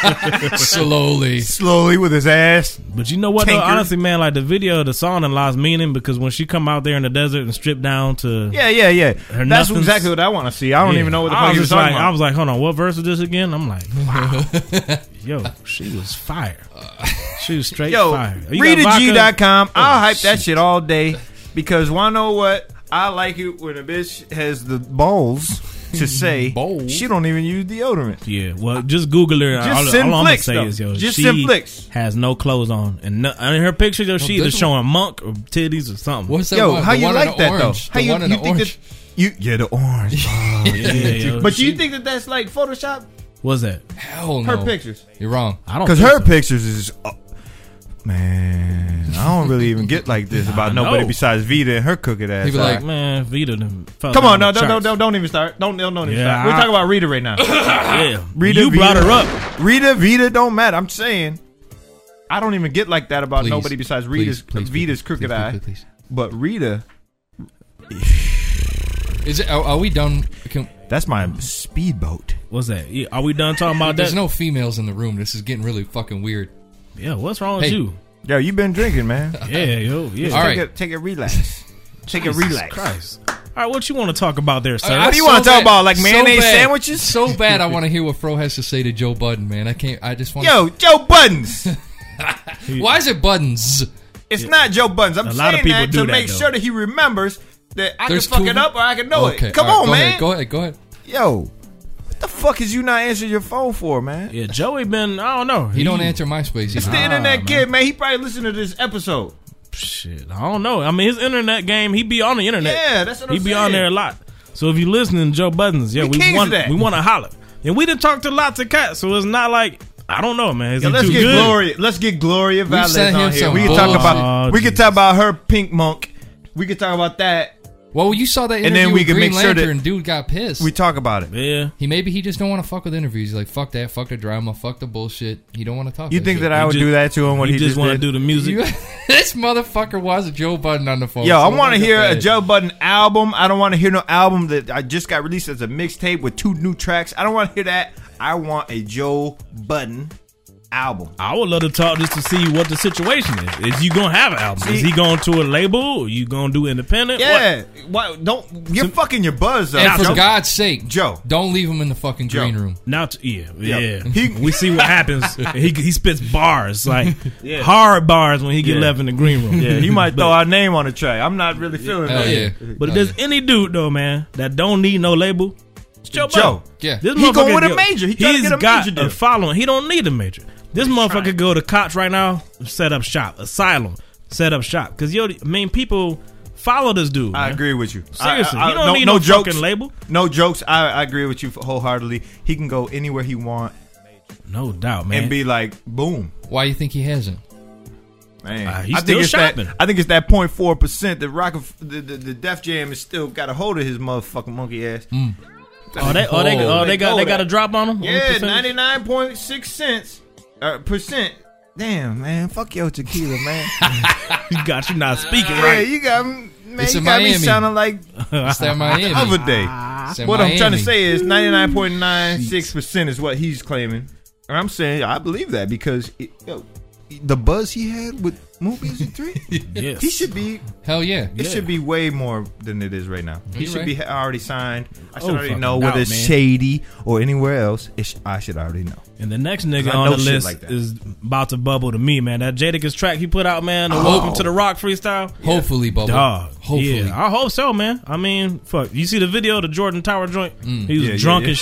[SPEAKER 4] Slowly.
[SPEAKER 2] slowly with his ass.
[SPEAKER 3] But you know what? Though,
[SPEAKER 2] Tinker.
[SPEAKER 3] honestly, man, like the video, the song, and lost meaning because when she come out there in the desert and strip down to
[SPEAKER 2] Yeah, yeah, yeah.
[SPEAKER 3] Her
[SPEAKER 2] That's
[SPEAKER 3] nothings-
[SPEAKER 2] exactly what I want to see. I don't
[SPEAKER 3] Yeah.
[SPEAKER 2] even know what the
[SPEAKER 3] I
[SPEAKER 2] fuck
[SPEAKER 3] was
[SPEAKER 2] he was
[SPEAKER 3] just
[SPEAKER 2] talking
[SPEAKER 3] like,
[SPEAKER 2] about.
[SPEAKER 3] I was like, hold on, what verse is this again? I'm like, wow, yo, she was fire. She was straight
[SPEAKER 2] Yo,
[SPEAKER 3] fire. You got
[SPEAKER 2] Rita G
[SPEAKER 3] vodka?
[SPEAKER 2] dot com. I'll
[SPEAKER 3] Oh,
[SPEAKER 2] hype that shit all day because wanna know what? I like it when a bitch has the balls to say
[SPEAKER 4] Balls.
[SPEAKER 2] she don't even use deodorant.
[SPEAKER 3] Yeah, well, just Google her.
[SPEAKER 2] Just
[SPEAKER 3] all,
[SPEAKER 2] send
[SPEAKER 3] all
[SPEAKER 2] flicks,
[SPEAKER 3] I'm
[SPEAKER 2] though.
[SPEAKER 3] gonna say is, yo,
[SPEAKER 2] Just
[SPEAKER 3] she
[SPEAKER 2] send flicks.
[SPEAKER 3] has no clothes on, and no, in her picture, yo, she either
[SPEAKER 4] this
[SPEAKER 3] showing monk or titties or something.
[SPEAKER 4] What's that
[SPEAKER 2] Yo,
[SPEAKER 4] one?
[SPEAKER 2] how
[SPEAKER 4] The
[SPEAKER 2] you
[SPEAKER 4] one in
[SPEAKER 2] like
[SPEAKER 4] the
[SPEAKER 2] that
[SPEAKER 4] orange.
[SPEAKER 2] though?
[SPEAKER 4] The
[SPEAKER 2] How you,
[SPEAKER 4] one in
[SPEAKER 2] you
[SPEAKER 4] the
[SPEAKER 2] think
[SPEAKER 4] orange.
[SPEAKER 2] that you yeah the orange? Oh,
[SPEAKER 3] Yeah, yo,
[SPEAKER 2] but do you
[SPEAKER 3] she-
[SPEAKER 2] think that that's like Photoshop?
[SPEAKER 3] What's that?
[SPEAKER 4] Hell
[SPEAKER 2] Her
[SPEAKER 4] no.
[SPEAKER 2] pictures,
[SPEAKER 4] You're wrong.
[SPEAKER 3] I don't
[SPEAKER 2] because
[SPEAKER 3] think
[SPEAKER 2] her
[SPEAKER 3] so.
[SPEAKER 2] pictures is. Uh, man, I don't really even get like this about
[SPEAKER 3] I
[SPEAKER 2] nobody
[SPEAKER 3] know.
[SPEAKER 2] besides Vita and her crooked ass.
[SPEAKER 4] He be
[SPEAKER 2] eye.
[SPEAKER 4] like,
[SPEAKER 3] Man, Vita done fell
[SPEAKER 2] Come
[SPEAKER 3] down
[SPEAKER 2] on, no,
[SPEAKER 3] the
[SPEAKER 2] no, no,
[SPEAKER 3] charts.
[SPEAKER 2] no, don't even start. Don't, don't, don't even
[SPEAKER 3] Yeah,
[SPEAKER 2] start. We're
[SPEAKER 3] I-
[SPEAKER 2] talking about Rita right now.
[SPEAKER 3] Yeah,
[SPEAKER 2] Rita,
[SPEAKER 3] you
[SPEAKER 2] Vita,
[SPEAKER 3] brought her up.
[SPEAKER 2] Rita, Vita, don't matter. I'm saying, I don't even get like that about
[SPEAKER 4] Please,
[SPEAKER 2] nobody besides
[SPEAKER 4] please,
[SPEAKER 2] Rita's
[SPEAKER 4] please,
[SPEAKER 2] Vita's
[SPEAKER 4] please,
[SPEAKER 2] crooked
[SPEAKER 4] please,
[SPEAKER 2] eye.
[SPEAKER 4] please, please.
[SPEAKER 2] But Rita,
[SPEAKER 4] Is it? Are, are we done? Can,
[SPEAKER 2] that's my speedboat.
[SPEAKER 3] What's that? Yeah, are we done talking about
[SPEAKER 4] there's
[SPEAKER 3] that?
[SPEAKER 4] no females in the room. This is getting really fucking weird.
[SPEAKER 3] Yeah, what's wrong with
[SPEAKER 4] Hey.
[SPEAKER 3] you?
[SPEAKER 2] Yo, you been drinking, man.
[SPEAKER 3] Yeah, yo, yeah.
[SPEAKER 4] All
[SPEAKER 2] take
[SPEAKER 4] right.
[SPEAKER 2] a, take a relax. Take a
[SPEAKER 3] Jesus
[SPEAKER 2] relax.
[SPEAKER 3] Christ. All right, what you want to talk about there, sir?
[SPEAKER 4] I-
[SPEAKER 2] What do you
[SPEAKER 4] so
[SPEAKER 2] want to talk
[SPEAKER 4] bad-
[SPEAKER 2] about? Like
[SPEAKER 4] so
[SPEAKER 2] mayonnaise
[SPEAKER 4] bad-
[SPEAKER 2] sandwiches?
[SPEAKER 4] So bad. I want to hear what Fro has to say to Joe Budden, man. I can't. I just want.
[SPEAKER 2] Yo, Joe Buttons.
[SPEAKER 4] Why is it Buttons?
[SPEAKER 2] It's not Joe Buttons. I'm
[SPEAKER 3] A
[SPEAKER 2] saying
[SPEAKER 3] lot of people
[SPEAKER 2] that
[SPEAKER 3] do
[SPEAKER 2] to
[SPEAKER 3] that,
[SPEAKER 2] make
[SPEAKER 3] though.
[SPEAKER 2] sure that he remembers that I
[SPEAKER 4] There's
[SPEAKER 2] can fuck
[SPEAKER 4] two-
[SPEAKER 2] it up or I can know
[SPEAKER 4] Okay,
[SPEAKER 2] it. Come
[SPEAKER 4] all
[SPEAKER 2] on,
[SPEAKER 4] right, go
[SPEAKER 2] man.
[SPEAKER 4] Ahead, go ahead. Go ahead.
[SPEAKER 2] Yo, what the fuck is you not answering your phone for, man?
[SPEAKER 3] Yeah, Joey been, I don't know.
[SPEAKER 4] He don't answer MySpace.
[SPEAKER 2] It's
[SPEAKER 4] either.
[SPEAKER 2] the internet
[SPEAKER 3] man.
[SPEAKER 2] kid, man. He probably listened to this episode.
[SPEAKER 3] Shit, I don't know. I mean, his internet game, he be on the internet.
[SPEAKER 2] Yeah, that's what I'm
[SPEAKER 3] He be
[SPEAKER 2] saying.
[SPEAKER 3] on there a lot. So if you listening, Joe Buttons, yeah,
[SPEAKER 2] We
[SPEAKER 3] we,
[SPEAKER 2] kings
[SPEAKER 3] want
[SPEAKER 2] of that.
[SPEAKER 3] we want to holler. And we done talked to lots of cats, so it's not like, I don't know, man. Is
[SPEAKER 2] Yo,
[SPEAKER 3] he
[SPEAKER 2] let's
[SPEAKER 3] too
[SPEAKER 2] get
[SPEAKER 3] good?
[SPEAKER 2] Gloria. Let's get Gloria Valdez
[SPEAKER 4] sent him
[SPEAKER 2] on here.
[SPEAKER 4] some
[SPEAKER 2] We can talk
[SPEAKER 4] bullshit.
[SPEAKER 2] about.
[SPEAKER 3] Oh,
[SPEAKER 2] we can
[SPEAKER 3] Jesus.
[SPEAKER 2] talk about her pink monk. We can talk about that.
[SPEAKER 4] Well, you saw that interview
[SPEAKER 2] And then we
[SPEAKER 4] with
[SPEAKER 2] can
[SPEAKER 4] Green
[SPEAKER 2] make sure that-
[SPEAKER 4] Lantern. Dude got pissed.
[SPEAKER 2] We talk about it.
[SPEAKER 3] Yeah.
[SPEAKER 4] he maybe he just don't want to fuck with interviews. He's like, fuck that, fuck the drama, fuck the bullshit. He don't want to talk.
[SPEAKER 2] You
[SPEAKER 4] that
[SPEAKER 2] think
[SPEAKER 4] shit.
[SPEAKER 2] that I would
[SPEAKER 3] just-
[SPEAKER 2] do that to him? What
[SPEAKER 3] you
[SPEAKER 2] he
[SPEAKER 3] just
[SPEAKER 2] just
[SPEAKER 3] want to
[SPEAKER 2] did?
[SPEAKER 3] do the music.
[SPEAKER 4] You- this motherfucker was Joe Budden on the phone.
[SPEAKER 2] Yo,
[SPEAKER 4] so
[SPEAKER 2] I
[SPEAKER 4] it
[SPEAKER 2] want to
[SPEAKER 4] wasn't
[SPEAKER 2] hear a
[SPEAKER 4] bad.
[SPEAKER 2] Joe Budden album. I don't want to hear no album that I just got released as a mixtape with two new tracks. I don't want to hear that. I want a Joe Budden album.
[SPEAKER 3] I would love to talk just to see what the situation is. Is you gonna have an album? Is
[SPEAKER 2] See-
[SPEAKER 3] he going to a label? Or you gonna do independent?
[SPEAKER 2] Yeah, why don't you're fucking your buzz up?
[SPEAKER 4] And for
[SPEAKER 2] Joe.
[SPEAKER 4] God's sake,
[SPEAKER 2] Joe.
[SPEAKER 4] don't leave him in the fucking
[SPEAKER 2] Joe.
[SPEAKER 4] green room.
[SPEAKER 3] Now, t- yeah, yeah.
[SPEAKER 2] He-
[SPEAKER 3] we see what happens. he he spits bars like hard bars when he get
[SPEAKER 2] Yeah.
[SPEAKER 3] left in the green room.
[SPEAKER 2] Yeah, he might
[SPEAKER 3] But-
[SPEAKER 2] throw our name on the track. I'm not really feeling
[SPEAKER 4] Hell
[SPEAKER 2] that.
[SPEAKER 4] yeah.
[SPEAKER 3] But if
[SPEAKER 4] Hell
[SPEAKER 3] there's any dude though, man, that don't need no label, it's Joe.
[SPEAKER 2] Joe.
[SPEAKER 3] Budden.
[SPEAKER 4] Yeah.
[SPEAKER 3] This
[SPEAKER 2] He
[SPEAKER 3] motherfucker
[SPEAKER 2] going with a
[SPEAKER 3] go-
[SPEAKER 2] major. He trying to
[SPEAKER 3] he's
[SPEAKER 2] get a
[SPEAKER 3] got
[SPEAKER 2] major deal.
[SPEAKER 3] a following. He don't need a major. This motherfucker
[SPEAKER 2] trying.
[SPEAKER 3] go to Koch right now, set up shop, Asylum, set up shop. Because yo, I mean, people follow this dude.
[SPEAKER 2] I
[SPEAKER 3] man.
[SPEAKER 2] agree with you.
[SPEAKER 3] Seriously,
[SPEAKER 2] I, I,
[SPEAKER 3] he don't
[SPEAKER 2] no,
[SPEAKER 3] need
[SPEAKER 2] no
[SPEAKER 3] no
[SPEAKER 2] jokes.
[SPEAKER 3] fucking label.
[SPEAKER 2] No jokes. I, I agree with you wholeheartedly. He can go anywhere he want
[SPEAKER 3] No doubt, man.
[SPEAKER 2] and be like, boom.
[SPEAKER 4] Why you think he hasn't?
[SPEAKER 2] Man,
[SPEAKER 3] Uh, he's
[SPEAKER 2] I think
[SPEAKER 3] still
[SPEAKER 2] it's
[SPEAKER 3] shopping.
[SPEAKER 2] that. I think it's that point four percent that Rock, the, the the Def Jam is still got a hold of his motherfucking monkey ass.
[SPEAKER 3] oh, they, oh, they, oh, they got, they got a drop on him. On the
[SPEAKER 2] Yeah,
[SPEAKER 3] percentage?
[SPEAKER 2] ninety nine point six cents uh, percent. Damn, man, fuck your tequila, man.
[SPEAKER 3] You got you not speaking
[SPEAKER 2] Yeah,
[SPEAKER 3] right.
[SPEAKER 2] you got man,
[SPEAKER 4] It's
[SPEAKER 2] you
[SPEAKER 4] in
[SPEAKER 2] got me
[SPEAKER 4] Miami.
[SPEAKER 2] sounding like
[SPEAKER 4] It's that Miami.
[SPEAKER 2] the other day.
[SPEAKER 4] It's that
[SPEAKER 2] What I'm trying to
[SPEAKER 4] Miami.
[SPEAKER 2] say is ninety nine point nine six percent is what he's claiming. And I'm saying I believe that because it, yo, the buzz he had with Moot Music three,
[SPEAKER 3] Yes.
[SPEAKER 2] he should be.
[SPEAKER 4] Hell yeah.
[SPEAKER 2] It should be way more than it is right now. He
[SPEAKER 4] You're
[SPEAKER 2] should
[SPEAKER 4] right.
[SPEAKER 2] be ha- already signed. I should
[SPEAKER 3] Oh,
[SPEAKER 2] already
[SPEAKER 3] fucking
[SPEAKER 2] know
[SPEAKER 3] doubt,
[SPEAKER 2] whether it's
[SPEAKER 3] man.
[SPEAKER 2] Shady or anywhere else. It sh- I should already know.
[SPEAKER 3] And the next nigga
[SPEAKER 2] I
[SPEAKER 3] on
[SPEAKER 2] know
[SPEAKER 3] the
[SPEAKER 2] shit
[SPEAKER 3] list
[SPEAKER 2] like that.
[SPEAKER 3] is about to bubble to me, man. That Jadakiss track he put out, man, the
[SPEAKER 2] Oh.
[SPEAKER 3] Welcome to the Rock freestyle.
[SPEAKER 4] Hopefully, Bubba.
[SPEAKER 3] Dog.
[SPEAKER 4] Hopefully.
[SPEAKER 3] Yeah, I hope so, man. I mean, fuck. You see the video of the Jordan Tower joint?
[SPEAKER 4] Mm.
[SPEAKER 3] He was
[SPEAKER 2] Yeah, yeah,
[SPEAKER 3] drunk
[SPEAKER 2] yeah.
[SPEAKER 3] as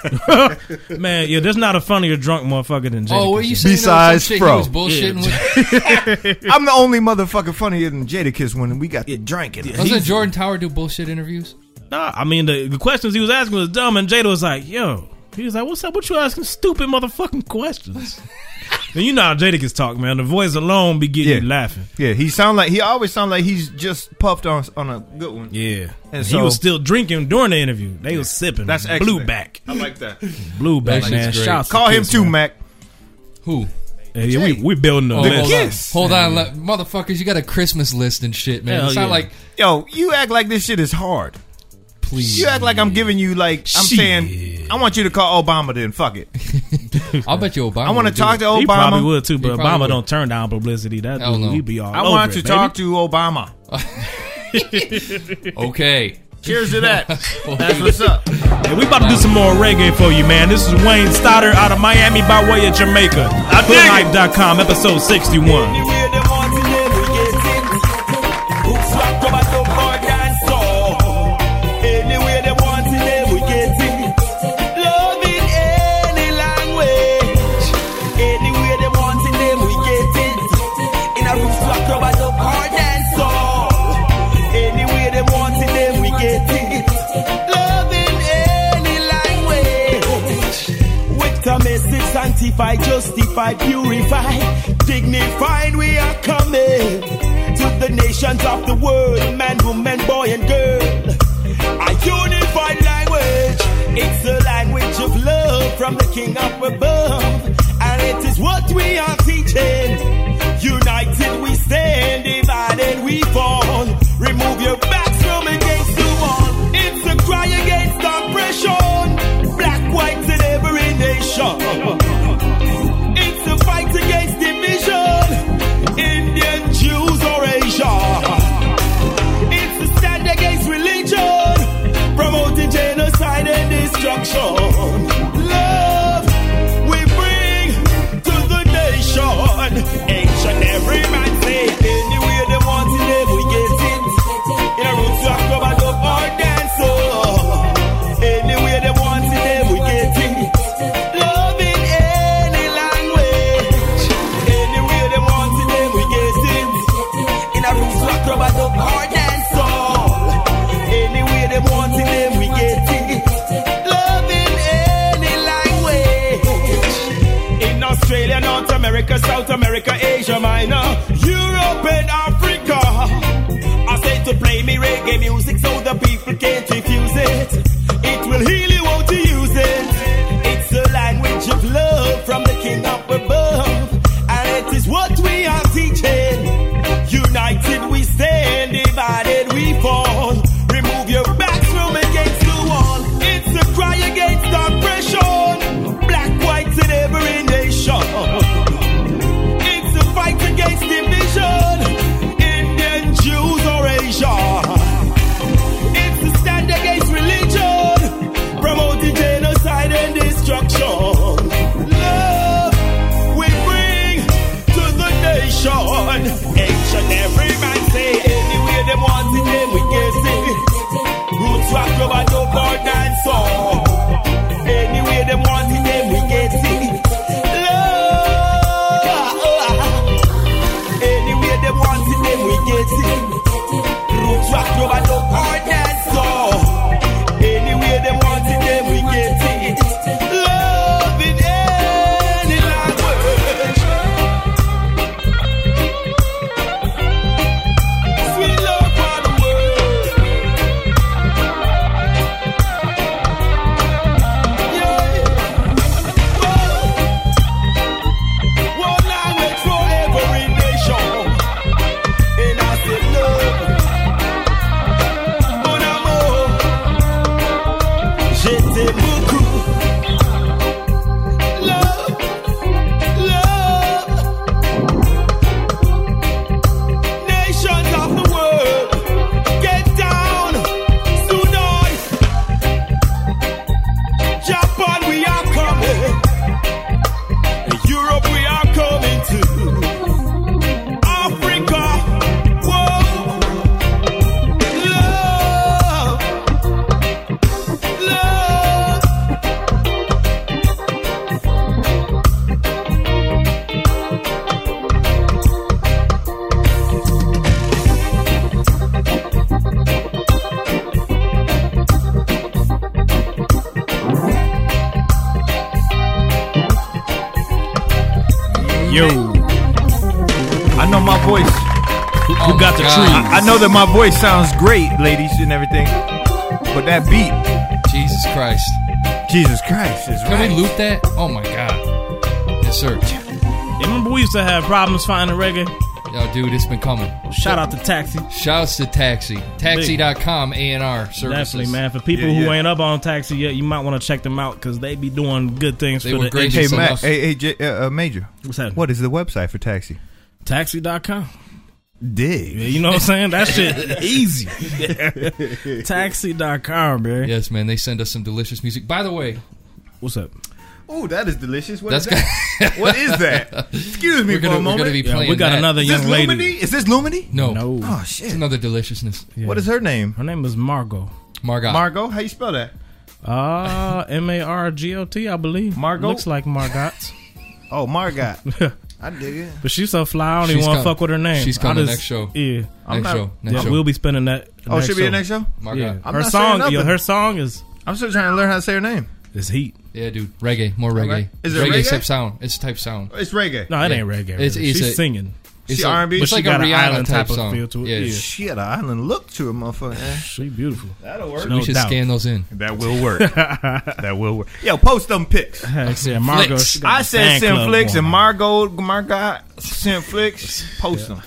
[SPEAKER 3] shit. Man, yeah, there's not a funnier drunk motherfucker than Jadakiss.
[SPEAKER 4] Oh, what are you saying?
[SPEAKER 2] Besides
[SPEAKER 4] There
[SPEAKER 2] Fro.
[SPEAKER 4] was some shit he was bullshitting with.
[SPEAKER 2] I'm the only motherfucker funnier than Jadakiss when we got the drinking.
[SPEAKER 3] Yeah.
[SPEAKER 4] Doesn't
[SPEAKER 3] He's-
[SPEAKER 4] Jordan Tower do bullshit interviews?
[SPEAKER 3] Nah, I mean, the, the questions he was asking was dumb, and Jada was like, yo. He was like, what's up? What you asking stupid motherfucking questions? And you know how Jadakiss talk, man. The voice alone be getting
[SPEAKER 2] Yeah.
[SPEAKER 3] you laughing.
[SPEAKER 2] Yeah, he sound like he always sound like he's just puffed on on a good one.
[SPEAKER 3] Yeah.
[SPEAKER 2] And
[SPEAKER 3] he
[SPEAKER 2] so-
[SPEAKER 3] was still drinking during the interview. They was sipping.
[SPEAKER 2] That's
[SPEAKER 3] Blue
[SPEAKER 2] excellent.
[SPEAKER 3] back.
[SPEAKER 2] I like that.
[SPEAKER 3] Blue back,
[SPEAKER 4] That
[SPEAKER 3] man.
[SPEAKER 4] shit's great.
[SPEAKER 3] Shouts to
[SPEAKER 2] Call him
[SPEAKER 3] Kiss,
[SPEAKER 2] too,
[SPEAKER 3] man.
[SPEAKER 2] Mac.
[SPEAKER 4] Who?
[SPEAKER 3] Hey, yeah, we, we building a
[SPEAKER 4] Oh,
[SPEAKER 3] list.
[SPEAKER 4] hold
[SPEAKER 2] Kiss.
[SPEAKER 4] on. Hold on. let- Motherfuckers, you got a Christmas list and shit, man.
[SPEAKER 3] Hell
[SPEAKER 4] It's not
[SPEAKER 3] yeah.
[SPEAKER 4] like,
[SPEAKER 2] Yo, you act like this shit is hard.
[SPEAKER 4] please.
[SPEAKER 2] You act like I'm giving you like I'm
[SPEAKER 3] Shit.
[SPEAKER 2] saying. I want you to call Obama. Then fuck it.
[SPEAKER 4] I'll bet you Obama
[SPEAKER 2] I want to
[SPEAKER 4] would do
[SPEAKER 2] talk
[SPEAKER 4] it.
[SPEAKER 2] to
[SPEAKER 3] He probably
[SPEAKER 2] Obama.
[SPEAKER 3] would too, but
[SPEAKER 4] He probably
[SPEAKER 3] Obama
[SPEAKER 4] would.
[SPEAKER 3] don't turn down publicity. That
[SPEAKER 4] Hell
[SPEAKER 3] dude,
[SPEAKER 4] no.
[SPEAKER 3] he be all
[SPEAKER 2] I
[SPEAKER 3] over
[SPEAKER 2] want
[SPEAKER 3] it,
[SPEAKER 2] to
[SPEAKER 3] baby.
[SPEAKER 2] talk to Obama.
[SPEAKER 4] Okay.
[SPEAKER 2] Cheers to that. That's what's up.
[SPEAKER 3] Hey, we about to do some more reggae for you, man. This is Wayne Stoddard out of Miami by way of Jamaica.
[SPEAKER 2] dig it.
[SPEAKER 3] Hood Hype dot com, episode sixty-one.
[SPEAKER 9] Anyway, them want to hear we get in. Hooks locked up at the bar dance hall.
[SPEAKER 11] sanctified, purified, dignified. We are coming to the nations of the world, man, woman, boy, and girl. A unified language, it's a language of love from the King up above, and it is what we are teaching. United we stand, divided we fall. Remove your backs from against the wall. It's a cry against oppression, black, white, and every nation. It's a fight against division, Indian, Jews, or Asia. It's a stand against religion, promoting genocide and destruction. Love we bring to the nation. Each and every man say anywhere they want it, then we get it. In a room to acrobat up or dance, oh. Anywhere they want it, then we get it. Love in any language. Anywhere they want it, then we get it. In a room to acrobat up or dance, oh. Anywhere they want it, then we get it. Love in any language. In Australia, North America, South America, Asia Minor, Europe and Africa. I say to play me reggae music so the people can't refuse it. It will heal you, won't you use it? It's a language of love from the King up above, and it is what we are teaching. United we stand, divided we fall. Remove your backs from against the wall. It's a cry against oppression, black, white, and every nation. It's a fight against division, Indian, Jews, or Asia. It's a stand against religion, promoting genocide and destruction. Love we bring to the nation. Each and every man say anywhere they want it, then we get it. Roots rock, rubber, dope, or dance song. Anywhere they want it, then we get it. Anywhere they want it, then we get it. Roots rock, rubber, dope, or dance song. Anywhere they want it, then we get it. Love in any language. Sweet love for the world. Yeah. Whoa. One language for every nation. And I said love. Mon amour. Je t'aime beaucoup. Love. Love. Nations of the world. Get down. Sudan. Japan, we are coming. Europe, we are coming to. Africa. Whoa. Love. Love.
[SPEAKER 2] Yo, I know my voice.
[SPEAKER 3] Who,
[SPEAKER 4] Oh
[SPEAKER 3] who got
[SPEAKER 4] my
[SPEAKER 3] the
[SPEAKER 4] God.
[SPEAKER 3] trees?
[SPEAKER 2] I know that my voice sounds great, ladies and everything, but that beat,
[SPEAKER 4] Jesus Christ.
[SPEAKER 2] Jesus Christ, is
[SPEAKER 4] Can
[SPEAKER 2] right.
[SPEAKER 4] we loop that? Oh my God. Yes, sir.
[SPEAKER 3] You remember we used to have problems finding reggae?
[SPEAKER 4] Yo, dude, it's been coming.
[SPEAKER 3] Shout out to Taxi.
[SPEAKER 4] Shouts to Taxi. Taxi dot com, A N R services.
[SPEAKER 3] Definitely, man. For people
[SPEAKER 2] Yeah,
[SPEAKER 3] who
[SPEAKER 2] yeah.
[SPEAKER 3] ain't up on Taxi yet, you might want to check them out because they be doing good things
[SPEAKER 4] They
[SPEAKER 3] for
[SPEAKER 4] were
[SPEAKER 3] the
[SPEAKER 4] gracious
[SPEAKER 2] Hey,
[SPEAKER 3] industry.
[SPEAKER 2] Matt.
[SPEAKER 4] enough.
[SPEAKER 2] Hey, hey, J, uh, uh, Major.
[SPEAKER 3] What's that?
[SPEAKER 2] What is the website for Taxi?
[SPEAKER 3] Taxi dot com.
[SPEAKER 2] Dig.
[SPEAKER 3] Yeah, you know what I'm saying? That shit easy. Taxi dot com, man.
[SPEAKER 4] Yes, man. They send us some delicious music. By the way,
[SPEAKER 3] What's up?
[SPEAKER 2] Oh, that is delicious. What
[SPEAKER 4] that's
[SPEAKER 2] is that? What is that? Excuse me
[SPEAKER 4] we're
[SPEAKER 2] for
[SPEAKER 4] gonna,
[SPEAKER 2] a
[SPEAKER 4] we're
[SPEAKER 2] moment.
[SPEAKER 4] gonna be
[SPEAKER 3] Yeah,
[SPEAKER 4] playing.
[SPEAKER 3] we got
[SPEAKER 4] that.
[SPEAKER 3] another
[SPEAKER 2] is
[SPEAKER 3] young
[SPEAKER 2] this
[SPEAKER 3] lady.
[SPEAKER 2] Lumini? Is this Lumini?
[SPEAKER 4] No,
[SPEAKER 3] No.
[SPEAKER 2] Oh
[SPEAKER 4] it's
[SPEAKER 2] shit.
[SPEAKER 4] another deliciousness.
[SPEAKER 3] Yeah.
[SPEAKER 2] What is her name?
[SPEAKER 3] Her name is Margot.
[SPEAKER 4] Margot.
[SPEAKER 2] Margot. How you spell that?
[SPEAKER 3] Uh, M A R G O T, I believe.
[SPEAKER 2] Margot?
[SPEAKER 3] Looks like Margot.
[SPEAKER 2] Oh, Margot. I dig it.
[SPEAKER 3] But she's so fly, I don't even
[SPEAKER 4] She's
[SPEAKER 3] want to
[SPEAKER 4] com-
[SPEAKER 3] fuck with her name.
[SPEAKER 4] she's
[SPEAKER 3] I
[SPEAKER 4] coming
[SPEAKER 3] just-
[SPEAKER 4] next show.
[SPEAKER 3] Yeah.
[SPEAKER 2] I'm
[SPEAKER 4] next
[SPEAKER 2] not-
[SPEAKER 4] show. Next
[SPEAKER 3] Yeah,
[SPEAKER 4] show.
[SPEAKER 3] we'll be spending that.
[SPEAKER 2] Oh,
[SPEAKER 3] next
[SPEAKER 2] should be
[SPEAKER 3] show.
[SPEAKER 2] the next show?
[SPEAKER 4] Margot.
[SPEAKER 3] Yeah.
[SPEAKER 2] I'm
[SPEAKER 3] Her
[SPEAKER 2] not saying
[SPEAKER 3] song,
[SPEAKER 2] nothing.
[SPEAKER 3] yo, her song is
[SPEAKER 2] I'm still trying to learn how to say her name.
[SPEAKER 3] is heat.
[SPEAKER 4] Yeah, dude. Reggae. More reggae.
[SPEAKER 2] Right. Is it
[SPEAKER 4] reggae?
[SPEAKER 2] reggae?
[SPEAKER 4] type sound. It's type sound.
[SPEAKER 2] It's reggae.
[SPEAKER 3] No, it
[SPEAKER 4] Yeah.
[SPEAKER 3] ain't reggae.
[SPEAKER 4] It's-
[SPEAKER 3] Really.
[SPEAKER 4] it's
[SPEAKER 3] She's
[SPEAKER 4] a-
[SPEAKER 3] singing.
[SPEAKER 4] It's
[SPEAKER 2] She
[SPEAKER 4] like-
[SPEAKER 2] R and B?
[SPEAKER 4] It's
[SPEAKER 3] But
[SPEAKER 4] like
[SPEAKER 3] she
[SPEAKER 4] a
[SPEAKER 3] got an
[SPEAKER 4] Rihanna
[SPEAKER 3] island
[SPEAKER 4] type
[SPEAKER 3] type of
[SPEAKER 4] song.
[SPEAKER 3] feel to it.
[SPEAKER 4] Yeah.
[SPEAKER 3] Yeah.
[SPEAKER 2] She had an island look to her, motherfucker. eh?
[SPEAKER 3] She beautiful.
[SPEAKER 2] That'll work.
[SPEAKER 3] No
[SPEAKER 4] we should
[SPEAKER 3] doubt.
[SPEAKER 4] scan those in.
[SPEAKER 2] That will work. That will work. Yo, post them pics.
[SPEAKER 3] I said Margot.
[SPEAKER 4] Flicks.
[SPEAKER 3] she got
[SPEAKER 2] I
[SPEAKER 3] the
[SPEAKER 2] said
[SPEAKER 3] fan
[SPEAKER 2] send
[SPEAKER 3] club
[SPEAKER 2] flicks,
[SPEAKER 3] going
[SPEAKER 2] and
[SPEAKER 3] on.
[SPEAKER 2] Margot, Margot sent flicks. Post them.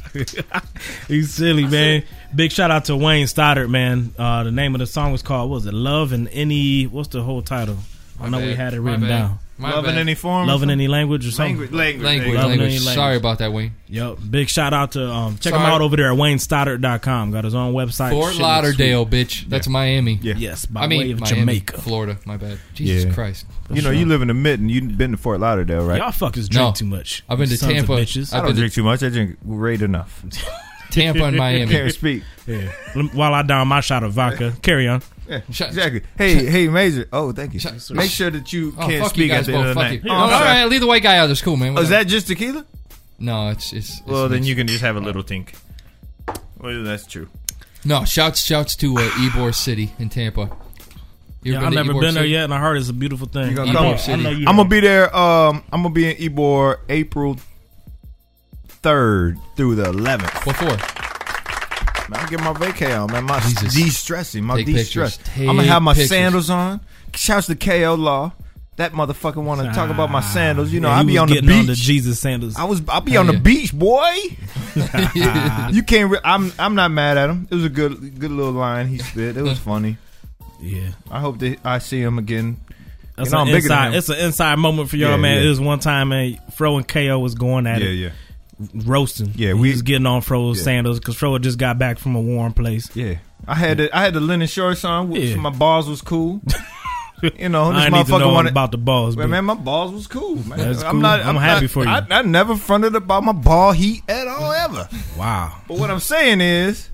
[SPEAKER 3] He's silly, man. Big shout out to Wayne Stoddard, man. Uh, the name of the song was called, what was it? Love in Any, what's the whole title? I
[SPEAKER 4] My
[SPEAKER 3] know
[SPEAKER 4] bad.
[SPEAKER 3] we had it
[SPEAKER 4] My
[SPEAKER 3] written
[SPEAKER 4] bad.
[SPEAKER 3] down.
[SPEAKER 4] My
[SPEAKER 2] Love in
[SPEAKER 4] bad.
[SPEAKER 2] any form.
[SPEAKER 3] Love in Any Language or something?
[SPEAKER 2] language. Language.
[SPEAKER 4] Language,
[SPEAKER 3] Love in
[SPEAKER 4] language.
[SPEAKER 3] any language.
[SPEAKER 4] Sorry about that, Wayne.
[SPEAKER 3] Yep. Big shout out to, um, check him
[SPEAKER 4] Sorry.
[SPEAKER 3] out over there at wayne stoddard dot com. Got his own website.
[SPEAKER 4] Fort
[SPEAKER 3] Shit looks
[SPEAKER 4] Lauderdale, bitch. That's Miami.
[SPEAKER 2] Yeah.
[SPEAKER 3] sweet. Yes, by
[SPEAKER 4] I mean,
[SPEAKER 3] way of
[SPEAKER 4] Miami,
[SPEAKER 3] Jamaica.
[SPEAKER 4] Florida. My bad. Jesus
[SPEAKER 2] Yeah.
[SPEAKER 4] Christ.
[SPEAKER 2] You know, you live in the mid, and you've been to Fort Lauderdale, right?
[SPEAKER 3] Y'all fuckers drink
[SPEAKER 4] No.
[SPEAKER 3] too much.
[SPEAKER 4] I've been to
[SPEAKER 3] Sons of
[SPEAKER 4] Tampa.
[SPEAKER 3] bitches.
[SPEAKER 2] I
[SPEAKER 4] I've
[SPEAKER 2] don't
[SPEAKER 4] been to
[SPEAKER 2] drink too much. I drink right enough.
[SPEAKER 4] Tampa and Miami.
[SPEAKER 2] Can't speak.
[SPEAKER 3] Yeah. While I down my shot of vodka. Carry on.
[SPEAKER 2] Yeah,
[SPEAKER 4] Shut-
[SPEAKER 2] exactly. Hey, hey, Major. Oh, thank you.
[SPEAKER 4] Shut-
[SPEAKER 2] Make sure that you
[SPEAKER 4] Oh,
[SPEAKER 2] can't
[SPEAKER 4] fuck you
[SPEAKER 2] speak
[SPEAKER 4] guys
[SPEAKER 2] at the end
[SPEAKER 4] both.
[SPEAKER 2] of the
[SPEAKER 4] Fuck
[SPEAKER 2] night.
[SPEAKER 4] you.
[SPEAKER 2] Oh,
[SPEAKER 4] Oh,
[SPEAKER 2] I'm
[SPEAKER 4] all
[SPEAKER 2] sorry.
[SPEAKER 4] right, leave the white guy out. It's cool, man.
[SPEAKER 2] Oh, is
[SPEAKER 4] Whatever.
[SPEAKER 2] that just tequila?
[SPEAKER 4] No, it's it's. it's
[SPEAKER 2] Well, then
[SPEAKER 4] mixed.
[SPEAKER 2] you can just have a little tink. Well, that's true.
[SPEAKER 4] No, shouts shouts to uh, Ybor City in Tampa. You
[SPEAKER 3] Yeah,
[SPEAKER 4] ever
[SPEAKER 3] I've
[SPEAKER 4] to
[SPEAKER 3] never
[SPEAKER 4] Ybor
[SPEAKER 3] been there
[SPEAKER 4] City?
[SPEAKER 3] yet, and I heard it's a beautiful thing.
[SPEAKER 2] You gonna
[SPEAKER 3] Ybor,
[SPEAKER 2] come?
[SPEAKER 3] I
[SPEAKER 4] City.
[SPEAKER 3] know you
[SPEAKER 2] I'm gonna
[SPEAKER 3] have.
[SPEAKER 2] be there. Um, I'm gonna be in Ybor April third through the eleventh.
[SPEAKER 4] What for?
[SPEAKER 2] Man, I'm getting my vacay on, man. My
[SPEAKER 4] Jesus.
[SPEAKER 2] de-stressing, my
[SPEAKER 4] Take
[SPEAKER 2] de-stress.
[SPEAKER 4] pictures.
[SPEAKER 2] I'm gonna have my
[SPEAKER 4] Take
[SPEAKER 2] sandals on. Shouts to K O Law. That motherfucker want to talk about my sandals. You know,
[SPEAKER 3] Yeah,
[SPEAKER 2] I
[SPEAKER 3] he
[SPEAKER 2] be
[SPEAKER 3] was
[SPEAKER 2] on the
[SPEAKER 3] getting on the
[SPEAKER 2] beach.
[SPEAKER 3] Jesus sandals.
[SPEAKER 2] I was. I'll be
[SPEAKER 4] Hell
[SPEAKER 2] on the
[SPEAKER 4] yeah.
[SPEAKER 2] beach, boy. You can't. Re- I'm. I'm not mad at him. It was a good, good little line he spit. It was funny.
[SPEAKER 3] Yeah,
[SPEAKER 2] I hope that I see him again.
[SPEAKER 3] that's
[SPEAKER 2] You know,
[SPEAKER 3] an
[SPEAKER 2] I'm bigger than
[SPEAKER 3] inside.
[SPEAKER 2] him.
[SPEAKER 3] It's an inside moment for y'all,
[SPEAKER 2] Yeah,
[SPEAKER 3] man.
[SPEAKER 2] yeah.
[SPEAKER 3] It was one time, man. Fro and K O was going at
[SPEAKER 2] Yeah,
[SPEAKER 3] it,
[SPEAKER 2] yeah,
[SPEAKER 3] roasting.
[SPEAKER 2] Yeah,
[SPEAKER 3] he
[SPEAKER 2] we-
[SPEAKER 3] was getting on Fro's
[SPEAKER 2] Yeah.
[SPEAKER 3] sandals because Fro had just got back from a warm place.
[SPEAKER 2] yeah. I had the, I had the linen shorts on.
[SPEAKER 3] Yeah.
[SPEAKER 2] So my balls was cool. You know, this
[SPEAKER 3] I ain't need to
[SPEAKER 2] motherfucker
[SPEAKER 3] know
[SPEAKER 2] wanted.
[SPEAKER 3] about the balls,
[SPEAKER 2] Well,
[SPEAKER 3] but
[SPEAKER 2] man, my balls was cool, man.
[SPEAKER 3] That's
[SPEAKER 2] I'm
[SPEAKER 3] cool.
[SPEAKER 2] not.
[SPEAKER 3] I'm happy
[SPEAKER 2] not-
[SPEAKER 3] for you.
[SPEAKER 2] I, I never fronted about my ball heat at all ever.
[SPEAKER 3] wow.
[SPEAKER 2] But what I'm saying is,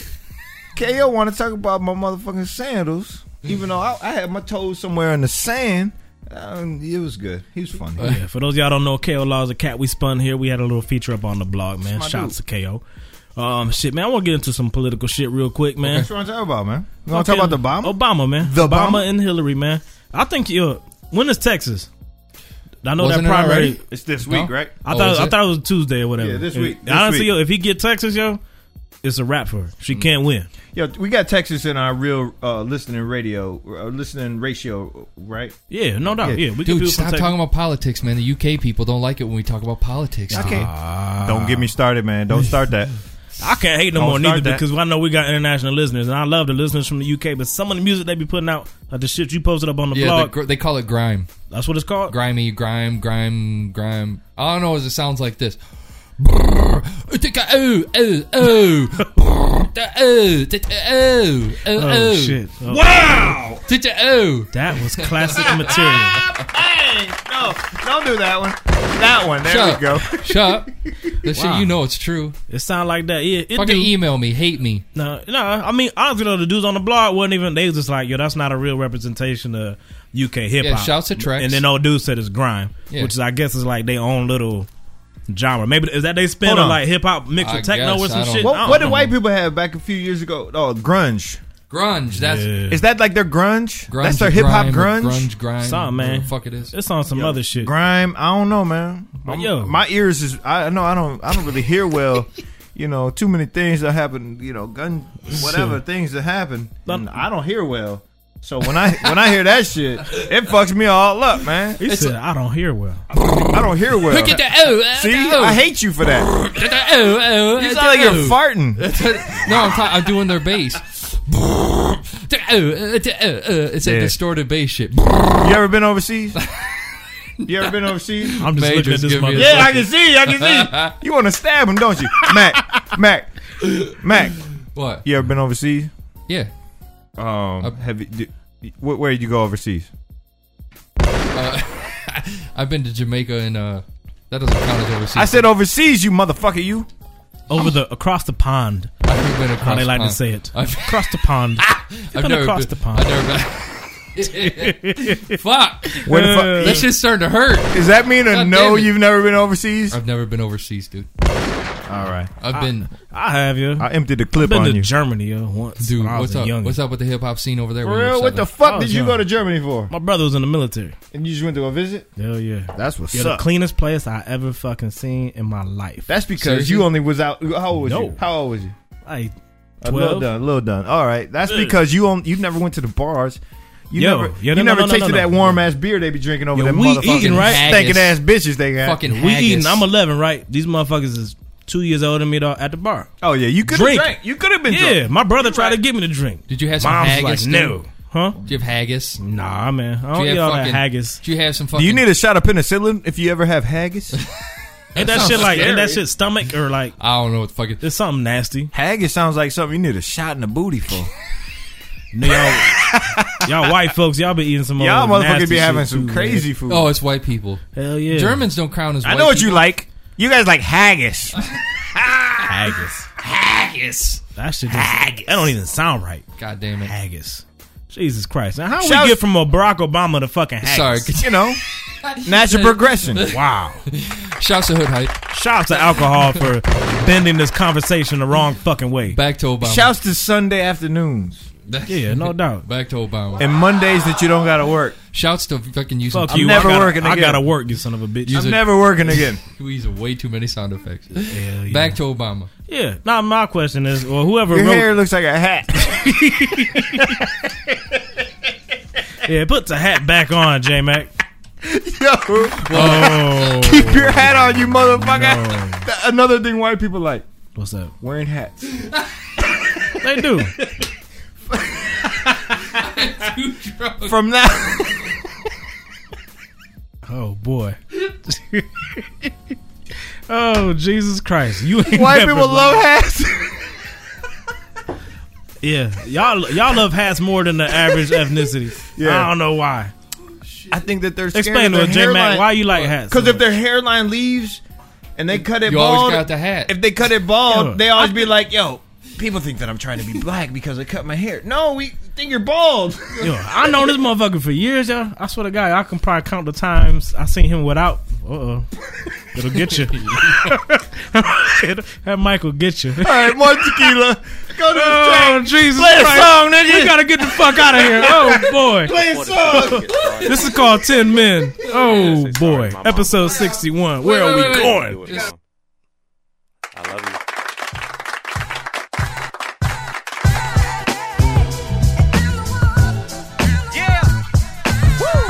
[SPEAKER 2] K O want to talk about my motherfucking sandals, even though I, I had my toes somewhere in the sand. Um, it was good. He was funny.
[SPEAKER 3] Yeah, for those of y'all don't know, K O Law is a cat we spun here. We had a little feature up on the blog, man.
[SPEAKER 2] my
[SPEAKER 3] Shouts
[SPEAKER 2] dude.
[SPEAKER 3] to K O. Um, shit, man, I want to get into some political shit real quick, man.
[SPEAKER 2] What you want to talk about, man? You want to talk about the Obama?
[SPEAKER 3] Obama, man.
[SPEAKER 2] The
[SPEAKER 3] Obama
[SPEAKER 2] Obama?
[SPEAKER 3] and Hillary, man. I think you. When is Texas? I know
[SPEAKER 4] Wasn't
[SPEAKER 3] that
[SPEAKER 4] it
[SPEAKER 3] primary.
[SPEAKER 4] already?
[SPEAKER 2] It's this
[SPEAKER 4] No?
[SPEAKER 2] week, right?
[SPEAKER 3] I
[SPEAKER 4] Oh,
[SPEAKER 3] thought
[SPEAKER 4] is
[SPEAKER 3] I
[SPEAKER 4] it?
[SPEAKER 3] thought it was Tuesday or whatever.
[SPEAKER 2] Yeah, this
[SPEAKER 3] And
[SPEAKER 2] week, this
[SPEAKER 3] honestly,
[SPEAKER 2] week.
[SPEAKER 3] yo, if he get Texas, yo, it's a wrap for her. She can't win.
[SPEAKER 2] Yo, we got Texas in our real uh, listening radio, uh, listening ratio, right?
[SPEAKER 3] Yeah, no doubt.
[SPEAKER 2] Yeah.
[SPEAKER 3] Yeah, we can
[SPEAKER 4] Dude,
[SPEAKER 3] do it
[SPEAKER 4] stop
[SPEAKER 3] from Texas.
[SPEAKER 4] talking about politics, man. The U K people don't like it when we talk about politics.
[SPEAKER 2] I
[SPEAKER 4] dude.
[SPEAKER 2] can't. Don't get me started, man. Don't start that.
[SPEAKER 3] I can't hate no
[SPEAKER 2] Don't
[SPEAKER 3] more
[SPEAKER 2] start
[SPEAKER 3] neither
[SPEAKER 2] that.
[SPEAKER 3] because I know we got international listeners, and I love the listeners from the U K. But some of the music they be putting out, like the shit you posted up on the
[SPEAKER 4] Yeah,
[SPEAKER 3] blog,
[SPEAKER 4] the gr- they call it grime.
[SPEAKER 3] that's what it's called.
[SPEAKER 4] Grimy, grime, grime, grime. I don't know as it sounds like this. Oh, oh, oh. Oh, oh,
[SPEAKER 3] Oh shit! Oh.
[SPEAKER 2] Wow!
[SPEAKER 4] oh.
[SPEAKER 3] That was classic material.
[SPEAKER 2] Hey, no, don't do that one. That one. There
[SPEAKER 4] Shut
[SPEAKER 2] we go.
[SPEAKER 4] up. Shut up. That
[SPEAKER 3] Wow.
[SPEAKER 4] shit, you know it's true.
[SPEAKER 3] It sound like that. Yeah, it
[SPEAKER 4] Fucking
[SPEAKER 3] do.
[SPEAKER 4] email me, hate me.
[SPEAKER 3] No, no. I mean, honestly, though, the dudes on the blog wasn't even. They was just like, yo, that's not a real representation of U K hip hop.
[SPEAKER 4] Yeah, shouts to Trex.
[SPEAKER 3] And then old dude said it's grime,
[SPEAKER 4] Yeah.
[SPEAKER 3] which is, I guess, is like their own little genre. Maybe is that they spin
[SPEAKER 2] Hold
[SPEAKER 3] on
[SPEAKER 2] on.
[SPEAKER 3] like hip hop mixed
[SPEAKER 4] I
[SPEAKER 3] with techno
[SPEAKER 4] guess,
[SPEAKER 3] or some
[SPEAKER 4] I don't-
[SPEAKER 3] shit. I
[SPEAKER 2] What,
[SPEAKER 3] don't
[SPEAKER 2] what did
[SPEAKER 3] know.
[SPEAKER 2] white people have back a few years ago? Oh, grunge.
[SPEAKER 4] Grunge. That's
[SPEAKER 3] Yeah.
[SPEAKER 2] Is that like their grunge?
[SPEAKER 4] grunge.
[SPEAKER 2] That's their hip hop
[SPEAKER 4] grime or
[SPEAKER 2] grunge?
[SPEAKER 4] Grunge, grime.
[SPEAKER 3] Something, man.
[SPEAKER 4] Whatever the fuck it is.
[SPEAKER 3] It's on some other shit.
[SPEAKER 2] Grime. I don't know, man.
[SPEAKER 3] But
[SPEAKER 2] I'm-
[SPEAKER 3] yo.
[SPEAKER 2] my ears is. I know. I don't. I don't really hear well. You know, too many things that happen. You know, gun, whatever
[SPEAKER 3] Sure.
[SPEAKER 2] things that happen.
[SPEAKER 3] But-
[SPEAKER 2] And I don't hear well. So when I when I hear that shit, it fucks me all up, man.
[SPEAKER 3] He said, I don't hear well.
[SPEAKER 2] I don't hear well.
[SPEAKER 4] Look at the oh, uh,
[SPEAKER 2] See,
[SPEAKER 4] the oh.
[SPEAKER 2] I hate you for that.
[SPEAKER 4] The oh, oh,
[SPEAKER 2] You
[SPEAKER 4] the
[SPEAKER 2] sound like you're
[SPEAKER 4] oh.
[SPEAKER 2] farting.
[SPEAKER 4] No, I'm, ta- I'm doing their bass. The oh, uh, the oh, uh. It's a
[SPEAKER 2] Yeah.
[SPEAKER 4] distorted bass shit.
[SPEAKER 2] You ever been overseas? You ever been overseas?
[SPEAKER 3] I'm just
[SPEAKER 4] Majors,
[SPEAKER 3] looking at this
[SPEAKER 4] give me a
[SPEAKER 3] mother.
[SPEAKER 2] Yeah, I can see. I can see. You want to stab him, don't you, Mac? Mac, Mac.
[SPEAKER 4] What?
[SPEAKER 2] You ever been overseas?
[SPEAKER 4] Yeah.
[SPEAKER 2] Um,
[SPEAKER 4] Uh,
[SPEAKER 2] have you? Did, where, where did you go overseas?
[SPEAKER 4] Uh, I've been to Jamaica and uh, that doesn't count as overseas.
[SPEAKER 2] I said overseas, you motherfucker. You.
[SPEAKER 3] Over the across the pond.
[SPEAKER 4] I've been across
[SPEAKER 3] How they like
[SPEAKER 4] the
[SPEAKER 3] to
[SPEAKER 4] pond.
[SPEAKER 3] say it.
[SPEAKER 4] I've,
[SPEAKER 3] Across the pond.
[SPEAKER 4] I've
[SPEAKER 3] been
[SPEAKER 4] never
[SPEAKER 3] across
[SPEAKER 4] been,
[SPEAKER 3] the pond.
[SPEAKER 4] I've never been. Fuck.
[SPEAKER 2] Where the fuck?
[SPEAKER 4] That shit's starting to hurt.
[SPEAKER 2] Does that mean a
[SPEAKER 4] God
[SPEAKER 2] no?
[SPEAKER 4] damn it.
[SPEAKER 2] You've never been overseas?
[SPEAKER 4] I've never been overseas, dude.
[SPEAKER 2] All right.
[SPEAKER 4] I've
[SPEAKER 3] I,
[SPEAKER 4] been,
[SPEAKER 3] I have you.
[SPEAKER 2] I emptied the clip
[SPEAKER 3] been
[SPEAKER 2] on
[SPEAKER 3] to
[SPEAKER 2] you.
[SPEAKER 3] Germany uh, once.
[SPEAKER 4] dude.
[SPEAKER 3] when I was
[SPEAKER 4] What's up?
[SPEAKER 3] young.
[SPEAKER 4] What's up with the hip hop scene over there?
[SPEAKER 2] For
[SPEAKER 4] when you were
[SPEAKER 2] real? What the
[SPEAKER 4] seven?
[SPEAKER 2] fuck
[SPEAKER 3] I
[SPEAKER 2] did
[SPEAKER 3] was
[SPEAKER 2] you
[SPEAKER 3] young.
[SPEAKER 2] go to Germany for?
[SPEAKER 3] My brother was in the military.
[SPEAKER 2] And you just went to go visit?
[SPEAKER 3] Hell yeah.
[SPEAKER 2] That's what's
[SPEAKER 3] Yeah, the
[SPEAKER 2] up.
[SPEAKER 3] cleanest place I ever fucking seen in my life.
[SPEAKER 2] That's because
[SPEAKER 4] Seriously?
[SPEAKER 2] you only was out. How old was
[SPEAKER 3] No.
[SPEAKER 2] you? How old was you?
[SPEAKER 3] Like
[SPEAKER 2] A little
[SPEAKER 3] twelve.
[SPEAKER 2] done. A little done. All right. That's
[SPEAKER 3] Yeah.
[SPEAKER 2] because you on, you never went to the bars. You
[SPEAKER 3] Yo,
[SPEAKER 2] never,
[SPEAKER 3] yeah,
[SPEAKER 2] you
[SPEAKER 3] no, no,
[SPEAKER 2] never
[SPEAKER 3] no, no,
[SPEAKER 2] tasted
[SPEAKER 3] no,
[SPEAKER 2] that
[SPEAKER 3] no.
[SPEAKER 2] warm ass beer they be drinking over
[SPEAKER 3] Yo,
[SPEAKER 2] them
[SPEAKER 3] we
[SPEAKER 2] motherfucking
[SPEAKER 3] eating, right?
[SPEAKER 2] stinking ass bitches they got.
[SPEAKER 4] Fucking
[SPEAKER 3] We
[SPEAKER 4] haggis.
[SPEAKER 3] eating. I'm eleven, right? These motherfuckers is two years older than me though, at the bar.
[SPEAKER 2] Oh yeah, you could have
[SPEAKER 3] Drink.
[SPEAKER 2] drank. You could have been
[SPEAKER 3] Yeah,
[SPEAKER 2] drunk.
[SPEAKER 3] my brother tried to get me to drink.
[SPEAKER 4] Did you have some
[SPEAKER 3] Mom's
[SPEAKER 4] haggis?
[SPEAKER 3] like,
[SPEAKER 4] dude?
[SPEAKER 3] no. Huh?
[SPEAKER 4] Do you have haggis?
[SPEAKER 3] Nah, man. I
[SPEAKER 4] Do
[SPEAKER 3] don't
[SPEAKER 4] you
[SPEAKER 3] eat
[SPEAKER 4] have
[SPEAKER 3] all that
[SPEAKER 4] fucking
[SPEAKER 3] haggis.
[SPEAKER 4] Do you have some fucking?
[SPEAKER 2] Do you need a shot of penicillin if you ever have haggis?
[SPEAKER 3] Ain't that
[SPEAKER 4] sounds
[SPEAKER 3] shit like, ain't that
[SPEAKER 4] scary.
[SPEAKER 3] shit stomach or like,
[SPEAKER 4] I don't know what the fuck it.
[SPEAKER 3] there's something nasty.
[SPEAKER 2] Haggis sounds like something you need a shot in the booty for.
[SPEAKER 3] Y'all, y'all white folks, y'all be eating some
[SPEAKER 2] Y'all
[SPEAKER 3] old
[SPEAKER 2] motherfuckers
[SPEAKER 3] nasty
[SPEAKER 2] be having
[SPEAKER 3] shit
[SPEAKER 2] some
[SPEAKER 3] too,
[SPEAKER 2] crazy
[SPEAKER 3] man.
[SPEAKER 2] food.
[SPEAKER 4] Oh, it's white people.
[SPEAKER 3] Hell yeah.
[SPEAKER 4] Germans don't count as.
[SPEAKER 2] I
[SPEAKER 4] white
[SPEAKER 2] know what you
[SPEAKER 4] people.
[SPEAKER 2] like. You guys like haggis.
[SPEAKER 3] Haggis.
[SPEAKER 4] Haggis.
[SPEAKER 3] That shit just, that don't even sound right.
[SPEAKER 4] God damn it.
[SPEAKER 3] Haggis. Jesus Christ. Now, how
[SPEAKER 2] Shouts-
[SPEAKER 3] we get from a Barack Obama to fucking haggis?
[SPEAKER 4] Sorry. could
[SPEAKER 2] You know, natural progression.
[SPEAKER 3] Wow.
[SPEAKER 4] Shouts to Hood Hype.
[SPEAKER 3] Shouts to alcohol for bending this conversation the wrong fucking way.
[SPEAKER 4] Back to Obama.
[SPEAKER 2] Shouts to Sunday afternoons
[SPEAKER 3] Yeah, no doubt.
[SPEAKER 4] Back to Obama.
[SPEAKER 2] and Mondays that you don't gotta work.
[SPEAKER 4] Shouts to fucking using.
[SPEAKER 3] Fuck
[SPEAKER 2] I'm
[SPEAKER 3] you.
[SPEAKER 2] never
[SPEAKER 3] I gotta,
[SPEAKER 2] working
[SPEAKER 3] I
[SPEAKER 2] again.
[SPEAKER 3] gotta work, you son of a bitch.
[SPEAKER 4] Use
[SPEAKER 2] I'm
[SPEAKER 4] it.
[SPEAKER 2] never working again.
[SPEAKER 4] We use way too many sound effects.
[SPEAKER 3] Hell yeah.
[SPEAKER 4] Back to Obama.
[SPEAKER 3] Yeah. Now my question is, or whoever
[SPEAKER 2] Your
[SPEAKER 3] wrote,
[SPEAKER 2] hair looks like a hat.
[SPEAKER 3] yeah, put the hat back on, J Mac.
[SPEAKER 2] Yo,
[SPEAKER 3] Oh,
[SPEAKER 2] keep your hat on, you motherfucker.
[SPEAKER 3] No.
[SPEAKER 2] Th- Another thing white people like
[SPEAKER 3] what's up?
[SPEAKER 2] wearing hats.
[SPEAKER 3] They do.
[SPEAKER 4] Too drunk.
[SPEAKER 2] From now,
[SPEAKER 3] Oh boy. Oh Jesus Christ! You ain't
[SPEAKER 2] white
[SPEAKER 3] never
[SPEAKER 2] people
[SPEAKER 3] lied.
[SPEAKER 2] love hats.
[SPEAKER 3] Yeah, y'all y'all love hats more than the average ethnicity.
[SPEAKER 2] Yeah.
[SPEAKER 3] I don't know why.
[SPEAKER 2] I think that they're scared
[SPEAKER 3] Explain
[SPEAKER 2] of
[SPEAKER 3] to
[SPEAKER 2] their
[SPEAKER 3] us, J Mac,
[SPEAKER 2] hairline.
[SPEAKER 3] why you like hats?
[SPEAKER 2] Because
[SPEAKER 3] so
[SPEAKER 2] if their
[SPEAKER 3] much?
[SPEAKER 2] hairline leaves and they cut it
[SPEAKER 4] You
[SPEAKER 2] bald,
[SPEAKER 4] always got the hat.
[SPEAKER 2] if they cut it bald,
[SPEAKER 3] Yo,
[SPEAKER 2] they always be like, "Yo, people think that I'm trying to be black because I cut my hair." No, we think you're bald.
[SPEAKER 3] Yo, I know this motherfucker for years, yo. I swear to God, I can probably count the times I seen him without. Uh oh, it'll get you. It'll- that mic will get you.
[SPEAKER 2] All right, more tequila. Go to the
[SPEAKER 3] Oh
[SPEAKER 2] track.
[SPEAKER 3] Jesus
[SPEAKER 2] Play a
[SPEAKER 3] Christ.
[SPEAKER 2] song, nigga.
[SPEAKER 3] We gotta get the fuck out of here. Oh boy,
[SPEAKER 2] Play a song.
[SPEAKER 3] this is called Ten Men. Oh boy, episode sixty-one. Where are we
[SPEAKER 4] wait, wait.
[SPEAKER 3] going?
[SPEAKER 4] Just-
[SPEAKER 12] I love you.
[SPEAKER 9] Yeah. Woo.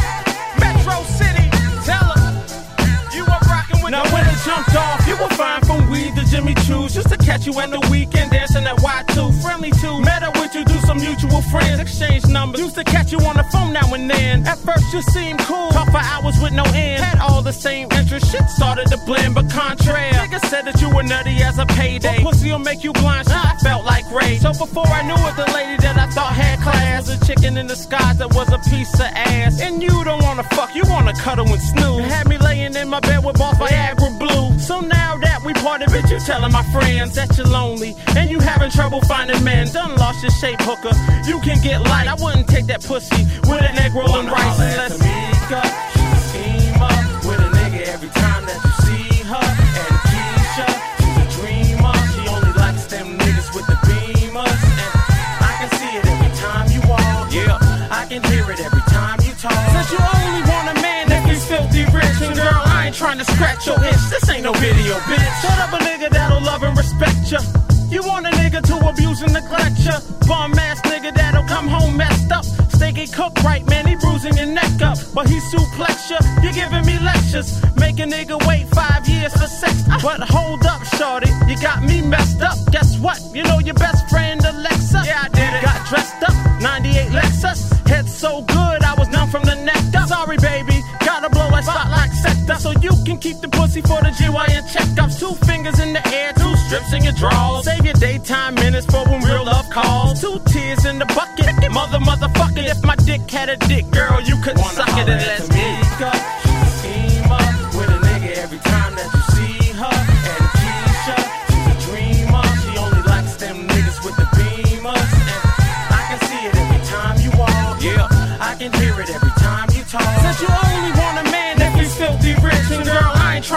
[SPEAKER 9] Metro City, tell 'em you are rocking with. Now when it jumped off, you were fine from weed to Jimmy Choo's, just to catch you in the weekend dancing at Y two. Friendly too, met up with you, do some mutual friends, exchange numbers. Used to catch you on the phone now and then. At first you seemed cool, talk for hours with no end. Had all the same interests, shit started to blend, but contrary. Niggas said that you were nutty as a payday. But pussy'll make you blind, shit, I felt like Ray. So before I knew it, the lady that I thought had class was a chicken in disguise that was a piece of ass. And you don't wanna fuck, you wanna cuddle and snooze. Had me laying in my bed with both Viagra Blue. So now that we parted, bitch, you telling my friends that you're lonely and you having trouble finding men. Done lost your shape, hooker. You can get light. I wouldn't take that pussy with a neck rolling rice unless Tamika. She's a schemer with a nigga every time that you see her. And Keisha, she's a dreamer. She only likes them niggas with the beamers. And I can see it every time you walk. Yeah, I can hear it every time you talk. Since you only want a man that is filthy rich, and girl, I ain't trying to scratch your itch. This ain't no video, bitch. Shut up a nigga that'll love and respect ya. You want a nigga to abuse and neglect ya. Bum ass nigga that'll come home messed up. Steak ain't cooked right, man, he bruising your neck up. But he suplex ya, you giving me lectures. Make a nigga wait five years for sex. But hold up, shorty, you got me messed up. Guess what? You know your best friend Alexa? Yeah, I did it. Got dressed up, ninety-eight Lexus. Head so good, I was numb from the neck up. Sorry, baby, gotta blow a spot like sector. So you can keep the pussy for the G Y N checkups. Two fingers in the air, two strips in your drawers. Save your daytime minutes for when real love calls. Two tears in the bucket, mother, motherfucker. If my dick had a dick, girl, you couldn't suck it and let's meet up. She's a schemer with a nigga every time that you see her. And Keisha, she's a dreamer. She only likes them niggas with the beamers. And I can see it every time you walk. Yeah, I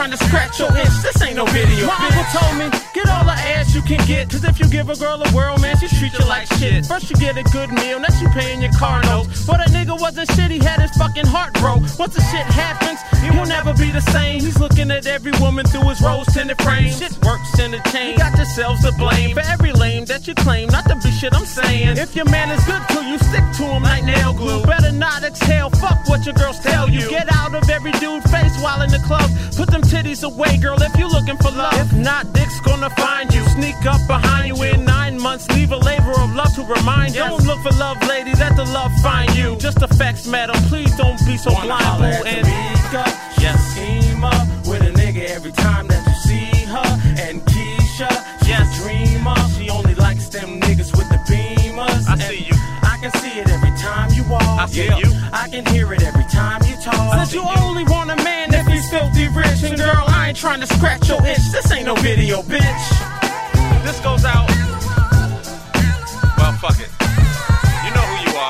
[SPEAKER 13] trying to scratch your itch. This ain't no video. My uncle told me, get all the ass you can get. Cause if you give a girl a world, man, she treat you like shit. First you get a good meal, next you paying your car notes. But a nigga wasn't shit, he had his fucking heart broke. Once the shit happens, he'll never be the same. He's looking at every woman through his rose-tinted frame. Shit works in the chain. You got yourselves to blame for every lame that you claim. Not the be shit I'm saying. If your man is good to you, stick to him like nail glue. Better not exhale, fuck what your girls tell you. Get out of every dude face while in the club. Put them titties away, girl, if you're looking for love. If not, dick's gonna find you. Sneak up behind you in nine months. Leave a labor of love to remind you. Don't look for love, lady, let the love find you. Just effects, madam, please don't be so blind, boo. And yes, scheme up with a nigga every time that you see her. And Keisha, she's a dreamer. She only likes them niggas with the beamers. I see you. I can see it every time you walk. I see yeah. you. I can hear it every time you talk. Since you, you only want a man if he's filthy rich. And girl, I ain't trying to scratch your itch. This ain't no video, bitch. This goes out. Well, fuck it. You know who you are.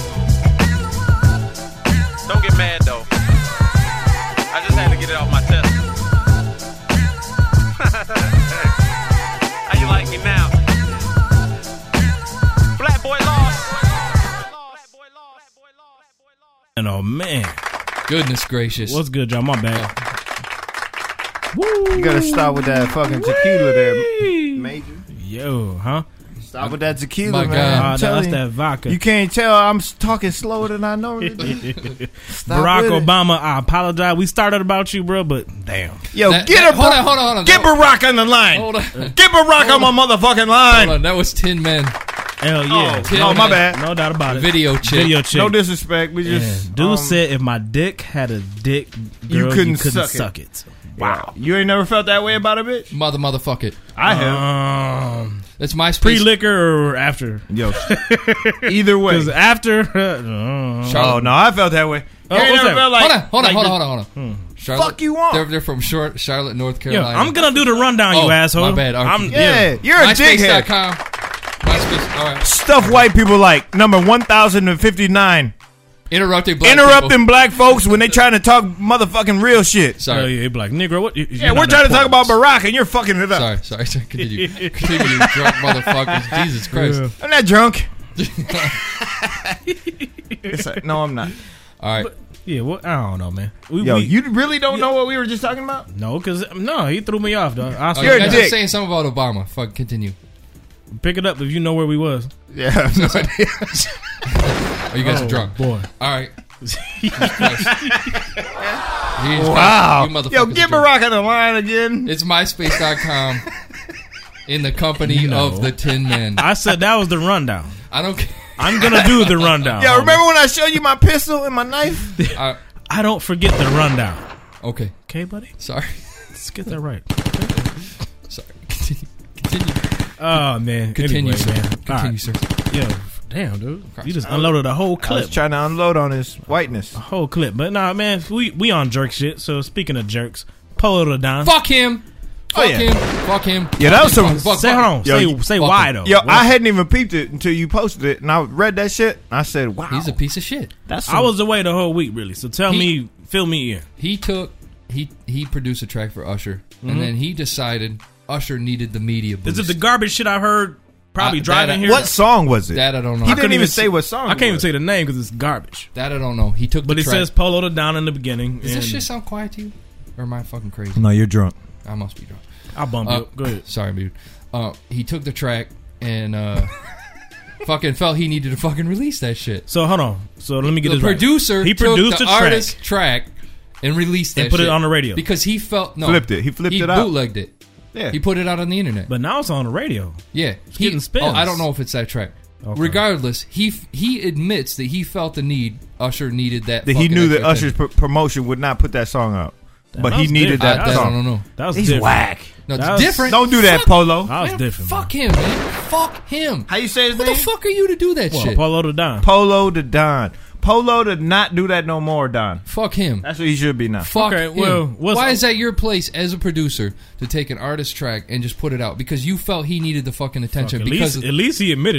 [SPEAKER 13] Don't get mad though. I just had to get it off my chest. How you like me now? Black boy lost.
[SPEAKER 3] And oh man,
[SPEAKER 4] goodness gracious,
[SPEAKER 3] what's good, y'all? My bad.
[SPEAKER 2] You gotta start with that fucking tequila there, Major.
[SPEAKER 3] Yo, huh?
[SPEAKER 2] Stop with that tequila,
[SPEAKER 3] My
[SPEAKER 2] man.
[SPEAKER 3] God.
[SPEAKER 2] I'm
[SPEAKER 3] Uh,
[SPEAKER 2] telling
[SPEAKER 3] that's
[SPEAKER 2] you.
[SPEAKER 3] that vodka.
[SPEAKER 2] You can't tell I'm talking slower than I normally do.
[SPEAKER 3] Barack
[SPEAKER 2] with it.
[SPEAKER 3] Obama, I apologize. We started about you, bro, but damn.
[SPEAKER 2] Yo,
[SPEAKER 4] That-
[SPEAKER 2] get
[SPEAKER 4] that-
[SPEAKER 2] a
[SPEAKER 4] hold on, hold on, hold on.
[SPEAKER 2] Get
[SPEAKER 4] That-
[SPEAKER 2] Barack on the line.
[SPEAKER 4] Hold on.
[SPEAKER 2] Get Barack on my motherfucking line.
[SPEAKER 4] Hold on, that was Tin Men.
[SPEAKER 3] Hell yeah.
[SPEAKER 2] Oh, oh, my bad.
[SPEAKER 3] No doubt about it.
[SPEAKER 4] Video chick.
[SPEAKER 3] Video chick.
[SPEAKER 2] No disrespect. We
[SPEAKER 3] Yeah.
[SPEAKER 2] just
[SPEAKER 3] Dude
[SPEAKER 2] um,
[SPEAKER 3] said if my dick had a dick, girl,
[SPEAKER 2] you couldn't,
[SPEAKER 3] you couldn't
[SPEAKER 2] suck,
[SPEAKER 3] suck
[SPEAKER 2] it.
[SPEAKER 3] it.
[SPEAKER 2] Wow. You ain't never felt that way about a bitch?
[SPEAKER 4] Mother, motherfuck it.
[SPEAKER 2] I have.
[SPEAKER 3] Um,
[SPEAKER 4] That's my
[SPEAKER 3] pre liquor or after?
[SPEAKER 2] Yo, either way.
[SPEAKER 3] Because after, uh,
[SPEAKER 2] Oh no, I felt that way.
[SPEAKER 3] Oh,
[SPEAKER 2] you ain't
[SPEAKER 3] what's
[SPEAKER 2] never
[SPEAKER 3] that?
[SPEAKER 2] felt like,
[SPEAKER 4] hold on, hold on,
[SPEAKER 2] like
[SPEAKER 4] hold on,
[SPEAKER 2] the-
[SPEAKER 4] hold on, hold on.
[SPEAKER 3] Hmm.
[SPEAKER 4] Charlotte,
[SPEAKER 2] Fuck you want?
[SPEAKER 4] They're, they're from short Charlotte, North
[SPEAKER 3] Yo,
[SPEAKER 4] Carolina.
[SPEAKER 3] I'm gonna do the rundown,
[SPEAKER 4] Oh,
[SPEAKER 3] you asshole.
[SPEAKER 4] my bad,
[SPEAKER 3] I'm,
[SPEAKER 2] Yeah, you're a
[SPEAKER 4] MySpace
[SPEAKER 2] dickhead.
[SPEAKER 4] dot com. MySpace, all right.
[SPEAKER 2] Stuff white people like number one thousand fifty-nine.
[SPEAKER 4] Interrupting black
[SPEAKER 2] Interrupting
[SPEAKER 4] people.
[SPEAKER 2] black folks when they trying to talk motherfucking real shit.
[SPEAKER 3] Sorry. Oh, yeah, they be like, Negro, what? you-
[SPEAKER 2] Yeah,
[SPEAKER 3] you're
[SPEAKER 2] we're
[SPEAKER 3] not
[SPEAKER 2] trying to talk
[SPEAKER 3] important.
[SPEAKER 2] about Barack and you're fucking it up.
[SPEAKER 4] Sorry, sorry, sorry. Continue. Continue, you drunk motherfuckers. Jesus Christ.
[SPEAKER 3] Yeah.
[SPEAKER 2] I'm not drunk. It's like, no, I'm not.
[SPEAKER 4] All right.
[SPEAKER 3] But, yeah, well, I don't know, man. We,
[SPEAKER 2] Yo,
[SPEAKER 3] we,
[SPEAKER 2] you really don't know what we were just talking about?
[SPEAKER 3] No, because, no, he threw me off, dog. I
[SPEAKER 4] Oh,
[SPEAKER 3] swear.
[SPEAKER 4] you guys
[SPEAKER 2] a
[SPEAKER 4] are
[SPEAKER 2] dick.
[SPEAKER 4] saying something about Obama. Fuck, continue.
[SPEAKER 3] Pick it up if you know where we was.
[SPEAKER 2] Yeah, I have no idea.
[SPEAKER 4] Oh, you guys
[SPEAKER 3] Oh,
[SPEAKER 4] are drunk.
[SPEAKER 3] boy.
[SPEAKER 4] All right.
[SPEAKER 2] Wow.
[SPEAKER 4] You motherfuckers
[SPEAKER 2] Yo,
[SPEAKER 4] are
[SPEAKER 2] get
[SPEAKER 4] drunk.
[SPEAKER 2] Barack on the line again.
[SPEAKER 4] It's MySpace dot com in the company
[SPEAKER 3] No.
[SPEAKER 4] of the Tin Men.
[SPEAKER 3] I said that was the rundown.
[SPEAKER 4] I don't care.
[SPEAKER 3] I'm going to do the rundown.
[SPEAKER 2] Yo,
[SPEAKER 3] homie.
[SPEAKER 2] remember when I showed you my pistol and my knife?
[SPEAKER 4] Uh,
[SPEAKER 3] I don't forget the rundown.
[SPEAKER 4] okay.
[SPEAKER 3] Okay, buddy?
[SPEAKER 4] Sorry.
[SPEAKER 3] Let's get that right.
[SPEAKER 4] Sorry. Continue. Continue.
[SPEAKER 3] Oh, man.
[SPEAKER 4] Continue,
[SPEAKER 3] anyway,
[SPEAKER 4] sir.
[SPEAKER 3] man.
[SPEAKER 4] Continue,
[SPEAKER 3] All right.
[SPEAKER 4] sir.
[SPEAKER 3] Yo, damn, dude. You just unloaded a whole
[SPEAKER 2] I was
[SPEAKER 3] clip.
[SPEAKER 2] trying to unload on his whiteness.
[SPEAKER 3] A whole clip. But nah, man, we we on jerk shit. So speaking of jerks, Polo the Don.
[SPEAKER 4] Fuck him.
[SPEAKER 2] Oh,
[SPEAKER 4] Fuck
[SPEAKER 2] yeah.
[SPEAKER 4] him. Fuck him.
[SPEAKER 2] Yeah, that was
[SPEAKER 4] Fuck
[SPEAKER 2] some-
[SPEAKER 4] him. Fuck,
[SPEAKER 3] Say
[SPEAKER 4] fuck
[SPEAKER 3] hold
[SPEAKER 4] him.
[SPEAKER 3] on.
[SPEAKER 2] Yo,
[SPEAKER 3] say
[SPEAKER 2] you-
[SPEAKER 3] say
[SPEAKER 4] fuck
[SPEAKER 3] why
[SPEAKER 4] him.
[SPEAKER 3] though.
[SPEAKER 2] Yo,
[SPEAKER 3] What?
[SPEAKER 2] I hadn't even peeped it until you posted it, and I read that shit. And I said, "Wow,
[SPEAKER 4] He's a piece of shit.
[SPEAKER 2] that's
[SPEAKER 3] I was away the whole week, really. So tell
[SPEAKER 4] He-
[SPEAKER 3] me, fill me in.
[SPEAKER 4] He took he he produced a track for Usher, and then he decided Usher needed the media boost.
[SPEAKER 3] Is it the garbage shit I heard? Probably
[SPEAKER 4] Uh,
[SPEAKER 3] driving
[SPEAKER 4] that-
[SPEAKER 3] here.
[SPEAKER 2] What song was it?
[SPEAKER 4] That I don't know.
[SPEAKER 2] He
[SPEAKER 4] I
[SPEAKER 2] didn't
[SPEAKER 3] couldn't
[SPEAKER 2] even
[SPEAKER 3] even
[SPEAKER 2] say
[SPEAKER 3] see-
[SPEAKER 2] what song.
[SPEAKER 3] I can't
[SPEAKER 2] it
[SPEAKER 3] even
[SPEAKER 2] was.
[SPEAKER 3] say the name because it's garbage.
[SPEAKER 4] That I don't know. He took
[SPEAKER 3] But
[SPEAKER 4] the
[SPEAKER 3] it
[SPEAKER 4] track.
[SPEAKER 3] says Polo the Don in the beginning.
[SPEAKER 4] Does this
[SPEAKER 3] and
[SPEAKER 4] shit sound quiet to you? Or am I fucking crazy?
[SPEAKER 2] No, you're drunk.
[SPEAKER 4] I must be drunk.
[SPEAKER 3] I'll bump
[SPEAKER 4] Uh,
[SPEAKER 3] you. Go ahead.
[SPEAKER 4] Sorry, dude. Uh, he took the track and uh, fucking felt he needed to fucking release that shit.
[SPEAKER 3] So hold on. So let me get
[SPEAKER 4] The
[SPEAKER 3] this right.
[SPEAKER 4] producer
[SPEAKER 3] He
[SPEAKER 4] took
[SPEAKER 3] produced
[SPEAKER 4] the
[SPEAKER 3] a track.
[SPEAKER 4] artist track and released that
[SPEAKER 3] And put it
[SPEAKER 4] shit
[SPEAKER 3] on the radio.
[SPEAKER 4] because he felt no
[SPEAKER 2] Flipped it. He flipped
[SPEAKER 4] he
[SPEAKER 2] it out.
[SPEAKER 4] bootlegged it.
[SPEAKER 2] Yeah.
[SPEAKER 4] He put it out on the internet.
[SPEAKER 3] But now it's on the radio.
[SPEAKER 4] Yeah, he,
[SPEAKER 3] getting spins.
[SPEAKER 4] oh, I don't know if it's that track.
[SPEAKER 3] Okay.
[SPEAKER 4] Regardless, he he admits that he felt the need. Usher needed that.
[SPEAKER 2] That he
[SPEAKER 4] fucking
[SPEAKER 2] knew that
[SPEAKER 4] extra
[SPEAKER 2] Usher's
[SPEAKER 4] attention.
[SPEAKER 2] pr- promotion would not put that song out, but
[SPEAKER 3] that
[SPEAKER 2] he
[SPEAKER 3] was
[SPEAKER 2] needed
[SPEAKER 3] different.
[SPEAKER 2] that
[SPEAKER 4] I, that I
[SPEAKER 2] song.
[SPEAKER 4] don't know.
[SPEAKER 3] That was
[SPEAKER 2] He's
[SPEAKER 3] different.
[SPEAKER 2] whack.
[SPEAKER 4] No, it's
[SPEAKER 3] That was-
[SPEAKER 4] different.
[SPEAKER 2] Don't do that,
[SPEAKER 4] Fuck-
[SPEAKER 2] Polo.
[SPEAKER 3] That was
[SPEAKER 4] Man,
[SPEAKER 3] different.
[SPEAKER 4] Fuck him, man. Fuck him.
[SPEAKER 2] How you say his
[SPEAKER 4] Who
[SPEAKER 2] name?
[SPEAKER 4] the fuck are you to do that
[SPEAKER 3] Well,
[SPEAKER 4] shit?
[SPEAKER 3] Polo the Don.
[SPEAKER 2] Polo the Don. Polo to not do that no more, Don.
[SPEAKER 4] Fuck him.
[SPEAKER 2] That's what he should be now.
[SPEAKER 4] Fuck
[SPEAKER 3] Okay,
[SPEAKER 4] him.
[SPEAKER 3] well, what's-
[SPEAKER 4] Why is that your place as a producer to take an artist track and just put it out because you felt he needed the fucking attention
[SPEAKER 3] At
[SPEAKER 4] because
[SPEAKER 3] least,
[SPEAKER 4] of,
[SPEAKER 3] at least he admitted it.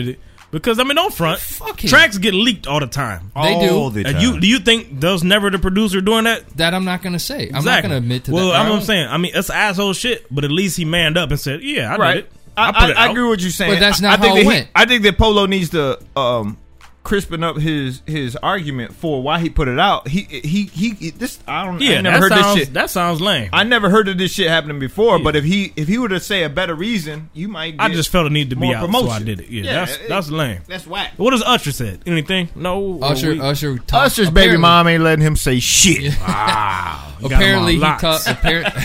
[SPEAKER 3] Because I mean, don't front. Tracks get leaked all the time.
[SPEAKER 4] They do.
[SPEAKER 2] All the
[SPEAKER 3] And
[SPEAKER 2] time.
[SPEAKER 3] you do you think there's never the producer doing that?
[SPEAKER 4] That I'm not gonna say. I'm
[SPEAKER 3] Exactly.
[SPEAKER 4] not gonna admit to
[SPEAKER 3] well,
[SPEAKER 4] that.
[SPEAKER 3] Well, I'm,
[SPEAKER 4] I
[SPEAKER 3] I'm saying. I mean, it's asshole shit, but at least he manned up and said, "Yeah, I
[SPEAKER 2] Right.
[SPEAKER 3] did it.
[SPEAKER 2] I,
[SPEAKER 3] put
[SPEAKER 2] I,
[SPEAKER 3] it
[SPEAKER 2] I
[SPEAKER 3] out."
[SPEAKER 2] agree with what you're saying.
[SPEAKER 4] But that's
[SPEAKER 2] I-
[SPEAKER 4] not
[SPEAKER 2] I think
[SPEAKER 4] how
[SPEAKER 2] that
[SPEAKER 4] it
[SPEAKER 2] he-
[SPEAKER 4] went.
[SPEAKER 2] I think that Polo needs to um, crisping up his his argument for why he put it out. He he he. he this I don't.
[SPEAKER 3] Yeah,
[SPEAKER 2] I never
[SPEAKER 3] that
[SPEAKER 2] heard
[SPEAKER 3] sounds,
[SPEAKER 2] this shit.
[SPEAKER 3] That sounds lame.
[SPEAKER 2] I never heard of this shit happening before. But if he if he were to say a better reason, you might. Get
[SPEAKER 3] I just felt it needed to be
[SPEAKER 2] more
[SPEAKER 3] out,
[SPEAKER 2] promotion.
[SPEAKER 3] so I did it. Yeah,
[SPEAKER 2] Yeah,
[SPEAKER 3] that's
[SPEAKER 2] it-
[SPEAKER 3] that's lame.
[SPEAKER 2] That's whack.
[SPEAKER 3] What does Usher said? Anything? No. or
[SPEAKER 4] Usher,
[SPEAKER 3] we-
[SPEAKER 4] Usher, talk,
[SPEAKER 2] Usher's baby
[SPEAKER 4] apparently-
[SPEAKER 2] mom ain't letting him say shit.
[SPEAKER 3] Wow. You got him
[SPEAKER 4] Apparently
[SPEAKER 3] on
[SPEAKER 4] he
[SPEAKER 3] locks.
[SPEAKER 4] talked. Apparently,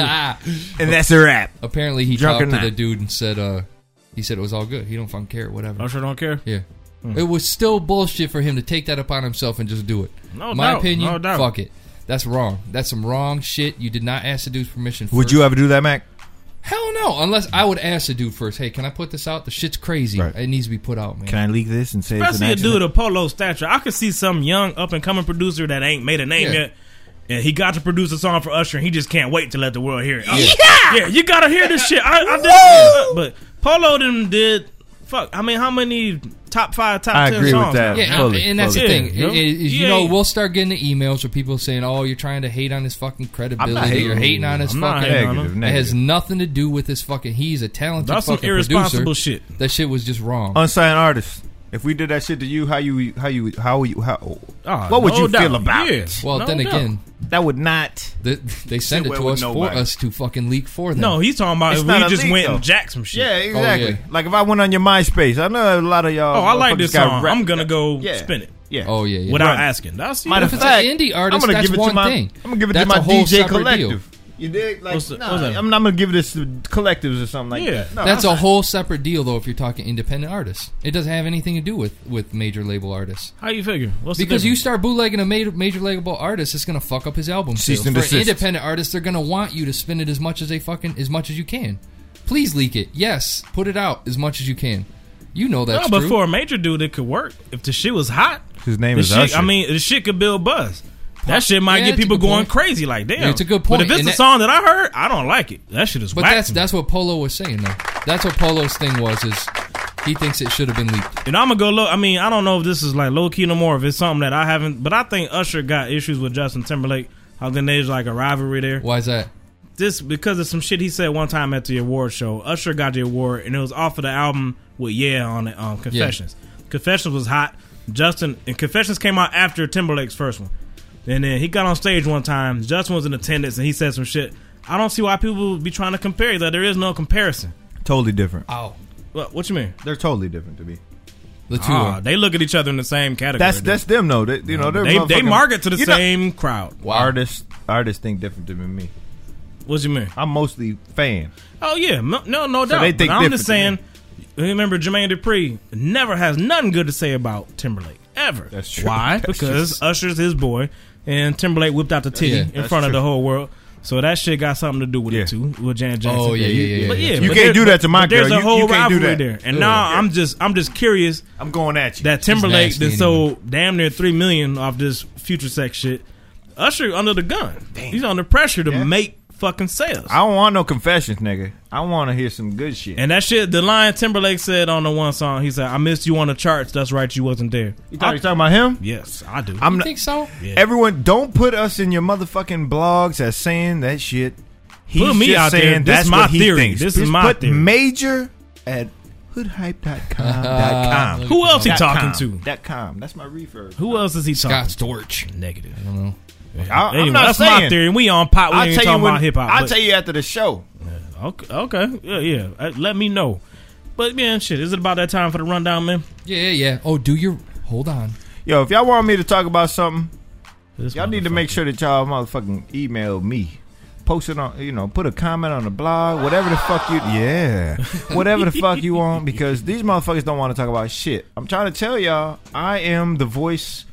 [SPEAKER 2] And that's a wrap.
[SPEAKER 4] apparently he
[SPEAKER 2] Drunk or
[SPEAKER 4] talked to
[SPEAKER 2] not.
[SPEAKER 4] the dude and said, uh, he said it was all good. He don't fucking care, whatever.
[SPEAKER 3] Usher don't care.
[SPEAKER 4] Yeah. It was still bullshit for him to take that upon himself and just do it.
[SPEAKER 3] No
[SPEAKER 4] My
[SPEAKER 3] doubt,
[SPEAKER 4] opinion,
[SPEAKER 3] no doubt.
[SPEAKER 4] fuck it. That's wrong. That's some wrong shit. You did not ask the dude's permission first.
[SPEAKER 2] Would you ever do that, Mac?
[SPEAKER 4] Hell no. Unless I would ask the dude first, hey, can I put this out? The shit's crazy.
[SPEAKER 2] Right.
[SPEAKER 4] It needs to be put out, man.
[SPEAKER 2] Can I leak this and say it's an
[SPEAKER 3] Especially a
[SPEAKER 2] accident?
[SPEAKER 3] dude of Polo stature. I could see some young up and coming producer that ain't made a name
[SPEAKER 4] Yeah.
[SPEAKER 3] yet. And he got to produce a song for Usher, and he just can't wait to let the world hear it. Yeah, yeah, you gotta hear this shit. I, I did, uh, but Polo them did. Fuck, I mean, how many top five, top
[SPEAKER 2] I
[SPEAKER 3] ten
[SPEAKER 2] agree with
[SPEAKER 3] songs?
[SPEAKER 2] that.
[SPEAKER 4] Yeah,
[SPEAKER 2] Fully,
[SPEAKER 4] and that's
[SPEAKER 2] fully.
[SPEAKER 4] the thing.
[SPEAKER 3] Yeah,
[SPEAKER 4] It- it- is, you
[SPEAKER 3] yeah.
[SPEAKER 4] know, we'll start getting the emails where people saying, "Oh, you're trying to hate on his fucking credibility.
[SPEAKER 2] hating.
[SPEAKER 4] You're hating on his
[SPEAKER 3] I'm not
[SPEAKER 4] fucking."
[SPEAKER 3] hating on him.
[SPEAKER 2] Negative,
[SPEAKER 4] It has
[SPEAKER 2] negative.
[SPEAKER 4] nothing to do with his fucking. He's a talented
[SPEAKER 3] That's some
[SPEAKER 4] fucking
[SPEAKER 3] irresponsible
[SPEAKER 4] producer.
[SPEAKER 3] shit.
[SPEAKER 4] That shit was just wrong.
[SPEAKER 2] Unsigned artist. If we did that shit to you, how you how you how you how
[SPEAKER 3] Oh,
[SPEAKER 2] what would
[SPEAKER 3] no
[SPEAKER 2] you
[SPEAKER 3] doubt.
[SPEAKER 2] feel about
[SPEAKER 3] Yeah.
[SPEAKER 2] it?
[SPEAKER 4] well,
[SPEAKER 3] no
[SPEAKER 4] then
[SPEAKER 3] doubt.
[SPEAKER 4] again,
[SPEAKER 2] That would not.
[SPEAKER 4] the, they send it
[SPEAKER 2] well
[SPEAKER 4] to
[SPEAKER 2] with
[SPEAKER 4] us for
[SPEAKER 2] nobody.
[SPEAKER 4] us to fucking leak for them.
[SPEAKER 3] No, he's talking about
[SPEAKER 2] It's
[SPEAKER 3] if
[SPEAKER 2] not
[SPEAKER 3] we
[SPEAKER 2] a
[SPEAKER 3] just
[SPEAKER 2] leak,
[SPEAKER 3] went
[SPEAKER 2] though.
[SPEAKER 3] and jacked some shit.
[SPEAKER 2] Yeah, exactly.
[SPEAKER 4] yeah.
[SPEAKER 2] Like if I went on your MySpace, I know a lot of y'all.
[SPEAKER 3] Oh, I like this
[SPEAKER 2] motherfuckers got
[SPEAKER 3] song.
[SPEAKER 2] rap-
[SPEAKER 3] I'm gonna go
[SPEAKER 2] Yeah.
[SPEAKER 3] spin it
[SPEAKER 2] Yeah.
[SPEAKER 4] Oh yeah, yeah.
[SPEAKER 3] without
[SPEAKER 2] Right.
[SPEAKER 3] asking. That's
[SPEAKER 2] Matter
[SPEAKER 4] if
[SPEAKER 2] of
[SPEAKER 4] it's
[SPEAKER 2] fact,
[SPEAKER 4] an indie artist,
[SPEAKER 2] I'm gonna
[SPEAKER 4] that's
[SPEAKER 2] give it
[SPEAKER 4] one
[SPEAKER 2] to my.
[SPEAKER 4] thing.
[SPEAKER 2] I'm gonna give it
[SPEAKER 4] That's
[SPEAKER 2] to my
[SPEAKER 4] a whole
[SPEAKER 2] D J
[SPEAKER 4] separate
[SPEAKER 2] collective.
[SPEAKER 4] deal.
[SPEAKER 2] You dig? Like,
[SPEAKER 3] What's the-
[SPEAKER 2] nah,
[SPEAKER 3] what's that?
[SPEAKER 2] I'm not gonna give this to collectives or something like
[SPEAKER 3] Yeah.
[SPEAKER 2] that. No,
[SPEAKER 4] That's
[SPEAKER 2] I'm-
[SPEAKER 4] a whole separate deal, though. If you're talking independent artists, it doesn't have anything to do with, with major label artists.
[SPEAKER 3] How you figure? What's the
[SPEAKER 4] Because you
[SPEAKER 3] difference?
[SPEAKER 4] start bootlegging a major, major label artist, it's gonna fuck up his album
[SPEAKER 2] Cease
[SPEAKER 4] sales.
[SPEAKER 2] and
[SPEAKER 4] For
[SPEAKER 2] desist.
[SPEAKER 4] independent artists, they're gonna want you to spin it as much as they fucking as much as you can. Please leak it. Yes, put it out as much as you can. You know that's
[SPEAKER 3] no, but
[SPEAKER 4] true.
[SPEAKER 3] for a major dude, it could work if the shit was hot.
[SPEAKER 2] His name
[SPEAKER 3] the
[SPEAKER 2] is
[SPEAKER 3] shit,
[SPEAKER 2] Usher.
[SPEAKER 3] I mean, the shit could build buzz. That shit might
[SPEAKER 4] Yeah,
[SPEAKER 3] get
[SPEAKER 4] it's a
[SPEAKER 3] people
[SPEAKER 4] good
[SPEAKER 3] going
[SPEAKER 4] point.
[SPEAKER 3] crazy. Like, damn,
[SPEAKER 4] Yeah, it's a good
[SPEAKER 3] But
[SPEAKER 4] point.
[SPEAKER 3] if it's
[SPEAKER 4] And
[SPEAKER 3] a
[SPEAKER 4] that-
[SPEAKER 3] song that I heard, I don't like it. That shit is
[SPEAKER 4] But
[SPEAKER 3] whack.
[SPEAKER 4] that's that's what Polo was saying though. That's what Polo's thing was. Is he thinks it should have been leaked.
[SPEAKER 3] And I'm gonna go look. I mean, I don't know if this is like low key no more. If it's something that I haven't, but I think Usher got issues with Justin Timberlake. I think there's like a rivalry there.
[SPEAKER 4] Why is that?
[SPEAKER 3] This because of some shit he said one time at the award show. Usher got the award, and it was off of the album with Yeah on it. Um, Confessions. Confessions was hot. Justin and Confessions came out after Timberlake's first one, and then he got on stage one time. Justin was in attendance, and he said some shit. I don't see why people be trying to compare that. There is no comparison.
[SPEAKER 2] totally different.
[SPEAKER 4] Oh,
[SPEAKER 3] What, what you mean?
[SPEAKER 2] They're totally different to me.
[SPEAKER 4] the two.
[SPEAKER 3] Ah,
[SPEAKER 4] of
[SPEAKER 3] they look at each other in the same category.
[SPEAKER 2] That's
[SPEAKER 3] dude.
[SPEAKER 2] that's them though. They, you know, they're
[SPEAKER 3] they they
[SPEAKER 2] motherfucking-
[SPEAKER 3] market to the
[SPEAKER 2] You know-
[SPEAKER 3] same crowd.
[SPEAKER 4] Wow.
[SPEAKER 2] Artists artists think different than me.
[SPEAKER 3] What you mean?
[SPEAKER 2] I'm mostly fan.
[SPEAKER 3] Oh yeah, no, no, no doubt.
[SPEAKER 2] they think
[SPEAKER 3] but I'm
[SPEAKER 2] different
[SPEAKER 3] just
[SPEAKER 2] than
[SPEAKER 3] saying. Remember, Jermaine Dupri never has nothing good to say about Timberlake ever.
[SPEAKER 2] That's true.
[SPEAKER 3] Why?
[SPEAKER 2] That's
[SPEAKER 3] because
[SPEAKER 2] just-
[SPEAKER 3] Usher's his boy, and Timberlake whipped out the titty
[SPEAKER 4] Yeah,
[SPEAKER 3] in
[SPEAKER 2] that's
[SPEAKER 3] front of
[SPEAKER 2] true.
[SPEAKER 3] the whole world. So that shit got something to do with
[SPEAKER 2] Yeah.
[SPEAKER 3] it too, with Janet Jackson.
[SPEAKER 4] Oh, yeah, yeah, yeah,
[SPEAKER 3] But
[SPEAKER 4] yeah,
[SPEAKER 3] yeah,
[SPEAKER 4] yeah.
[SPEAKER 2] You
[SPEAKER 3] but
[SPEAKER 2] can't
[SPEAKER 3] there-
[SPEAKER 2] do that to my
[SPEAKER 3] but There's
[SPEAKER 2] girl.
[SPEAKER 3] a
[SPEAKER 2] You-
[SPEAKER 3] whole
[SPEAKER 2] you can't do
[SPEAKER 3] rivalry
[SPEAKER 2] that.
[SPEAKER 3] there, and
[SPEAKER 4] Ugh.
[SPEAKER 3] now
[SPEAKER 2] Yeah.
[SPEAKER 3] I'm just I'm just curious
[SPEAKER 2] I'm going at you.
[SPEAKER 3] that Timberlake
[SPEAKER 4] nasty
[SPEAKER 3] that
[SPEAKER 4] anyway.
[SPEAKER 3] sold damn near three million off this Future Sex shit. Usher under the gun. He's under pressure to
[SPEAKER 2] Yeah.
[SPEAKER 3] make fucking sales.
[SPEAKER 2] I don't want no confessions, nigga. I want to hear some good shit.
[SPEAKER 3] And that shit, the line Timberlake said on the one song, he said, "I missed you on the charts. That's right, you wasn't there."
[SPEAKER 2] you, thought, you talking about him?
[SPEAKER 3] Yes, I do.
[SPEAKER 2] I'm
[SPEAKER 4] You
[SPEAKER 2] not,
[SPEAKER 4] think so?
[SPEAKER 3] Yeah.
[SPEAKER 2] Everyone, don't put us in your motherfucking blogs as saying that shit. He's
[SPEAKER 3] Put me
[SPEAKER 2] just
[SPEAKER 3] out there.
[SPEAKER 2] saying
[SPEAKER 3] This
[SPEAKER 2] that's
[SPEAKER 3] is my
[SPEAKER 2] what he
[SPEAKER 3] theory.
[SPEAKER 2] thinks.
[SPEAKER 3] This is
[SPEAKER 2] Just
[SPEAKER 3] my
[SPEAKER 2] put
[SPEAKER 3] theory.
[SPEAKER 2] Major at hood hype dot com dot com.
[SPEAKER 3] Who else he
[SPEAKER 2] Dot
[SPEAKER 3] talking
[SPEAKER 2] com.
[SPEAKER 3] to?
[SPEAKER 2] Dot com. That's my refurb.
[SPEAKER 3] Who else is he talking
[SPEAKER 4] Scott Storch.
[SPEAKER 3] to? Negative.
[SPEAKER 4] I don't know.
[SPEAKER 2] I,
[SPEAKER 3] Anyway,
[SPEAKER 2] I'm not
[SPEAKER 3] that's
[SPEAKER 2] saying.
[SPEAKER 3] my theory. We on pot. We
[SPEAKER 2] I'll
[SPEAKER 3] ain't
[SPEAKER 2] tell you
[SPEAKER 3] talking
[SPEAKER 2] when,
[SPEAKER 3] about hip hop.
[SPEAKER 2] I'll
[SPEAKER 3] but-
[SPEAKER 2] tell you after the show.
[SPEAKER 3] Okay, okay, yeah, yeah. Uh, Let me know. But man, shit, is it about that time for the rundown, man?
[SPEAKER 4] Yeah, yeah, yeah. Oh, do your hold on.
[SPEAKER 2] Yo, if y'all want me to talk about something,
[SPEAKER 3] This
[SPEAKER 2] y'all need to make sure that y'all motherfucking email me. Post it on, you know, put a comment on the blog, whatever the fuck you, yeah, whatever the fuck you want, because these motherfuckers don't want to talk about shit. I'm trying to tell y'all, I am the voice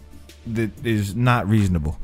[SPEAKER 2] that is not reasonable,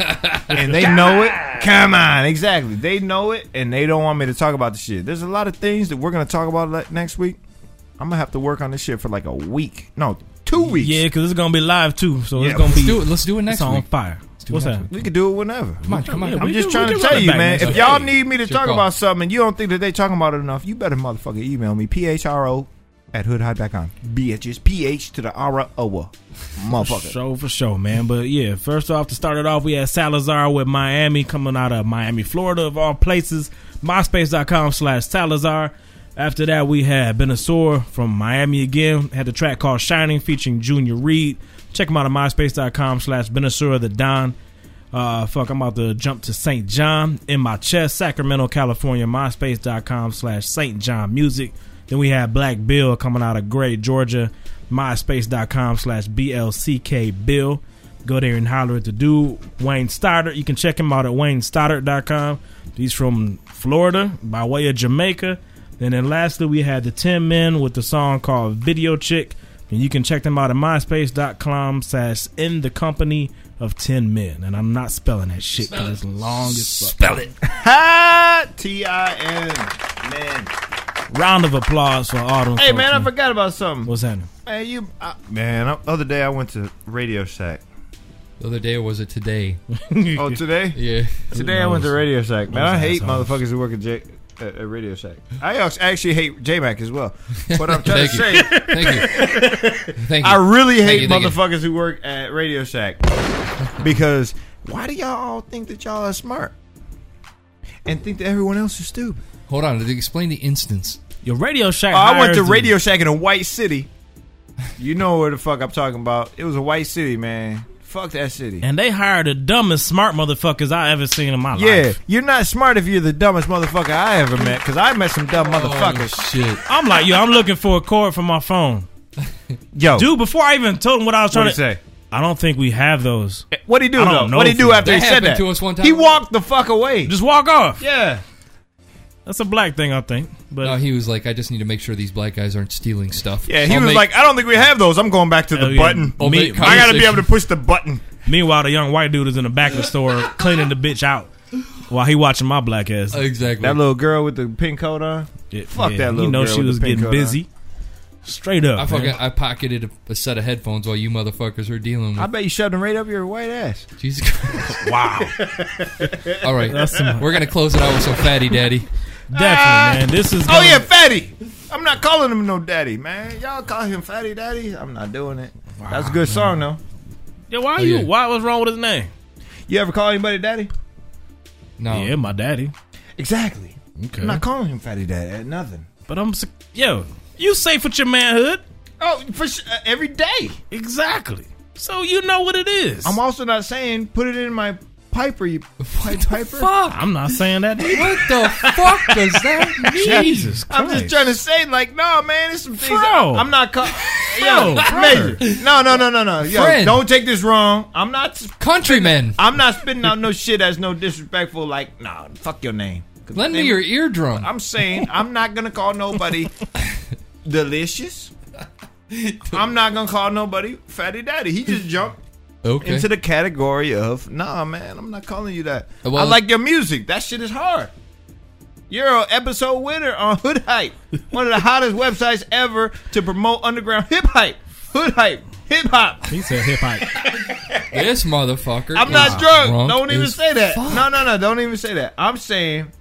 [SPEAKER 2] and they know it. Come on, exactly, they know it, and they don't want me to talk about the shit. There's a lot of things that we're gonna talk about le- next week. I'm gonna have to work on this shit for like a week, no, two weeks.
[SPEAKER 3] Yeah, because it's gonna be live too, so
[SPEAKER 2] Yeah,
[SPEAKER 3] it's gonna
[SPEAKER 4] Let's
[SPEAKER 3] be.
[SPEAKER 4] do it. Let's do it next
[SPEAKER 3] It's on
[SPEAKER 4] week.
[SPEAKER 3] fire.
[SPEAKER 4] do
[SPEAKER 3] What's
[SPEAKER 4] it
[SPEAKER 3] that?
[SPEAKER 4] next
[SPEAKER 2] We could do it whenever.
[SPEAKER 4] Come on, come on.
[SPEAKER 3] Yeah,
[SPEAKER 2] I'm
[SPEAKER 3] we
[SPEAKER 2] just
[SPEAKER 3] can-
[SPEAKER 2] trying
[SPEAKER 3] we
[SPEAKER 2] to
[SPEAKER 3] can
[SPEAKER 2] tell
[SPEAKER 3] run it
[SPEAKER 2] you,
[SPEAKER 3] back
[SPEAKER 2] man.
[SPEAKER 3] next
[SPEAKER 2] If
[SPEAKER 3] week.
[SPEAKER 2] y'all
[SPEAKER 3] Hey,
[SPEAKER 2] need me to
[SPEAKER 4] it's your
[SPEAKER 2] talk
[SPEAKER 4] call.
[SPEAKER 2] about something and you don't think that they talking about it enough, you better motherfucking email me. P H R O at hood hype dot com. Bitches. P H to the R O A. Motherfucker.
[SPEAKER 3] Show for sure, man. But yeah, first off, to start it off, we had Salazar with Miami, coming out of Miami, Florida, of all places. MySpace.com slash Salazar. After that, we had Benasour from Miami again. Had the track called Shining featuring Junior Reed. Check him out at MySpace.com slash Benasour the Don. Uh, fuck, I'm about to jump to Saint John. In My Chest, Sacramento, California. MySpace.com slash Saint John Music. Then we had Black Bill coming out of Gray, Georgia. MySpace.com slash B L C K Bill. Go there and holler at the dude. Wayne Stoddard. You can check him out at Wayne Stoddard dot com. He's from Florida by way of Jamaica. And then lastly, we had the ten Men with the song called Video Chick. And you can check them out at MySpace.com slash In the Company of ten Men. And I'm not spelling that shit because it's long as fuck.
[SPEAKER 4] Spell it.
[SPEAKER 2] Ha! T I N. Man.
[SPEAKER 3] Round of applause for all them
[SPEAKER 2] Hey,
[SPEAKER 3] folks,
[SPEAKER 2] man, I forgot about something.
[SPEAKER 3] What's happening?
[SPEAKER 2] Man, you, I, man, I, other day I went to Radio Shack.
[SPEAKER 4] The other day, or was it today?
[SPEAKER 2] Oh, today?
[SPEAKER 4] Yeah.
[SPEAKER 2] Today I went to Radio Shack. Man, I hate
[SPEAKER 3] assholes.
[SPEAKER 2] motherfuckers who work at, J, at, at Radio Shack. I als- actually hate J-Mac as well. But I'm trying to
[SPEAKER 4] Thank you.
[SPEAKER 2] say,
[SPEAKER 4] Thank you. Thank you.
[SPEAKER 2] I really
[SPEAKER 4] Thank
[SPEAKER 2] hate
[SPEAKER 4] you, thank you.
[SPEAKER 2] motherfuckers who work at Radio Shack. Because why do y'all all think that y'all are smart? And think that everyone else is stupid?
[SPEAKER 4] Hold on. Explain the instance.
[SPEAKER 3] Your Radio Shack.
[SPEAKER 2] Oh, I went to
[SPEAKER 3] hires the-
[SPEAKER 2] Radio Shack in a white city. You know where the fuck I'm talking about. It was a white city, man. Fuck that city.
[SPEAKER 3] And they hired the dumbest smart motherfuckers I ever seen in my
[SPEAKER 2] Yeah,
[SPEAKER 3] life.
[SPEAKER 2] you're not smart if you're the dumbest motherfucker I ever met, because I met some dumb motherfuckers.
[SPEAKER 4] Oh, shit.
[SPEAKER 3] I'm like, yo, I'm looking for a cord for my phone.
[SPEAKER 2] Yo,
[SPEAKER 3] Dude, before I even told him what I was trying
[SPEAKER 2] what'd
[SPEAKER 3] to
[SPEAKER 2] he say?
[SPEAKER 3] I don't think we have those.
[SPEAKER 2] What'd he do,
[SPEAKER 3] I
[SPEAKER 2] though?
[SPEAKER 3] don't know
[SPEAKER 2] What'd he
[SPEAKER 3] if
[SPEAKER 2] do
[SPEAKER 3] he-
[SPEAKER 2] after
[SPEAKER 4] That
[SPEAKER 2] he said
[SPEAKER 4] happened
[SPEAKER 2] that?
[SPEAKER 4] to us one time.
[SPEAKER 2] He walked the fuck away.
[SPEAKER 3] Just walk off.
[SPEAKER 2] Yeah.
[SPEAKER 3] That's a black thing, I think. But
[SPEAKER 4] No, he was like, I just need to make sure these black guys aren't stealing stuff.
[SPEAKER 2] Yeah, he
[SPEAKER 4] I'll
[SPEAKER 2] was
[SPEAKER 4] make-
[SPEAKER 2] like, I don't think we have those. I'm going back to the
[SPEAKER 3] Hell yeah.
[SPEAKER 2] button.
[SPEAKER 4] I'll
[SPEAKER 3] Me-
[SPEAKER 4] make
[SPEAKER 2] I gotta be
[SPEAKER 4] conversation.
[SPEAKER 2] able to push the button.
[SPEAKER 3] meanwhile, the young white dude is in the back of the store cleaning the bitch out while he watching my black ass.
[SPEAKER 4] Exactly.
[SPEAKER 2] That little girl with the pink coat on.
[SPEAKER 3] Yeah,
[SPEAKER 2] Fuck
[SPEAKER 3] yeah,
[SPEAKER 2] that little
[SPEAKER 3] You know
[SPEAKER 2] girl
[SPEAKER 3] she
[SPEAKER 2] with
[SPEAKER 3] was
[SPEAKER 2] the pink
[SPEAKER 3] getting
[SPEAKER 2] coat on.
[SPEAKER 3] busy. Straight up.
[SPEAKER 4] I
[SPEAKER 3] man.
[SPEAKER 4] fucking I pocketed a, a set of headphones while you motherfuckers were dealing with.
[SPEAKER 2] I bet you shoved them right up your white ass.
[SPEAKER 4] Jesus Christ.
[SPEAKER 3] Wow.
[SPEAKER 4] All right,
[SPEAKER 3] That's some-
[SPEAKER 4] we're gonna close it out with some Fatty Daddy.
[SPEAKER 3] Definitely, man. This is.
[SPEAKER 2] Oh
[SPEAKER 3] gonna-
[SPEAKER 2] yeah, Fatty. I'm not calling him no daddy, man. Y'all call him Fatty Daddy. I'm not doing it. That's a good song though.
[SPEAKER 3] Yeah, why
[SPEAKER 4] Oh,
[SPEAKER 3] you?
[SPEAKER 4] yeah.
[SPEAKER 3] Why? What's wrong with his name?
[SPEAKER 2] You ever call anybody daddy?
[SPEAKER 4] No,
[SPEAKER 3] Yeah, my daddy.
[SPEAKER 2] Exactly.
[SPEAKER 3] Okay.
[SPEAKER 2] I'm not calling him Fatty Daddy. Nothing.
[SPEAKER 3] But I'm. s- Yo, you safe with your manhood?
[SPEAKER 2] Oh, for sh- uh, every day.
[SPEAKER 3] Exactly. So you know what it is.
[SPEAKER 2] I'm also not saying put it in my piper. You pipe piper.
[SPEAKER 4] fuck.
[SPEAKER 3] I'm not saying that. either.
[SPEAKER 4] What the fuck does that mean?
[SPEAKER 3] Jesus Christ.
[SPEAKER 2] I'm just trying to say, like, no, man, it's some things.
[SPEAKER 3] Bro.
[SPEAKER 2] I'm not. Call-
[SPEAKER 3] Bro,
[SPEAKER 2] Yo,
[SPEAKER 3] brother.
[SPEAKER 2] Major. No, no, no, no, no. Yo,
[SPEAKER 4] Friend.
[SPEAKER 2] don't take this wrong. I'm not.
[SPEAKER 4] Countrymen,
[SPEAKER 2] I'm not spitting out no shit that's no disrespectful. Like, nah, fuck your name. 'Cause
[SPEAKER 4] lend me
[SPEAKER 2] name-
[SPEAKER 4] your eardrum.
[SPEAKER 2] I'm saying I'm not gonna call nobody delicious. I'm not gonna call nobody Fatty Daddy. He just jumped
[SPEAKER 4] Okay.
[SPEAKER 2] into the category of nah, man. I'm not calling you that.
[SPEAKER 4] Well-
[SPEAKER 2] I like your music. That shit is hard. You're an episode winner on Hood Hype, one of the hottest websites ever to promote underground hip hype. Hood Hype, hip hop.
[SPEAKER 3] He said hip hop.
[SPEAKER 4] This motherfucker.
[SPEAKER 2] I'm
[SPEAKER 4] is
[SPEAKER 2] not drunk.
[SPEAKER 4] drunk
[SPEAKER 2] Don't even
[SPEAKER 4] as
[SPEAKER 2] say that.
[SPEAKER 4] fuck.
[SPEAKER 2] No, no, no. Don't even say that. I'm saying.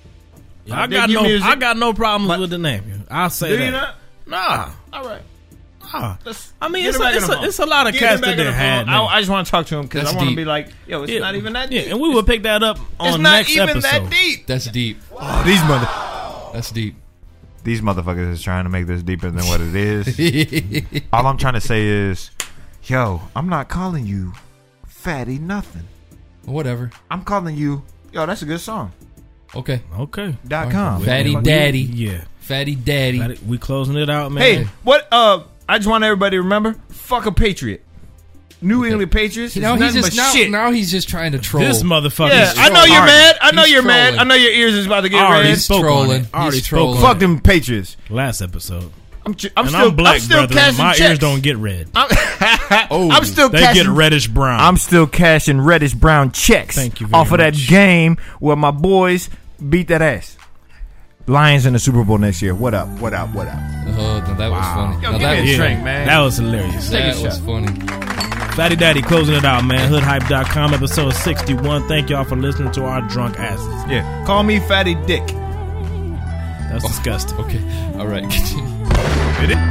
[SPEAKER 3] I
[SPEAKER 2] dig
[SPEAKER 3] got
[SPEAKER 2] your
[SPEAKER 3] no.
[SPEAKER 2] music,
[SPEAKER 3] I got no problems
[SPEAKER 2] but-
[SPEAKER 3] with the name. I'll say
[SPEAKER 2] Do
[SPEAKER 3] that.
[SPEAKER 2] you not?
[SPEAKER 3] Nah.
[SPEAKER 2] All right.
[SPEAKER 3] Nah.
[SPEAKER 2] Let's
[SPEAKER 3] I mean,
[SPEAKER 2] get
[SPEAKER 3] it's
[SPEAKER 2] him
[SPEAKER 3] a,
[SPEAKER 2] back
[SPEAKER 3] it's,
[SPEAKER 2] on the
[SPEAKER 3] a,
[SPEAKER 2] phone.
[SPEAKER 3] it's a lot of
[SPEAKER 2] Get him
[SPEAKER 3] cats
[SPEAKER 2] back
[SPEAKER 3] that
[SPEAKER 2] on
[SPEAKER 3] they
[SPEAKER 2] the
[SPEAKER 3] had.
[SPEAKER 2] phone. I,
[SPEAKER 3] man.
[SPEAKER 2] I just want to talk to him because
[SPEAKER 4] That's
[SPEAKER 2] I want to
[SPEAKER 4] deep.
[SPEAKER 2] be like, yo, it's
[SPEAKER 3] Yeah.
[SPEAKER 2] not even that
[SPEAKER 3] Yeah,
[SPEAKER 2] deep.
[SPEAKER 3] and we will pick that up on
[SPEAKER 2] It's
[SPEAKER 3] the
[SPEAKER 2] not
[SPEAKER 3] next
[SPEAKER 2] even
[SPEAKER 3] episode.
[SPEAKER 2] that deep.
[SPEAKER 4] That's deep.
[SPEAKER 2] Oh, these mother,
[SPEAKER 4] That's deep.
[SPEAKER 2] these motherfuckers is trying to make this deeper than what it is. All I'm trying to say is, yo, I'm not calling you fatty nothing.
[SPEAKER 4] Whatever.
[SPEAKER 2] I'm calling you, yo, that's a good song.
[SPEAKER 4] Okay.
[SPEAKER 3] Okay.
[SPEAKER 2] Dot com.
[SPEAKER 4] Fatty
[SPEAKER 3] We-
[SPEAKER 4] Daddy.
[SPEAKER 3] Yeah.
[SPEAKER 4] Fatty Daddy.
[SPEAKER 3] Fatty- We closing it out, man.
[SPEAKER 2] Hey, what? Uh, I just want everybody to remember, fuck a Patriot. New England Patriots.
[SPEAKER 4] You
[SPEAKER 2] is
[SPEAKER 4] know, he's
[SPEAKER 2] nothing
[SPEAKER 4] just
[SPEAKER 2] but
[SPEAKER 4] now,
[SPEAKER 2] shit.
[SPEAKER 4] now he's just trying to troll.
[SPEAKER 3] This motherfucker.
[SPEAKER 2] Yeah,
[SPEAKER 3] is
[SPEAKER 2] I know you're
[SPEAKER 3] already-
[SPEAKER 2] mad. I know
[SPEAKER 4] He's
[SPEAKER 2] you're mad.
[SPEAKER 4] trolling.
[SPEAKER 2] I know your ears is about to get
[SPEAKER 3] Already
[SPEAKER 2] red.
[SPEAKER 4] He's
[SPEAKER 3] spoke on
[SPEAKER 4] trolling.
[SPEAKER 3] it. Already
[SPEAKER 4] He's
[SPEAKER 3] spoke
[SPEAKER 4] trolling.
[SPEAKER 3] on
[SPEAKER 2] Fuck
[SPEAKER 3] it.
[SPEAKER 2] them Patriots.
[SPEAKER 3] Last episode.
[SPEAKER 2] I'm, ch- I'm
[SPEAKER 3] And
[SPEAKER 2] still,
[SPEAKER 3] I'm black,
[SPEAKER 2] I'm still
[SPEAKER 3] brother.
[SPEAKER 2] cashing
[SPEAKER 3] My
[SPEAKER 2] checks.
[SPEAKER 3] ears don't get red.
[SPEAKER 2] I'm,
[SPEAKER 4] Oh,
[SPEAKER 2] I'm still
[SPEAKER 3] They
[SPEAKER 2] cashing.
[SPEAKER 3] get reddish brown.
[SPEAKER 2] I'm still cashing reddish brown checks.
[SPEAKER 3] Thank you very
[SPEAKER 2] off of that
[SPEAKER 3] much.
[SPEAKER 2] game where my boys beat that ass. Lions in the Super Bowl next year. What up? What up? What up?
[SPEAKER 4] Oh, no, that was funny.
[SPEAKER 2] Yo,
[SPEAKER 4] No,
[SPEAKER 2] give
[SPEAKER 4] that
[SPEAKER 2] me a
[SPEAKER 4] was,
[SPEAKER 2] drink, man.
[SPEAKER 3] That was hilarious.
[SPEAKER 4] that
[SPEAKER 2] a
[SPEAKER 4] was
[SPEAKER 2] shot.
[SPEAKER 4] funny.
[SPEAKER 3] Fatty Daddy closing it out, man. hood hype dot com, episode sixty-one. Thank y'all for listening to our drunk asses.
[SPEAKER 2] Yeah. Call me Fatty Dick.
[SPEAKER 3] That's disgusting.
[SPEAKER 4] Okay. All right. Continue.
[SPEAKER 2] It is.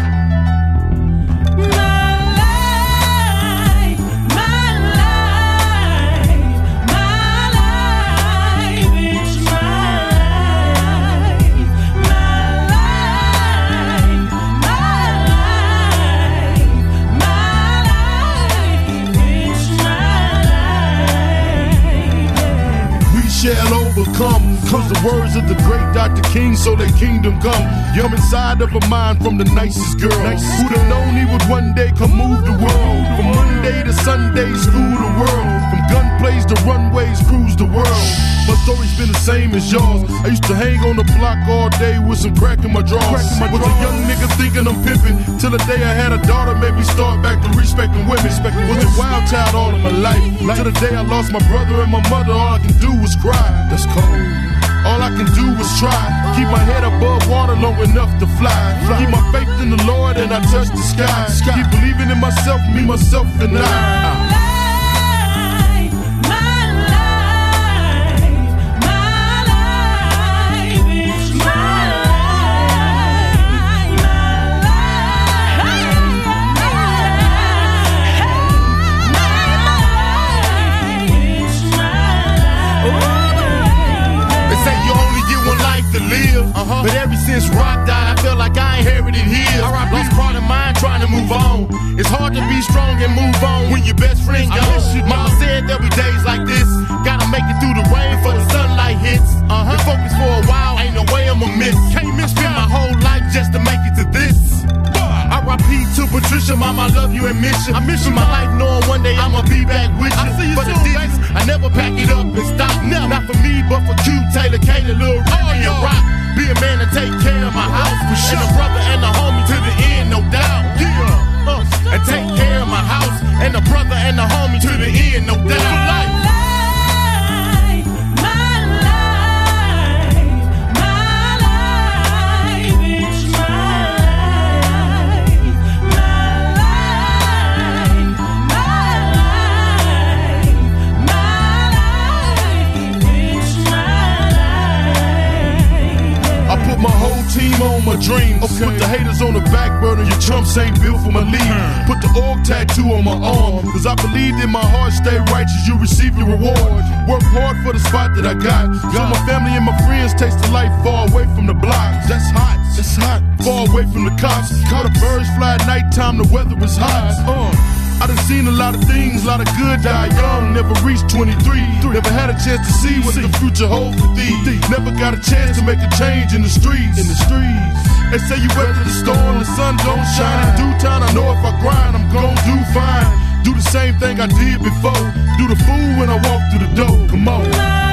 [SPEAKER 14] Shall overcome, cause the words of the great Doctor King, so their kingdom come. Yum inside of a mind from the nicest girl, nicest who'd have known he would one day come move the world. From Monday to Sunday, school the world. From gunplays to runways, cruise the world. My story's been the same as yours. I used to hang on the block all day with some crack in my drawers. Was a young nigga thinking I'm pimping, till the day I had a daughter made me start back to respecting women. Was a wild child all of my life, till the day I lost my brother and my mother. All I can do was cry. That's cold. All I can do is try. Keep my head above water long enough to fly. Keep my faith in the Lord and I touch the sky. Keep believing in myself, me, myself, and I. To live, uh-huh. But ever since Rock died, I feel like I inherited his. Right, lost part of mine trying to move on. It's hard to be strong and move on when your best friend gone. Mama said there'll be days like this. Gotta make it through the rain before the sunlight hits. Uh-huh. Been focused for a while, ain't no way I'ma miss. Can't miss Spend my whole life just to make it to this. R I P to Patricia, mama, I love you and miss you. I miss you my life knowing one day I'ma be back with you. I see you but soon, the digits, I never pack it up and stop. Never. Not for me, but for Q, Taylor, K, the Lil Remy, and Rock. Be a man and take care of my house for sure. And a brother and a homie to the end, no doubt. Yeah. Uh, and take care of my house and a brother and a homie to the end, no doubt. For life. My whole team on my dreams. Okay. Put the haters on the back burner. Your chumps ain't built for my league. Put the org tattoo on my arm. Cause I believed in my heart, stay righteous, you receive your reward. Work hard for the spot that I got. So my family and my friends taste the life far away from the blocks. That's hot, that's hot. Far away from the cops. Caught the birds fly at nighttime, the weather is hot. Uh. I done seen a lot of things, a lot of good die young. Never reached twenty-three. Never had a chance to see what the future holds for thee. Never got a chance to make a change in the streets. In the streets. They say you weather the storm, the sun don't shine. In due time, I know if I grind, I'm gon' do fine. Do the same thing I did before. Do the fool when I walk through the door. Come on.